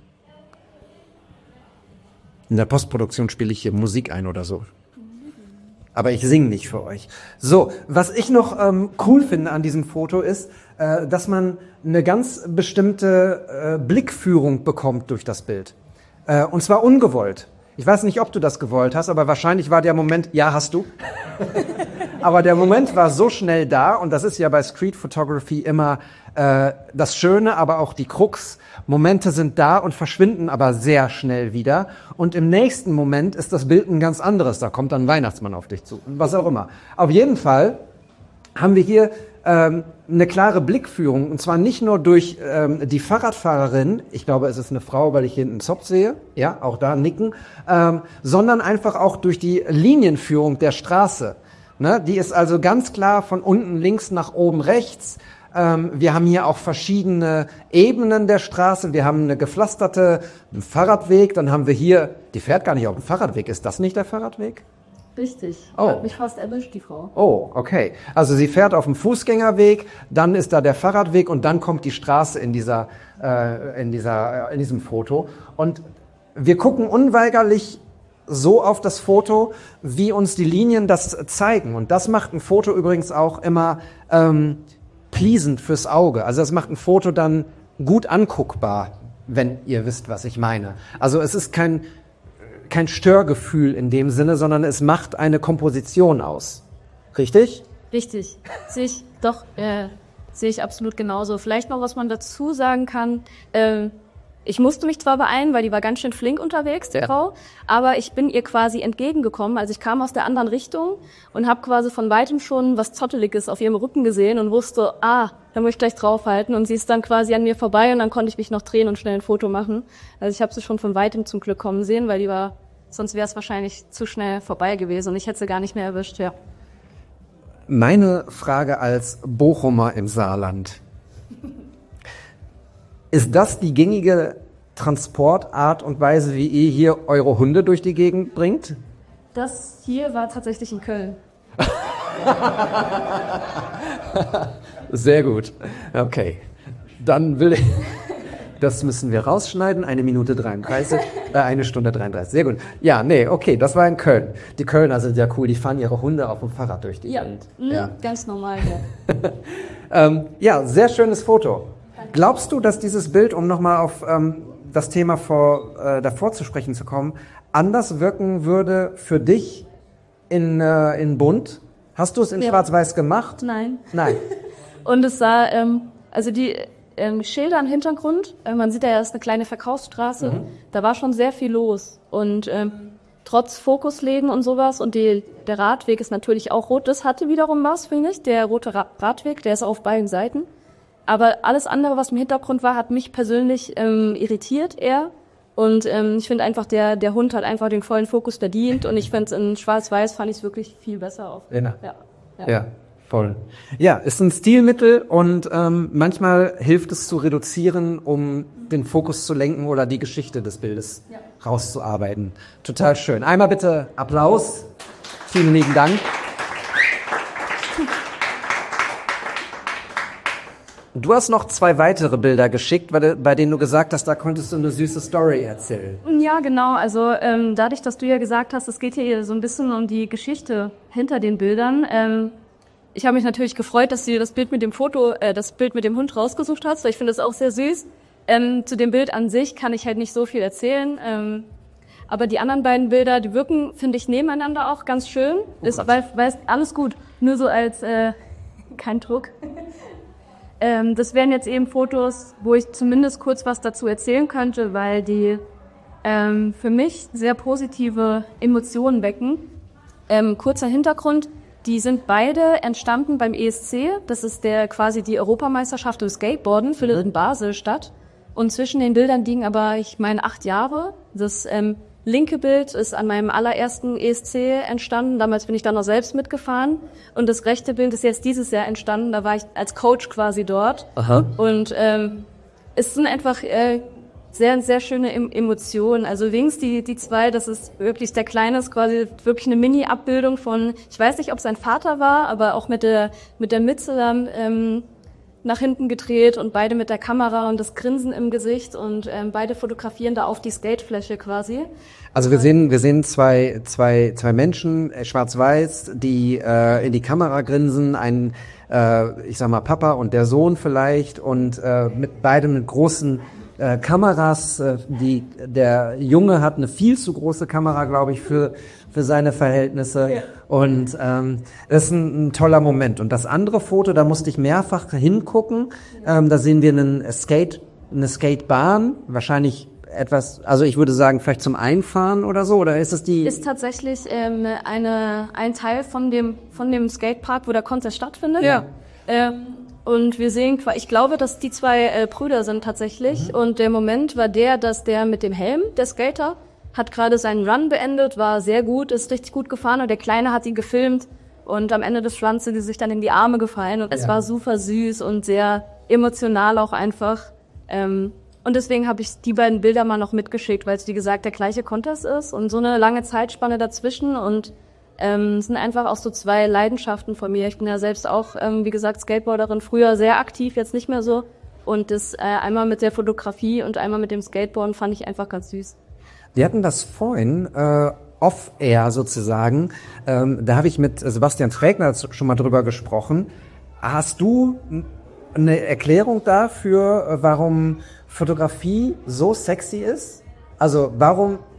In der Postproduktion spiele ich hier Musik ein oder so. Aber ich singe nicht für euch. So, was ich noch ähm, cool finde an diesem Foto ist, äh, dass man eine ganz bestimmte äh, Blickführung bekommt durch das Bild. Äh, und zwar ungewollt. Ich weiß nicht, ob du das gewollt hast, aber wahrscheinlich war der Moment, ja, hast du. Aber der Moment war so schnell da und das ist ja bei Street Photography immer äh, das Schöne, aber auch die Krux. Momente sind da und verschwinden aber sehr schnell wieder. Und im nächsten Moment ist das Bild ein ganz anderes. Da kommt dann ein Weihnachtsmann auf dich zu. Was auch immer. Auf jeden Fall haben wir hier ähm, eine klare Blickführung. Und zwar nicht nur durch ähm, die Fahrradfahrerin. Ich glaube, es ist eine Frau, weil ich hier einen Zopf sehe. Ja, auch da nicken. Ähm, sondern einfach auch durch die Linienführung der Straße. Ne? Die ist also ganz klar von unten links nach oben rechts. Ähm, wir haben hier auch verschiedene Ebenen der Straße. Wir haben eine gepflasterte einen Fahrradweg. Dann haben wir hier, die fährt gar nicht auf dem Fahrradweg. Ist das nicht der Fahrradweg? Richtig. Oh. Hat mich fast erwischt, die Frau. Oh, okay. Also sie fährt auf dem Fußgängerweg, dann ist da der Fahrradweg und dann kommt die Straße in dieser, äh, in dieser, äh, in diesem Foto. Und wir gucken unweigerlich so auf das Foto, wie uns die Linien das zeigen. Und das macht ein Foto übrigens auch immer ähm, pleasant fürs Auge. Also das macht ein Foto dann gut anguckbar, wenn ihr wisst, was ich meine. Also es ist kein kein Störgefühl in dem Sinne, sondern es macht eine Komposition aus. Richtig? Richtig. Sehe ich doch, äh, sehe ich absolut genauso. Vielleicht noch, was man dazu sagen kann. Ähm, ich musste mich zwar beeilen, weil die war ganz schön flink unterwegs, die Ja. Frau, aber ich bin ihr quasi entgegengekommen. Also ich kam aus der anderen Richtung und habe quasi von weitem schon was Zotteliges auf ihrem Rücken gesehen und wusste, ah, da muss ich gleich draufhalten. Und sie ist dann quasi an mir vorbei und dann konnte ich mich noch drehen und schnell ein Foto machen. Also ich habe sie schon von weitem zum Glück kommen sehen, weil die war, sonst wäre es wahrscheinlich zu schnell vorbei gewesen und ich hätte sie gar nicht mehr erwischt, ja. Meine Frage als Bochumer im Saarland. Ist das die gängige Transportart und Weise, wie ihr hier eure Hunde durch die Gegend bringt? Das hier war tatsächlich in Köln. Sehr gut. Okay. Dann will ich... Das müssen wir rausschneiden. Eine Minute dreiunddreißig, äh, eine Stunde dreiunddreißig. Sehr gut. Ja, nee, okay, das war in Köln. Die Kölner sind ja cool, die fahren ihre Hunde auf dem Fahrrad durch die Ja, Gegend. mhm, Ja. ganz normal hier. Ähm, ja, sehr schönes Foto. Glaubst du, dass dieses Bild, um nochmal auf ähm, das Thema vor, äh, davor zu sprechen zu kommen, anders wirken würde für dich in, äh, in bunt? Hast du es in Ja. Schwarz-Weiß gemacht? Nein. Nein. Und es sah, ähm, also die ähm, Schilder im Hintergrund, äh, man sieht ja, es ist eine kleine Verkaufsstraße, Mhm. da war schon sehr viel los. Und ähm, trotz Fokuslegen und sowas und die, der Radweg ist natürlich auch rot, das hatte wiederum was, finde ich, der rote Ra- Radweg, der ist auf beiden Seiten. Aber alles andere, was im Hintergrund war, hat mich persönlich ähm, irritiert eher. Und ähm, ich finde einfach, der, der Hund hat einfach den vollen Fokus verdient. Und ich finde, in Schwarz-Weiß fand ich es wirklich viel besser auf. Ja. Ja. Ja, voll. Ja, ist ein Stilmittel und ähm, manchmal hilft es zu reduzieren, um den Fokus zu lenken oder die Geschichte des Bildes Ja. rauszuarbeiten. Total schön. Einmal bitte Applaus. Vielen lieben Dank. Du hast noch zwei weitere Bilder geschickt, bei de- bei denen du gesagt hast, da konntest du eine süße Story erzählen. Ja, genau. Also ähm, dadurch, dass du ja gesagt hast, es geht hier so ein bisschen um die Geschichte hinter den Bildern. Ähm, ich habe mich natürlich gefreut, dass du das Bild mit dem Foto, äh, das Bild mit dem Hund rausgesucht hast. Weil ich finde das auch sehr süß. Ähm, zu dem Bild an sich kann ich halt nicht so viel erzählen. Ähm, aber die anderen beiden Bilder, die wirken, finde ich, nebeneinander auch ganz schön. Ist, weil, weil alles gut. Nur so als äh, kein Druck. Ähm, das wären jetzt eben Fotos, wo ich zumindest kurz was dazu erzählen könnte, weil die ähm, für mich sehr positive Emotionen wecken. Ähm, kurzer Hintergrund, die sind beide entstanden beim E S C. Das ist der quasi die Europameisterschaft im Skateboarden, findet in Basel statt. Und zwischen den Bildern liegen aber, ich meine, acht Jahre. Das ähm, linke Bild ist an meinem allerersten E S C entstanden. Damals bin ich dann noch selbst mitgefahren. Und das rechte Bild ist jetzt dieses Jahr entstanden. Da war ich als Coach quasi dort. Aha. Und ähm, es sind einfach äh, sehr, sehr schöne em Emotionen. Also Wings, die, die zwei, das ist wirklich, der Kleine ist quasi wirklich eine Mini-Abbildung von, ich weiß nicht, ob sein Vater war, aber auch mit der, mit der Mütze dann, ähm, nach hinten gedreht und beide mit der Kamera und das Grinsen im Gesicht und ähm, beide fotografieren da auf die Skatefläche quasi. Also wir sehen, wir sehen zwei, zwei, zwei Menschen, äh, schwarz-weiß, die äh, in die Kamera grinsen, ein, äh, ich sag mal, Papa und der Sohn vielleicht und äh, mit beidem mit großen äh, Kameras. Äh, die, der Junge hat eine viel zu große Kamera, glaube ich, für für seine Verhältnisse. Ja. Und ähm, das ist ein, ein toller Moment. Und das andere Foto, da musste ich mehrfach hingucken. Ähm, da sehen wir einen Skate, eine Skatebahn, wahrscheinlich etwas, also ich würde sagen, vielleicht zum Einfahren oder so, oder ist es die? Ist tatsächlich ähm, eine, ein Teil von dem, von dem Skatepark, wo der Contest stattfindet. Ja. Ähm, und wir sehen, ich glaube, dass die zwei äh, Brüder sind tatsächlich. Mhm. Und der Moment war der, dass der mit dem Helm, der Skater, hat gerade seinen Run beendet, war sehr gut, ist richtig gut gefahren und der Kleine hat ihn gefilmt und am Ende des Runs sind die sich dann in die Arme gefallen und es Ja. war super süß und sehr emotional auch einfach. Ähm, und deswegen habe ich die beiden Bilder mal noch mitgeschickt, weil es wie gesagt der gleiche Contest ist und so eine lange Zeitspanne dazwischen und ähm, es sind einfach auch so zwei Leidenschaften von mir. Ich bin ja selbst auch, ähm, wie gesagt, Skateboarderin, früher sehr aktiv, jetzt nicht mehr so und das äh, einmal mit der Fotografie und einmal mit dem Skateboarden fand ich einfach ganz süß. Wir hatten das vorhin äh, off-air sozusagen. Ähm, da habe ich mit Sebastian Trägner schon mal drüber gesprochen. Hast du eine Erklärung dafür, warum Fotografie so sexy ist? Also warum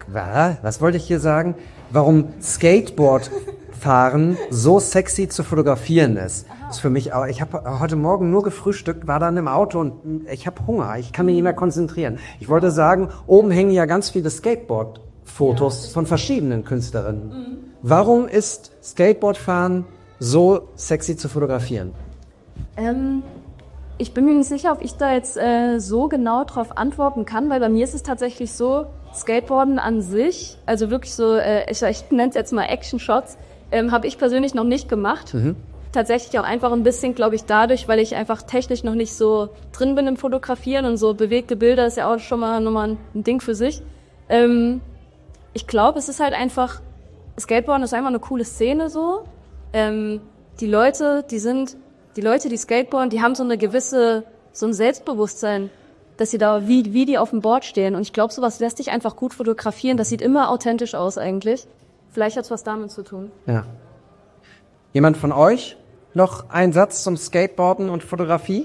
Was? Was wollte ich hier sagen? Warum Skateboardfahren so sexy zu fotografieren ist. Das ist für mich auch. Ich habe heute Morgen nur gefrühstückt, war dann im Auto und ich habe Hunger. Ich kann mich nicht mehr konzentrieren. Ich wollte sagen, oben hängen ja ganz viele Skateboard-Fotos von verschiedenen Künstlerinnen. Warum ist Skateboardfahren so sexy zu fotografieren? Ähm, ich bin mir nicht sicher, ob ich da jetzt äh, so genau drauf antworten kann, weil bei mir ist es tatsächlich so, Skateboarden an sich, also wirklich so, äh, ich, ich nenne es jetzt mal Action-Shots, ähm, habe ich persönlich noch nicht gemacht. Mhm. Tatsächlich auch einfach ein bisschen, glaube ich, dadurch, weil ich einfach technisch noch nicht so drin bin im Fotografieren und so bewegte Bilder ist ja auch schon mal nochmal ein Ding für sich. Ähm, ich glaube, es ist halt einfach, Skateboarden ist einfach eine coole Szene so. Ähm, die Leute, die sind, die Leute, die Skateboarden, die haben so eine gewisse, so ein Selbstbewusstsein, dass sie da, wie, wie die auf dem Board stehen. Und ich glaube, sowas lässt sich einfach gut fotografieren. Das sieht immer authentisch aus eigentlich. Vielleicht hat es was damit zu tun. Ja. Jemand von euch noch einen Satz zum Skateboarden und Fotografie?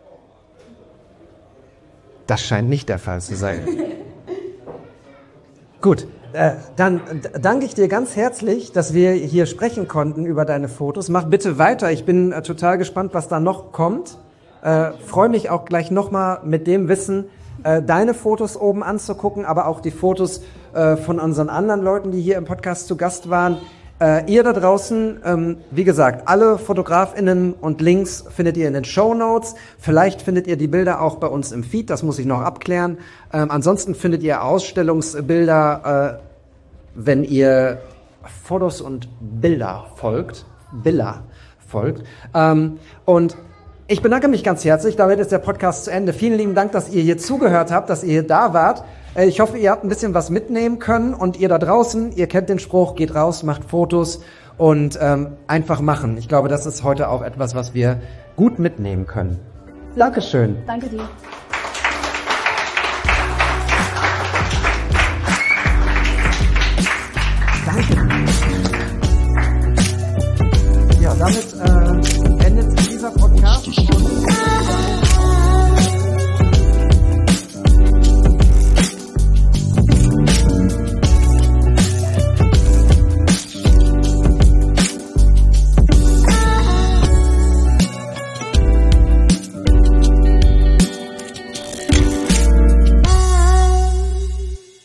Das scheint nicht der Fall zu sein. Gut, äh, dann d- danke ich dir ganz herzlich, dass wir hier sprechen konnten über deine Fotos. Mach bitte weiter, ich bin äh, total gespannt, was da noch kommt. Äh, freue mich auch gleich nochmal mit dem Wissen, äh, deine Fotos oben anzugucken, aber auch die Fotos äh, von unseren anderen Leuten, die hier im Podcast zu Gast waren. Äh, ihr da draußen, ähm, wie gesagt, alle FotografInnen und Links findet ihr in den Shownotes. Vielleicht findet ihr die Bilder auch bei uns im Feed, das muss ich noch abklären. Ähm, ansonsten findet ihr Ausstellungsbilder, äh, wenn ihr Fotos und Bilder folgt. Bilder folgt. Ähm, und ich bedanke mich ganz herzlich. Damit ist der Podcast zu Ende. Vielen lieben Dank, dass ihr hier zugehört habt, dass ihr hier da wart. Ich hoffe, ihr habt ein bisschen was mitnehmen können und ihr da draußen, ihr kennt den Spruch, geht raus, macht Fotos und ähm, einfach machen. Ich glaube, das ist heute auch etwas, was wir gut mitnehmen können. Dankeschön. Danke dir.